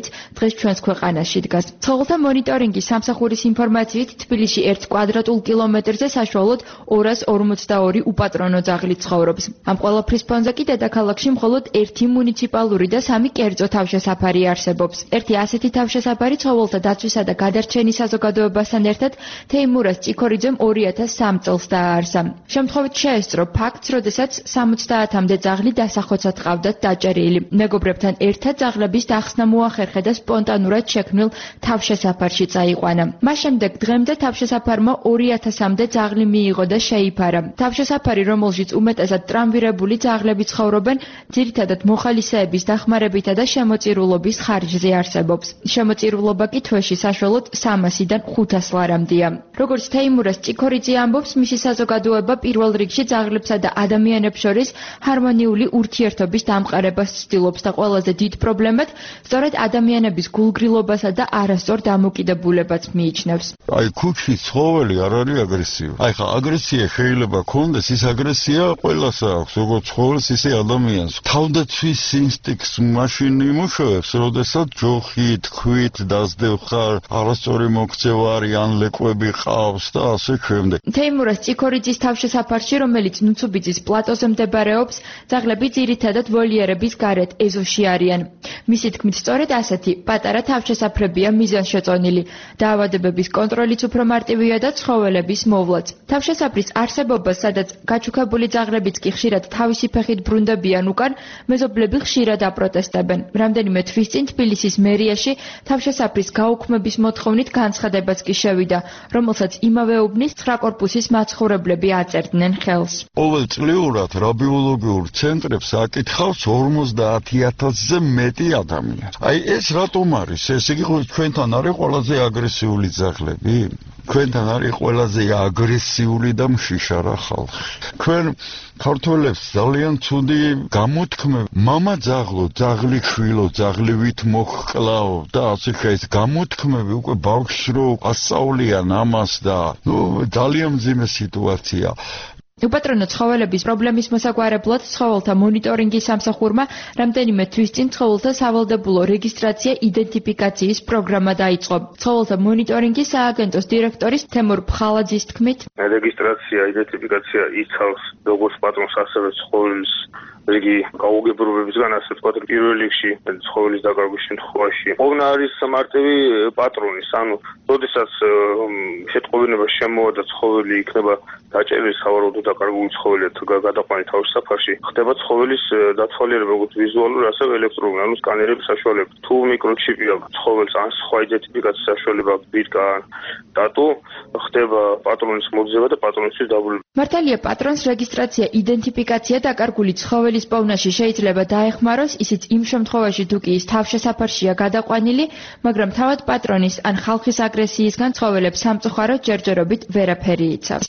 რომელიც დღეს ჩვენს ქვეყანაში დგას. ცხოველთა მონიტორინგის სამსახურის ინფორმაციით თბილისში ერთ კვადრატულ კილომეტრზე საშუალოდ ორას ორმოცდაორი უპატრონო ძაღლი ცხოვრობს. ამ ყველაფრის ფონზე კი დედაქალაქში მხოლოდ ერთი მუნიციპალური და სამი კერძო თავშესაფარი არსებობს. ერთი ასეთი თავშესაფარი ცხოველთა დაცვისა და გადარჩენის საზოგადოებასთან ერთად თეიმურაზ წიქორიძემ ორი ათას სამ წელს დააარსა. შემთხვევით შეესწრო ფაქტს, როდესაც სამოცდაათამდე ძაღლი დასახოცად ყავდათ დაჭერილი. მეგობრებთან ერთად ძაღლების დახსნა მოახერხა და სპონტანურად შექმნილ თავშესაფარში წაიყვანა. მას შემდეგ დღემდე თავშესაფარმა ორი ათასამდე ძაღლი მიიღო და შეიფარა. თავშესაფარი, რომელშიც უმეტესად ტრამვირებული ძაღლები ცხოვრობენ, ძირითადად მოხალისეების დახმარებითა და შემოწირულობის ხარჯზე არსებობს. შემოწირულობა კი თვეში საშუალოდ სამასიდან ხუთას ლარამდეა. როგორც თეიმურაზ წიქორიძე ამბობს, მისი საზოგადოება პირველ რიგში ძაღლებსა და ადამიანებს შორის ჰარმონიული ურთიერთობის დამყარებას ცდილობს და ყველაზე დიდ პრობლემად სწორედ ადამიანების გულგრილობასა და არასწორ დამოკიდებულებაც მიიჩნევს. აი ქუჩის ცხოველი არ არის აგრესიული. აი ხა აგრესია შეიძლება ქონდეს, ის აგრესია ყველას აქვს, როგორც ცხოველს, ისე ადამიანს. თავდაცვის ინსტინქტს მაშინ იმუშავებს, როდესაც ჯოხი, თქვით, დასდევ ხარ, არასწორი მოქცევა არის, ან ლეკვები ყავს და ასე შემდეგ. თეიმურაზ წიქორიძის თავშესაფარში, რომელიც ნუცუბიძის პლატოზე მდებარეობს, ძაღლები ძირითადად ვოლიერების გარეთ ეზოში არიან. მისი თქმით, სწორედ ასეთი პატარა თავშესაფრებია მიზანშეწონილი. დაავადებების კონტროლიც უფრო მარტივია და ცხოველების მოვლაც. თავშესაფრის არსებობას, სადაც გაჩუქებული ძაღლებიც კი ხშირად თავისი ფეხით ბრუნდებიან უკან, მეზობლები ხშირად აპროტესტებენ. რამდენიმე თვის წინ თბილისის მერიაში თავშესაფრის გაუქმების მოთხოვნით განცხადებაც კი შევიდა, რომელსაც იმავე უბნის ცხრა კორპუსის მაცხოვრებლები აწერდნენ ხელს. ყოველწლიურად რადიოლოგიურ ცენტრებს აკითხავს ორმოცდაათი ათასზე მეტი ადამიანი. აი ეს რატომ არის? ეს იგი ჩვენთან არის ყველაზე აგრესიული ძაღლები? ჩვენთან არის ყველაზე აგრესიული და მშიშარა ხალხი. ჩვენ ქართველებს ძალიან ცუდი გამოთქმები, მამა ძაღლო, ძაღლი შვილო, ძაღლივით მოჰკლაო და ასე ეს გამოთქმები უკვე ბავშვს რო ასწავლიან ამას და ნუ ძალიან მძიმე სიტუაცია. უპატრონო ცხოველების პრობლემის მოსაგვარებლად ცხოველთა მონიტორინგის სამსახურმა რამდენიმე თვის წინ ცხოველთა სავალდებულო რეგისტრაცია იდენტიფიკაციის პროგრამა დაიწყო. ცხოველთა მონიტორინგის სააგენტოს დირექტორის თემურ ფხალაძის თქმით, რეგისტრაცია, იდენტიფიკაცია იცავს როგორც პატრონს, ასევე ცხოველის რიგი გაუგებრობებისგან, ასე ვთქვათ, პირველ რიგში ცხოველის დაკარგვის შემთხვევაში. ყოფნა არის მარტივი პატრონის, ანუ როდესაც შეტყობინება შემოვა და ცხოველი იქნება დაჭერილი სავარაუდო დაკარგული ცხოველია გადაყვანილი თავშესაფარში, ხდება ცხოველის დათვალიერება როგორც ვიზუალური, ასევე ელექტრონული, ანუ სკანერების საშუალებით. თუ მიკროჩიპი აქვს ცხოველს ან სხვა იდენტიფიკაციის საშუალება აქვს ბირკა, დატო, ხდება პატრონის მოძება და პატრონისთვის დაბლება. მართალია პატრონს რეგისტრაცია, იდენტიფიკაცია დაკარგული ცხოველის პოვნაში შეიძლება დაეხმაროს, ისიც იმ შემთხვევაში თუ კი ის თავშესაფარშია გადაყვანილი, მაგრამ თავად პატრონის ან ხალხის აგრესიისგან ცხოველებს სამწუხაროდ ჯერჯერობით ვერაფერი იცავს.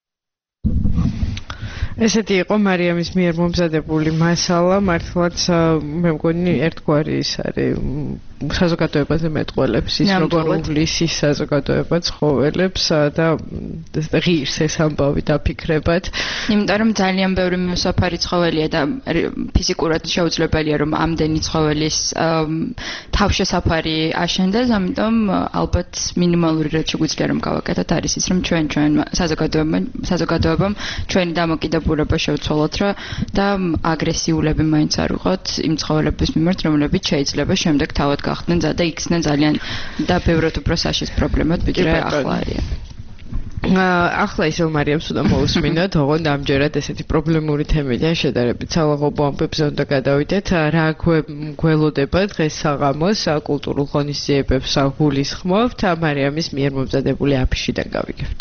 ესეთი იყო მარიამის მიერ მომზადებული მასალა, მართლაც მე მგონი ერთგვარი ის არის საზოგადოებაზე მეტყველებს ის როგორ უვლის ის საზოგადოება ცხოველებს და ღირს ეს ამბავი დაფიქრებათ. იმიტომ რომ ძალიან ბევრი მოსაფარი ცხოველია და ფიზიკურად შეუძლებელია რომ ამდენი ცხოველის თავშესაფარი აშენდეს, ამიტომ ალბათ მინიმალური რაც შეგვიძლია რომ გავაკეთოთ არის ის რომ ჩვენ ჩვენ საზოგადოებამ საზოგადოებამ ჩვენი დამოკიდებულება შევცვალოთ რა და აგრესიულები მაინც არ ვიყოთ იმ ცხოველების მიმართ, რომლებიც შეიძლება შემდეგ თავად ხდნენ და იქცნენ ძალიან და ბევრად უფრო საშიშ პრობლემად ბიჭრე ახლა არიან. ახლა ისევ მარიამს უნდა მოусმინოთ, ოღონდ ამჯერად ესეთი პრობლემური თემიდან შედარებით სალაღობო ამბებზე უნდა გადავიდეთ. რა გველოდება დღეს საღამოს კულტურულ ღონისძიებებს გულისხმობთ, მარიამის მიერ მომზადებული აფიშიდან გავიგებთ.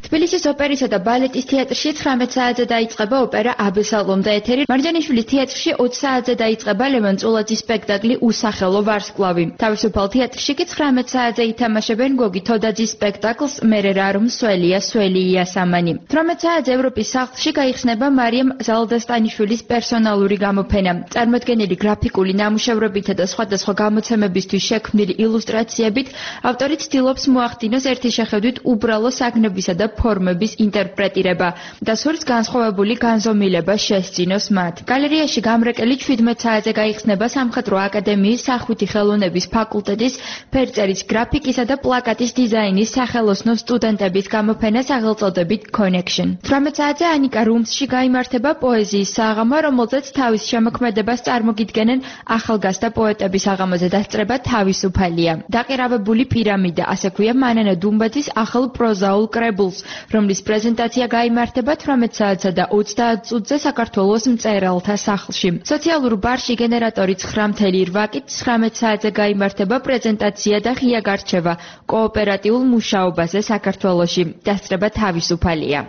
თბილისის ოპერისა და ბალეტის თეატრში ცხრამეტ საათზე დაიწყება ოპერა აბესალომ და ეთერი. მარჯანიშვილის თეატრში ოცი საათზე დაიწყება ლევან წულაძის სპექტაკლი უსახელო ვარსკვლავი. თავისუფალ თეატრში კი ცხრამეტ საათზე ითამაშებენ გოგი თოდაძის სპექტაკლს მერე რა რომ სველია სველია სამანი. თვრამეტ საათზე ევროპის სახლში გაიხსნება მარიამ ზალდასტანიშვილის პერსონალური გამოფენა. წარმოდგენილი გრაფიკული ნამუშევრებითა და სხვადასხვა გამოცემებისთვის შექმნილი ილუსტრაციებით ავტორი ცდილობს მოახდინოს ერთი შეხედვით უბრალო საგნებისა და ფორმების ინტერპრეტირება და სურს განსხვავებული განზომილება შესწინოს მათ. გალერეაში გამრეკელი შვიდმეტ საათზე გაიხსნება სამხატვრო აკადემიის სახვითი ხელოვნების ფაკულტეტის ფერწერის გრაფიკისა და პლაკატის დიზაინის სახელოსნო სტუდენტების გამოფენა სახელწოდებით Connection. თვრამეტ საათზე ანიკა რუმსში გაიმართება პოეზიის საღამო, რომელზეც თავის შემოქმედებას წარმოგიდგენენ ახალგაზრდა პოეტების აღამოზე დასწრება თავისუფალია. დაყირავებული პირამიდა, ასე ქვია მანანა დუმბაძის ახალ პროზაულ კრებულს, რომლის პრეზენტაცია გაიმართება თვრამეტ საათსა და ოცდაათ წუთზე საქართველოს მწერალთა სახლში. სოციალურ ბარში გენერატორი ცხრამთელი რვაკით ცხრამეტ საათზე გაიმართება პრეზენტაცია და ღია გარჩევა კოოპერატიულ მუშაობაზე საქართველოში. დასწრება თავისუფალია.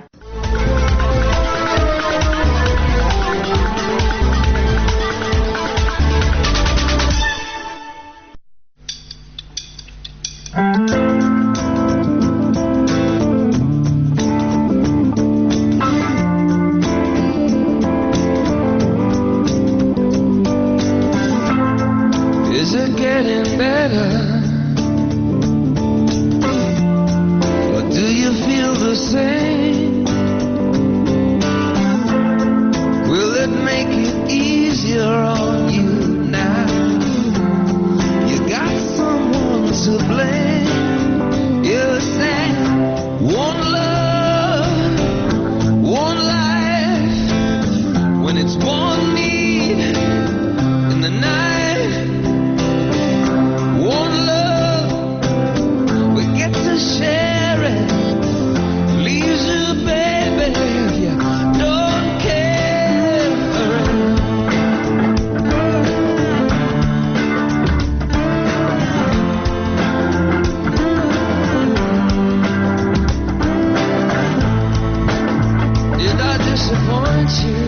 Is it getting better? Or do you feel the same? Will it make it easier on you now? You got someone to blame. You say one love, one life. When it's one need in the night, one love, we get to share it. Leaves you, baby, if you don't care for it. Did I disappoint you?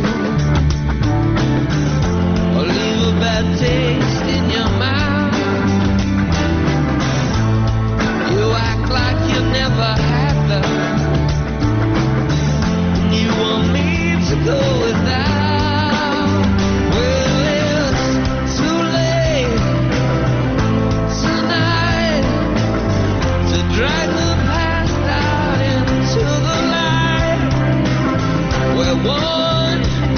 Or leave a bad taste in your mouth? You act like you never had them. You want me to go without. Well, it's too late tonight to drag the past out into the light. Where one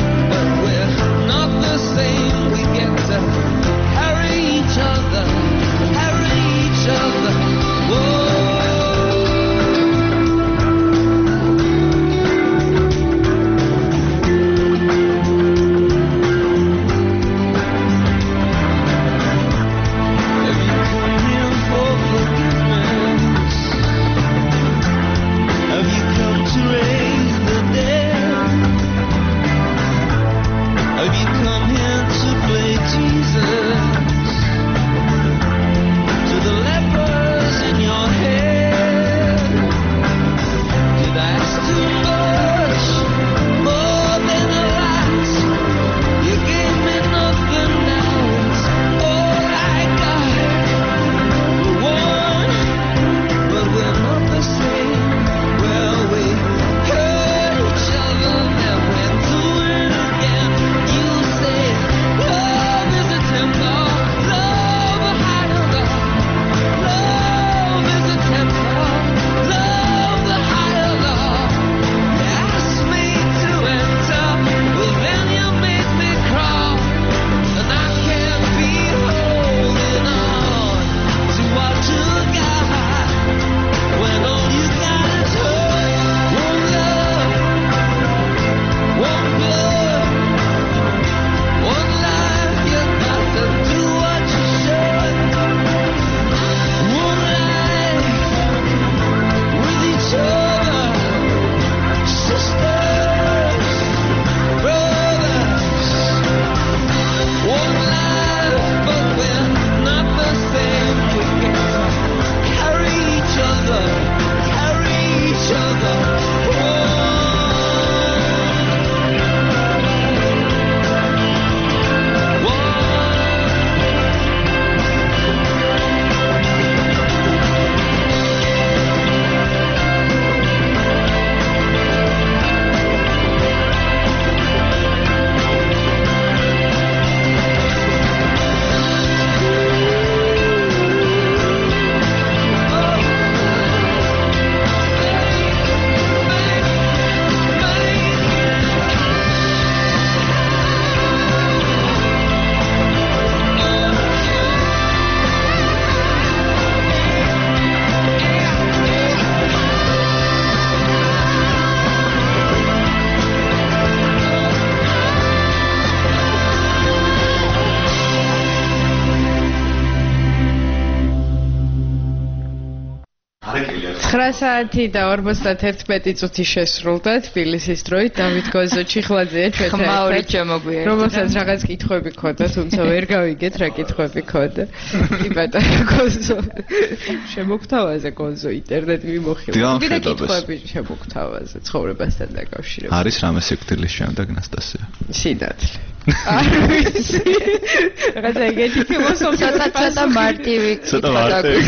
ორი საათი და ორმოცდაერთმეტი წუთი შესრულდა თბილისის დროით. დავით გოზო ჩიხლაძეა ჩვენთან. ხმაური ჩემოგვიერთდა. რომელსაც რაღაც კითხვები ქონდა, თუმცა ვერ გავიგეთ რა კითხვები ქონდა. კი ბატონო გოზო. შემოგთავაზე გოზო ინტერნეტი მიმოხილვა. კიდე კითხვები შემოგთავაზე ცხოვრებასთან დაკავშირებით. არის რამე სიკვდილის შემდეგ ნასტასია? სინათლე. არ ვიცი. რაღაცა ეგეთი ფილოსოფია ცოტა ცოტა მარტივი ცოტა მარტივი.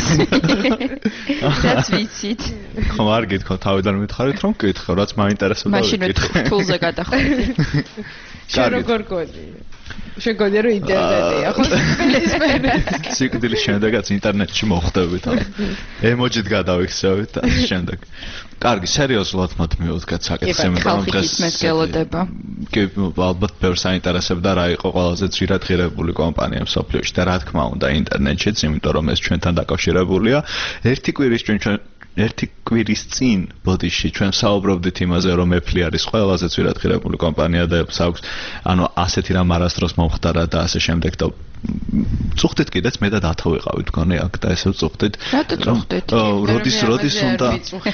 რაც ვიცით. ხომ არ გითხო თავიდან მითხარით რომ გითხო, რაც მაინტერესებდა. მაშინ რთულზე გადახვედი. შენ როგორ გონი? შეგონია რომ ინტერნეტია, ხო? სიკვდილის შემდეგაც ინტერნეტში მოხვდებით. ემოჯით გადავიქცევით და ამ შემდეგ. კარგი, სერიოზულად მათ მივუდგეთ საკითხს, იმიტომ რომ დღეს მესგელოდება. კი, ალბათ ბევრს აინტერესებდა რა იყო ყველაზე ძვირად ღირებული კომპანია მსოფლიოში და რა თქმა უნდა ინტერნეტშიც, იმიტომ რომ ეს ჩვენთან დაკავშირებულია. ერთი კვირის ჩვენ ერთი კვირის წინ ბოდიში ჩვენ საუბრობდით იმაზე, რომ Apple არის ყველაზე ძვირად ღირებული კომპანია და აქვს ანუ ასეთი რამ არასდროს მომხდარა და ასე შემდეგ და წუხდით კიდეც მე და დათო ვიყავით მგონი აქ და ესე წუხდით. რატო წუხდით? როდის როდის უნდა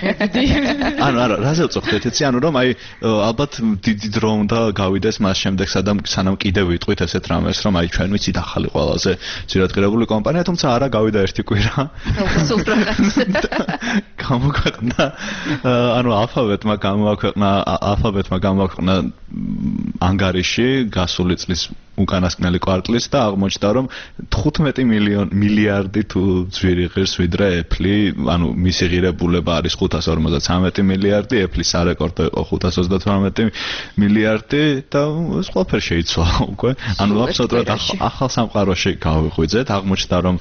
ანუ არა, რაზე წუხდით? იცი ანუ რომ აი ალბათ დიდი დრო უნდა გავიდეს მას შემდეგ სადამ სანამ კიდევ ვიტყვით ესეთ რამეს რომ აი ჩვენ ვიცით ახალი ყველაზე ძვირად ღირებული კომპანია, თუმცა არა გავიდა ერთი კვირა. სულ რაღაც გამოქვეყნა ანუ ალფაბეტმა გამოაქვეყნა ალფაბეტმა გამოაქვეყნა ანგარიში გასული წლის უკანასკნელი კვარტლის და აღმოჩნდა რომ თხუთმეტი მილიარდი თუ ძვირი ღირს ვიდრე Apple, ანუ მისი ღირებულება არის ხუთას ორმოცდათვრამეტი მილიარდი, Apple-ის სარეკორდო იყო ხუთას ოცდათვრამეტი მილიარდი და ეს ყველაფერი შეიცვალა უკვე. ანუ აბსოლუტურად ახალ სამყაროში გავიღვიძეთ, აღმოჩნდა რომ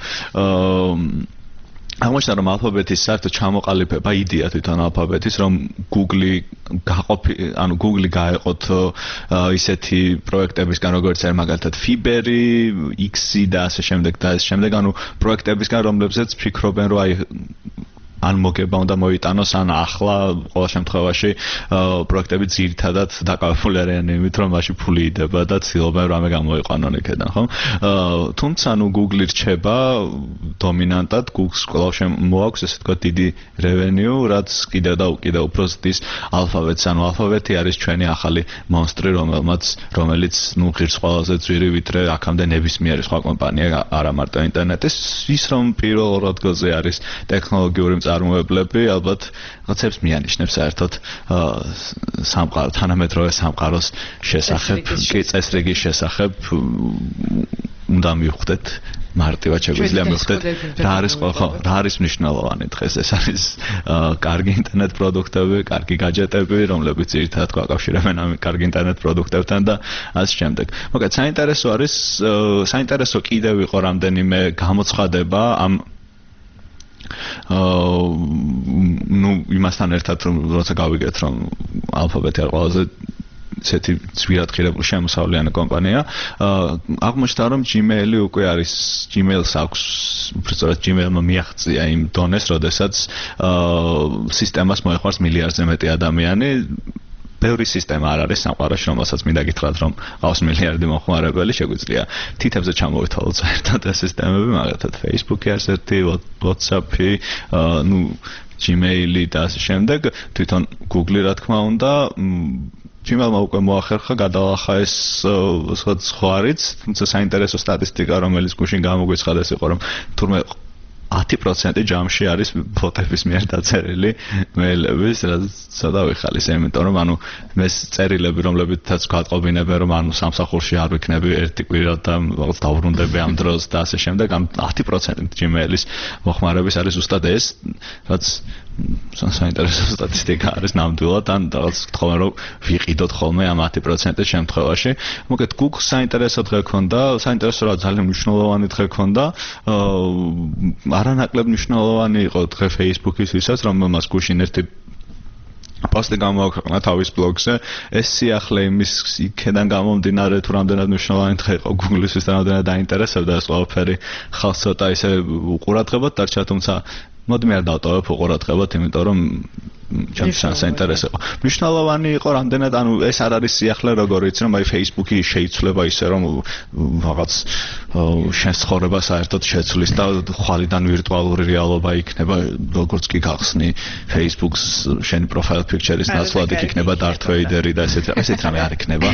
აღმოჩნდა რომ ალფაბეტის საერთოდ ჩამოყალიბება იდეა თვითონ ალფაბეტის რომ Google გაყოფი ანუ Google გაეყოთ ისეთი პროექტებისგან როგორც არის მაგალითად Fiber-ი, X-ი და ასე შემდეგ და ასე შემდეგ ანუ პროექტებისგან რომლებზეც ფიქრობენ რომ აი ან მოგება უნდა მოიტანოს ან ახლა ყოველ შემთხვევაში პროექტები ძირითადად დაკავებული არიან იმით რომ მაშინ ფული იდება და ცდილობენ რამე გამოიყვანონ იქიდან ხო თუმცა ნუ Google რჩება დომინანტად Google-ს კლავში მოაქვს ესე თქვა დიდი revenue რაც კიდევ და კიდევ უფრო ზრდის ალფაბეტს ანუ ალფაბეტი არის ჩვენი ახალი მონსტრი რომელმაც რომელიც ნუ ღირს ყველაზე ძვირი ვიდრე აქამდე ნებისმიერი სხვა კომპანია არა მარტო ინტერნეტის ის რომ პირველ ადგილზე არის ტექნოლოგიური წარმოებლები ალბათ რაღაცებს მიანიშნებს საერთოდ სამყარო თანამედროვე სამყაროს შესახებ კი წესრიგის შესახებ უნდა მივხვდეთ მარტივად შეგვიძლია მივხვდეთ რა არის ხო რა არის მნიშვნელოვანი დღეს ეს არის კარგი ინტერნეტ პროდუქტები, კარგი გაჯეტები, რომლებიც ძირითადად გვაკავშირებენ ამ კარგი ინტერნეტ პროდუქტებთან და ასე შემდეგ. მოკლედ საინტერესო არის საინტერესო კიდევ იყო რამდენიმე გამოცხადება ამ ну იმასთან ერთად რომ როცა გავიგეთ რომ ალფაბეტი არის ყველაზე ესეთი ძვირად ღირებული შემოსავლიანი კომპანია აღმოჩნდა რომ Gmail-ი უკვე არის Gmail-ს აქვს უბრალოდ Gmail-მა მიაღწია იმ დონეს როდესაც სისტემას მოეხმარს მილიარდზე მეტი ადამიანი ბევრი სისტემა არ არის სამყაროში, რომელსაც მინდა გითხრათ, რომ ყავს მილიარდი მომხმარებელი, შეგვიძლია თითებზე ჩამოვითვალოთ საერთოდ ეს სისტემები, მაგალითად Facebook-ი არის ერთი, WhatsApp-ი, ну, Gmail-ი და ასე შემდეგ, თვითონ Google-ი რა თქმა უნდა, Gmail-მა უკვე მოახერხა, გადალახა ეს სხვა არიც, თუმცა საინტერესო სტატისტიკა, რომელიც გუშინ გამოგვიცხადა, ეს იყო, რომ თურმე ათი პროცენტი ჯამში არის ბოტების მიერ დაწერილი მეილების, რაც ცოტა ვიხალის, იმიტომ რომ ანუ მე წერილები, რომლებითაც გვატყობინებენ, რომ ანუ სამსახურში არ ვიქნები ერთი კვირა და რაღაც დავბრუნდები ამ დროს და ასე შემდეგ, ამ ათი პროცენტი Gmail-ის მოხმარების არის ზუსტად ეს, რაც საინტერესო სტატისტიკა არის ნამდვილად, ან რაღაც თქმა რომ ვიყიდოთ ხოლმე ამ ათი პროცენტის შემთხვევაში. მოკლედ Google საინტერესო დღე ქონდა, საინტერესო რა ძალიან მნიშვნელოვანი დღე ქონდა. არანაკლებ მნიშვნელოვანი იყო დღე Facebook-ისთვისაც, რომელმაც გუშინ ერთი პოსტი გამოაქვეყნა თავის ბლოგზე. ეს სიახლე იმის იქიდან გამომდინარე თუ რამდენად მნიშვნელოვანი დღე იყო Google-ისთვის და რამდენად დაინტერესებდა ეს ყველაფერი ხალხს ცოტა ისე უყურადღებოდ დარჩა, თუმცა მოდი მე არ დავტოვებ უყურადღებოდ, იმიტომ რომ ჩემთვის საინტერესო იყო. მნიშვნელოვანი იყო რამდენად, ანუ ეს არ არის სიახლე როგორ იცი, რომ აი Facebook-ი შეიცვლება ისე რომ რაღაც შენ ცხოვრება საერთოდ შეცვლის და ხვალიდან ვირტუალური რეალობა იქნება, როგორც კი გახსნი Facebook-ს შენი profile picture-ის ნაცვლად იქნება Darth Vader-ი და ესეთ ესეთ რამე არ იქნება.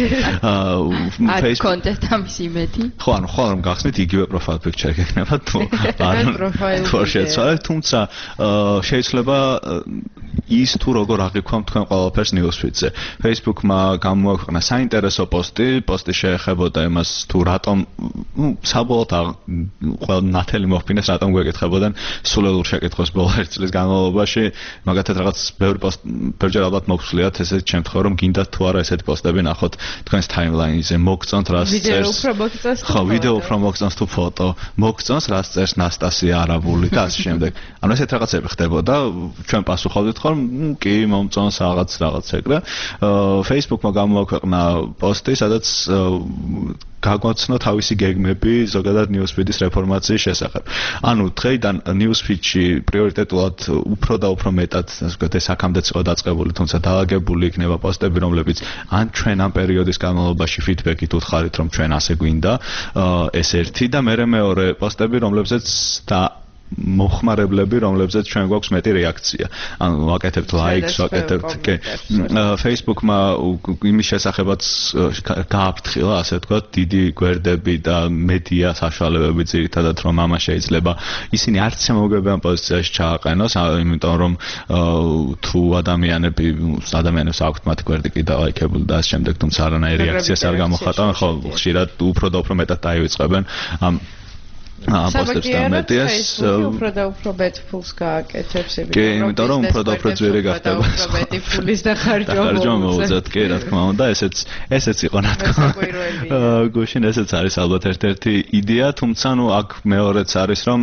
არ კონტენტ ამის იმედი? ხო, ანუ ხო რომ გახსნით იგივე profile picture იქნება თუ არ თუ შეცვალეთ, თუმცა შეიძლება ის თუ როგორ აღიქვამ თქვენ ყველაფერს newsfeed-ზე. Facebook-მა გამოაქვეყნა საინტერესო პოსტი, პოსტი შეეხებოდა იმას თუ რატომ საბოლოოდ ყველა ნათელი მოხდინეს, რატომ გვეკითხებოდნენ სულელურ შეკითხვას ბოლო ერთ წლის განმავლობაში, მაგათაც რაღაც ბევრი პოსტ ბევრჯერ ალბათ მოგხსლიათ ესეთ შემთხვევა, რომ გინდათ თუ არა ესეთი პოსტები ნახოთ თქვენს timeline-ზე, მოგწონთ რას წერს. ვიდეო უფრო მოგწონს თუ ხო, ვიდეო უფრო მოგწონს თუ ფოტო, მოგწონს რას წერს ნასტასია არაბული და ასე შემდეგ. ანუ ესეთ რაღაცები ხდებოდა, ჩვენ პასუხობდით ხოლმე, კი, მომწონს რაღაც რაღაც ეგრე. Facebook-მა გამოაქვეყნა პოსტი, სადაც გაგვაცნო თავისი გეგმები ზოგადად newsfeed-ის რეფორმაციის შესახებ. ანუ დღეიდან newsfeed-ში პრიორიტეტულად უფრო და უფრო მეტად, ასე ვთქვათ, ეს აქამდეც იყო დაწყებული, თუმცა დაალაგებული იქნება პოსტები, რომლებიც ან ჩვენ ამ პერიოდის განმავლობაში feedback-ით უთხარით, რომ ჩვენ ასე გვინდა, ეს ერთი და მეორე მეორე პოსტები, რომლებზეც და მოხმარებლები, რომლებზეც ჩვენ გვაქვს მეტი რეაქცია. ანუ ვაკეთებთ likes, ვაკეთებთ კი. Facebook-მა იმის შესახებაც გააფრთხილა, ასე ვთქვათ, დიდი გვერდები და მედია საშუალებები ძირითადად, რომ ამა შეიძლება ისინი არც შემოგვებიან პოზიციაში ჩააყენოს, იმიტომ რომ თუ ადამიანები ადამიანებს აქვთ მათი გვერდი კიდე ლაიქებული და ასე შემდეგ, თუმცა არანაირი რეაქციას არ გამოხატავენ, ხო, ხშირად უფრო და უფრო მეტად დაივიწყებენ ამ პოსტებს და მედიას უფრო და უფრო მეტ ფულს გააკეთებს, კი, იმიტომ რომ უფრო და უფრო ძვირი გახდება. უფრო მეტი ფულის და ხარჯვა მოუწევთ, კი, რა თქმა უნდა, ესეც ესეც იყო რა თქმა უნდა. გუშინ ესეც არის ალბათ ერთ-ერთი იდეა, თუმცა ნუ აქ მეორეც არის, რომ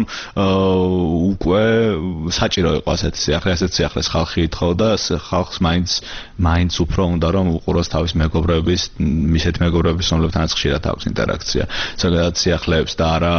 უკვე საჭირო იყო ასეთი სიახლე, ასეთი სიახლეს ხალხი ითხოვდა, ხალხს მაინც მაინც უფრო უნდა რომ უყუროს თავის მეგობრების, მისეთ მეგობრების, რომლებთანაც ხშირად აქვს ინტერაქცია. ზოგადად სიახლეებს და არა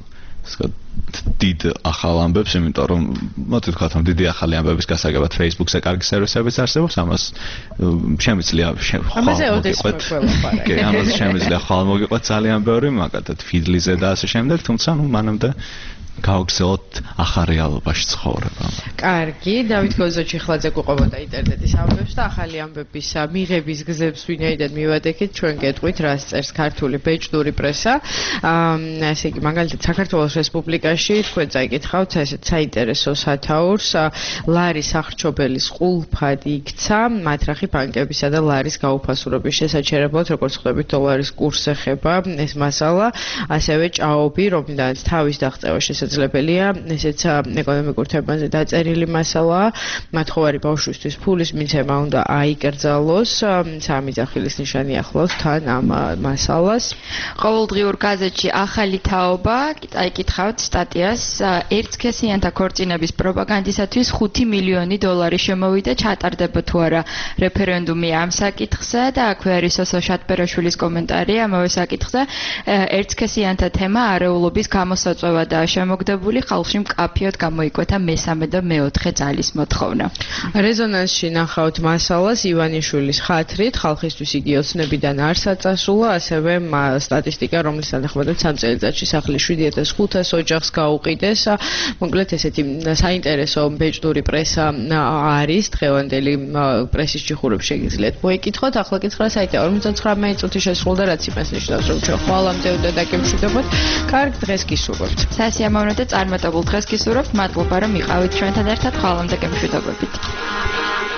დიდ ახალ ამბებს, იმიტომ რომ მოდი ვთქვათ, რომ დიდი ახალი ამბების გასაგებად Facebook-ზე კარგი სერვისებიც არსებობს, ამას შემიძლია ამაზე ოდესმე ყველაფერი. კი, ამაზე შემიძლია ხვალ მოგიყვეთ ძალიან ბევრი, მაგათაც Feedly-ზე და ასე შემდეგ, თუმცა ნუ მანამდე გავგზავნოთ ახალ რეალობაში ცხოვრება. კარგი, დავით გოზოჩიხლაძე გვყვებოდა ინტერნეტის ამბებს და ახალი ამბების მიღების გზებს ვინაიდან მივადექით, ჩვენ გეტყვით, რას წერს ქართული ბეჭდური პრესა. ასე იგი, მაგალითად, საქართველოს რესპუბლიკაში თქვენ წაიკითხავთ ესეთ საინტერესო სათაურს, ლარის აღრჩობელის ყულფად იქცა მათრახი ბანკებისა და ლარის გაუფასურების შესაჩერებლად, როგორც ხვდებით, დოლარის კურს ეხება ეს მასალა, ასევე ჭაობი, რომლიდანაც თავის დაღწევა შესაძლებელია, ესეც ეკონომიკურ თემაზე დაწერილი მასალაა. მათხოვარი ბავშვისთვის ფულის მიცემა უნდა აიკრძალოს, სამი ძახილის ნიშანი ახლავს თან ამ მასალას. ყოველდღიურ გაზეთში ახალი თაობა, წაიკითხავთ სტატიას, ერთსქესიანთა ქორწინების პროპაგანდისათვის ხუთი მილიონი დოლარი შემოვიდა, ჩატარდება თუ არა რეფერენდუმი ამ საკითხზე და აქვე არის სოსო შატბერაშვილის კომენტარი ამავე საკითხზე. ერთსქესიანთა თემა არეულობის გამოსაწვევა და შემოგდებული ხალხში მკაფიოდ გამოიკვეთა მესამე და მეოთხე ძალის მოთხოვნა. რეზონანსში ნახავთ მასალას ივანიშვილის ხათრით, ხალხისთვის იგი ოცნებიდან არ საწასულა, ასევე სტატისტიკა, რომლის თანახმადაც სამ წელიწადში სახლი შვიდი ათას ხუთას ოჯახს გაუყიდეს. მოკლედ ესეთი საინტერესო ბეჭდური პრესა არის, დღევანდელი პრესის ჭიხურებს შეგიძლიათ მოიკითხოთ. ახლა კითხრა საიტე ორმოცდათვრამეტი წუთი შესრულდა, რაც იმას ნიშნავს, რომ ჩვენ ხვალამდე უნდა დაგემშვიდობოთ. კარგ დღეს გისურვებთ. სასიამოვნო და წარმატებულ დღეს გისურვებთ. მადლობა რომ იყავით ჩვენთან ერთად. ხვალამდე გემშვიდობებით.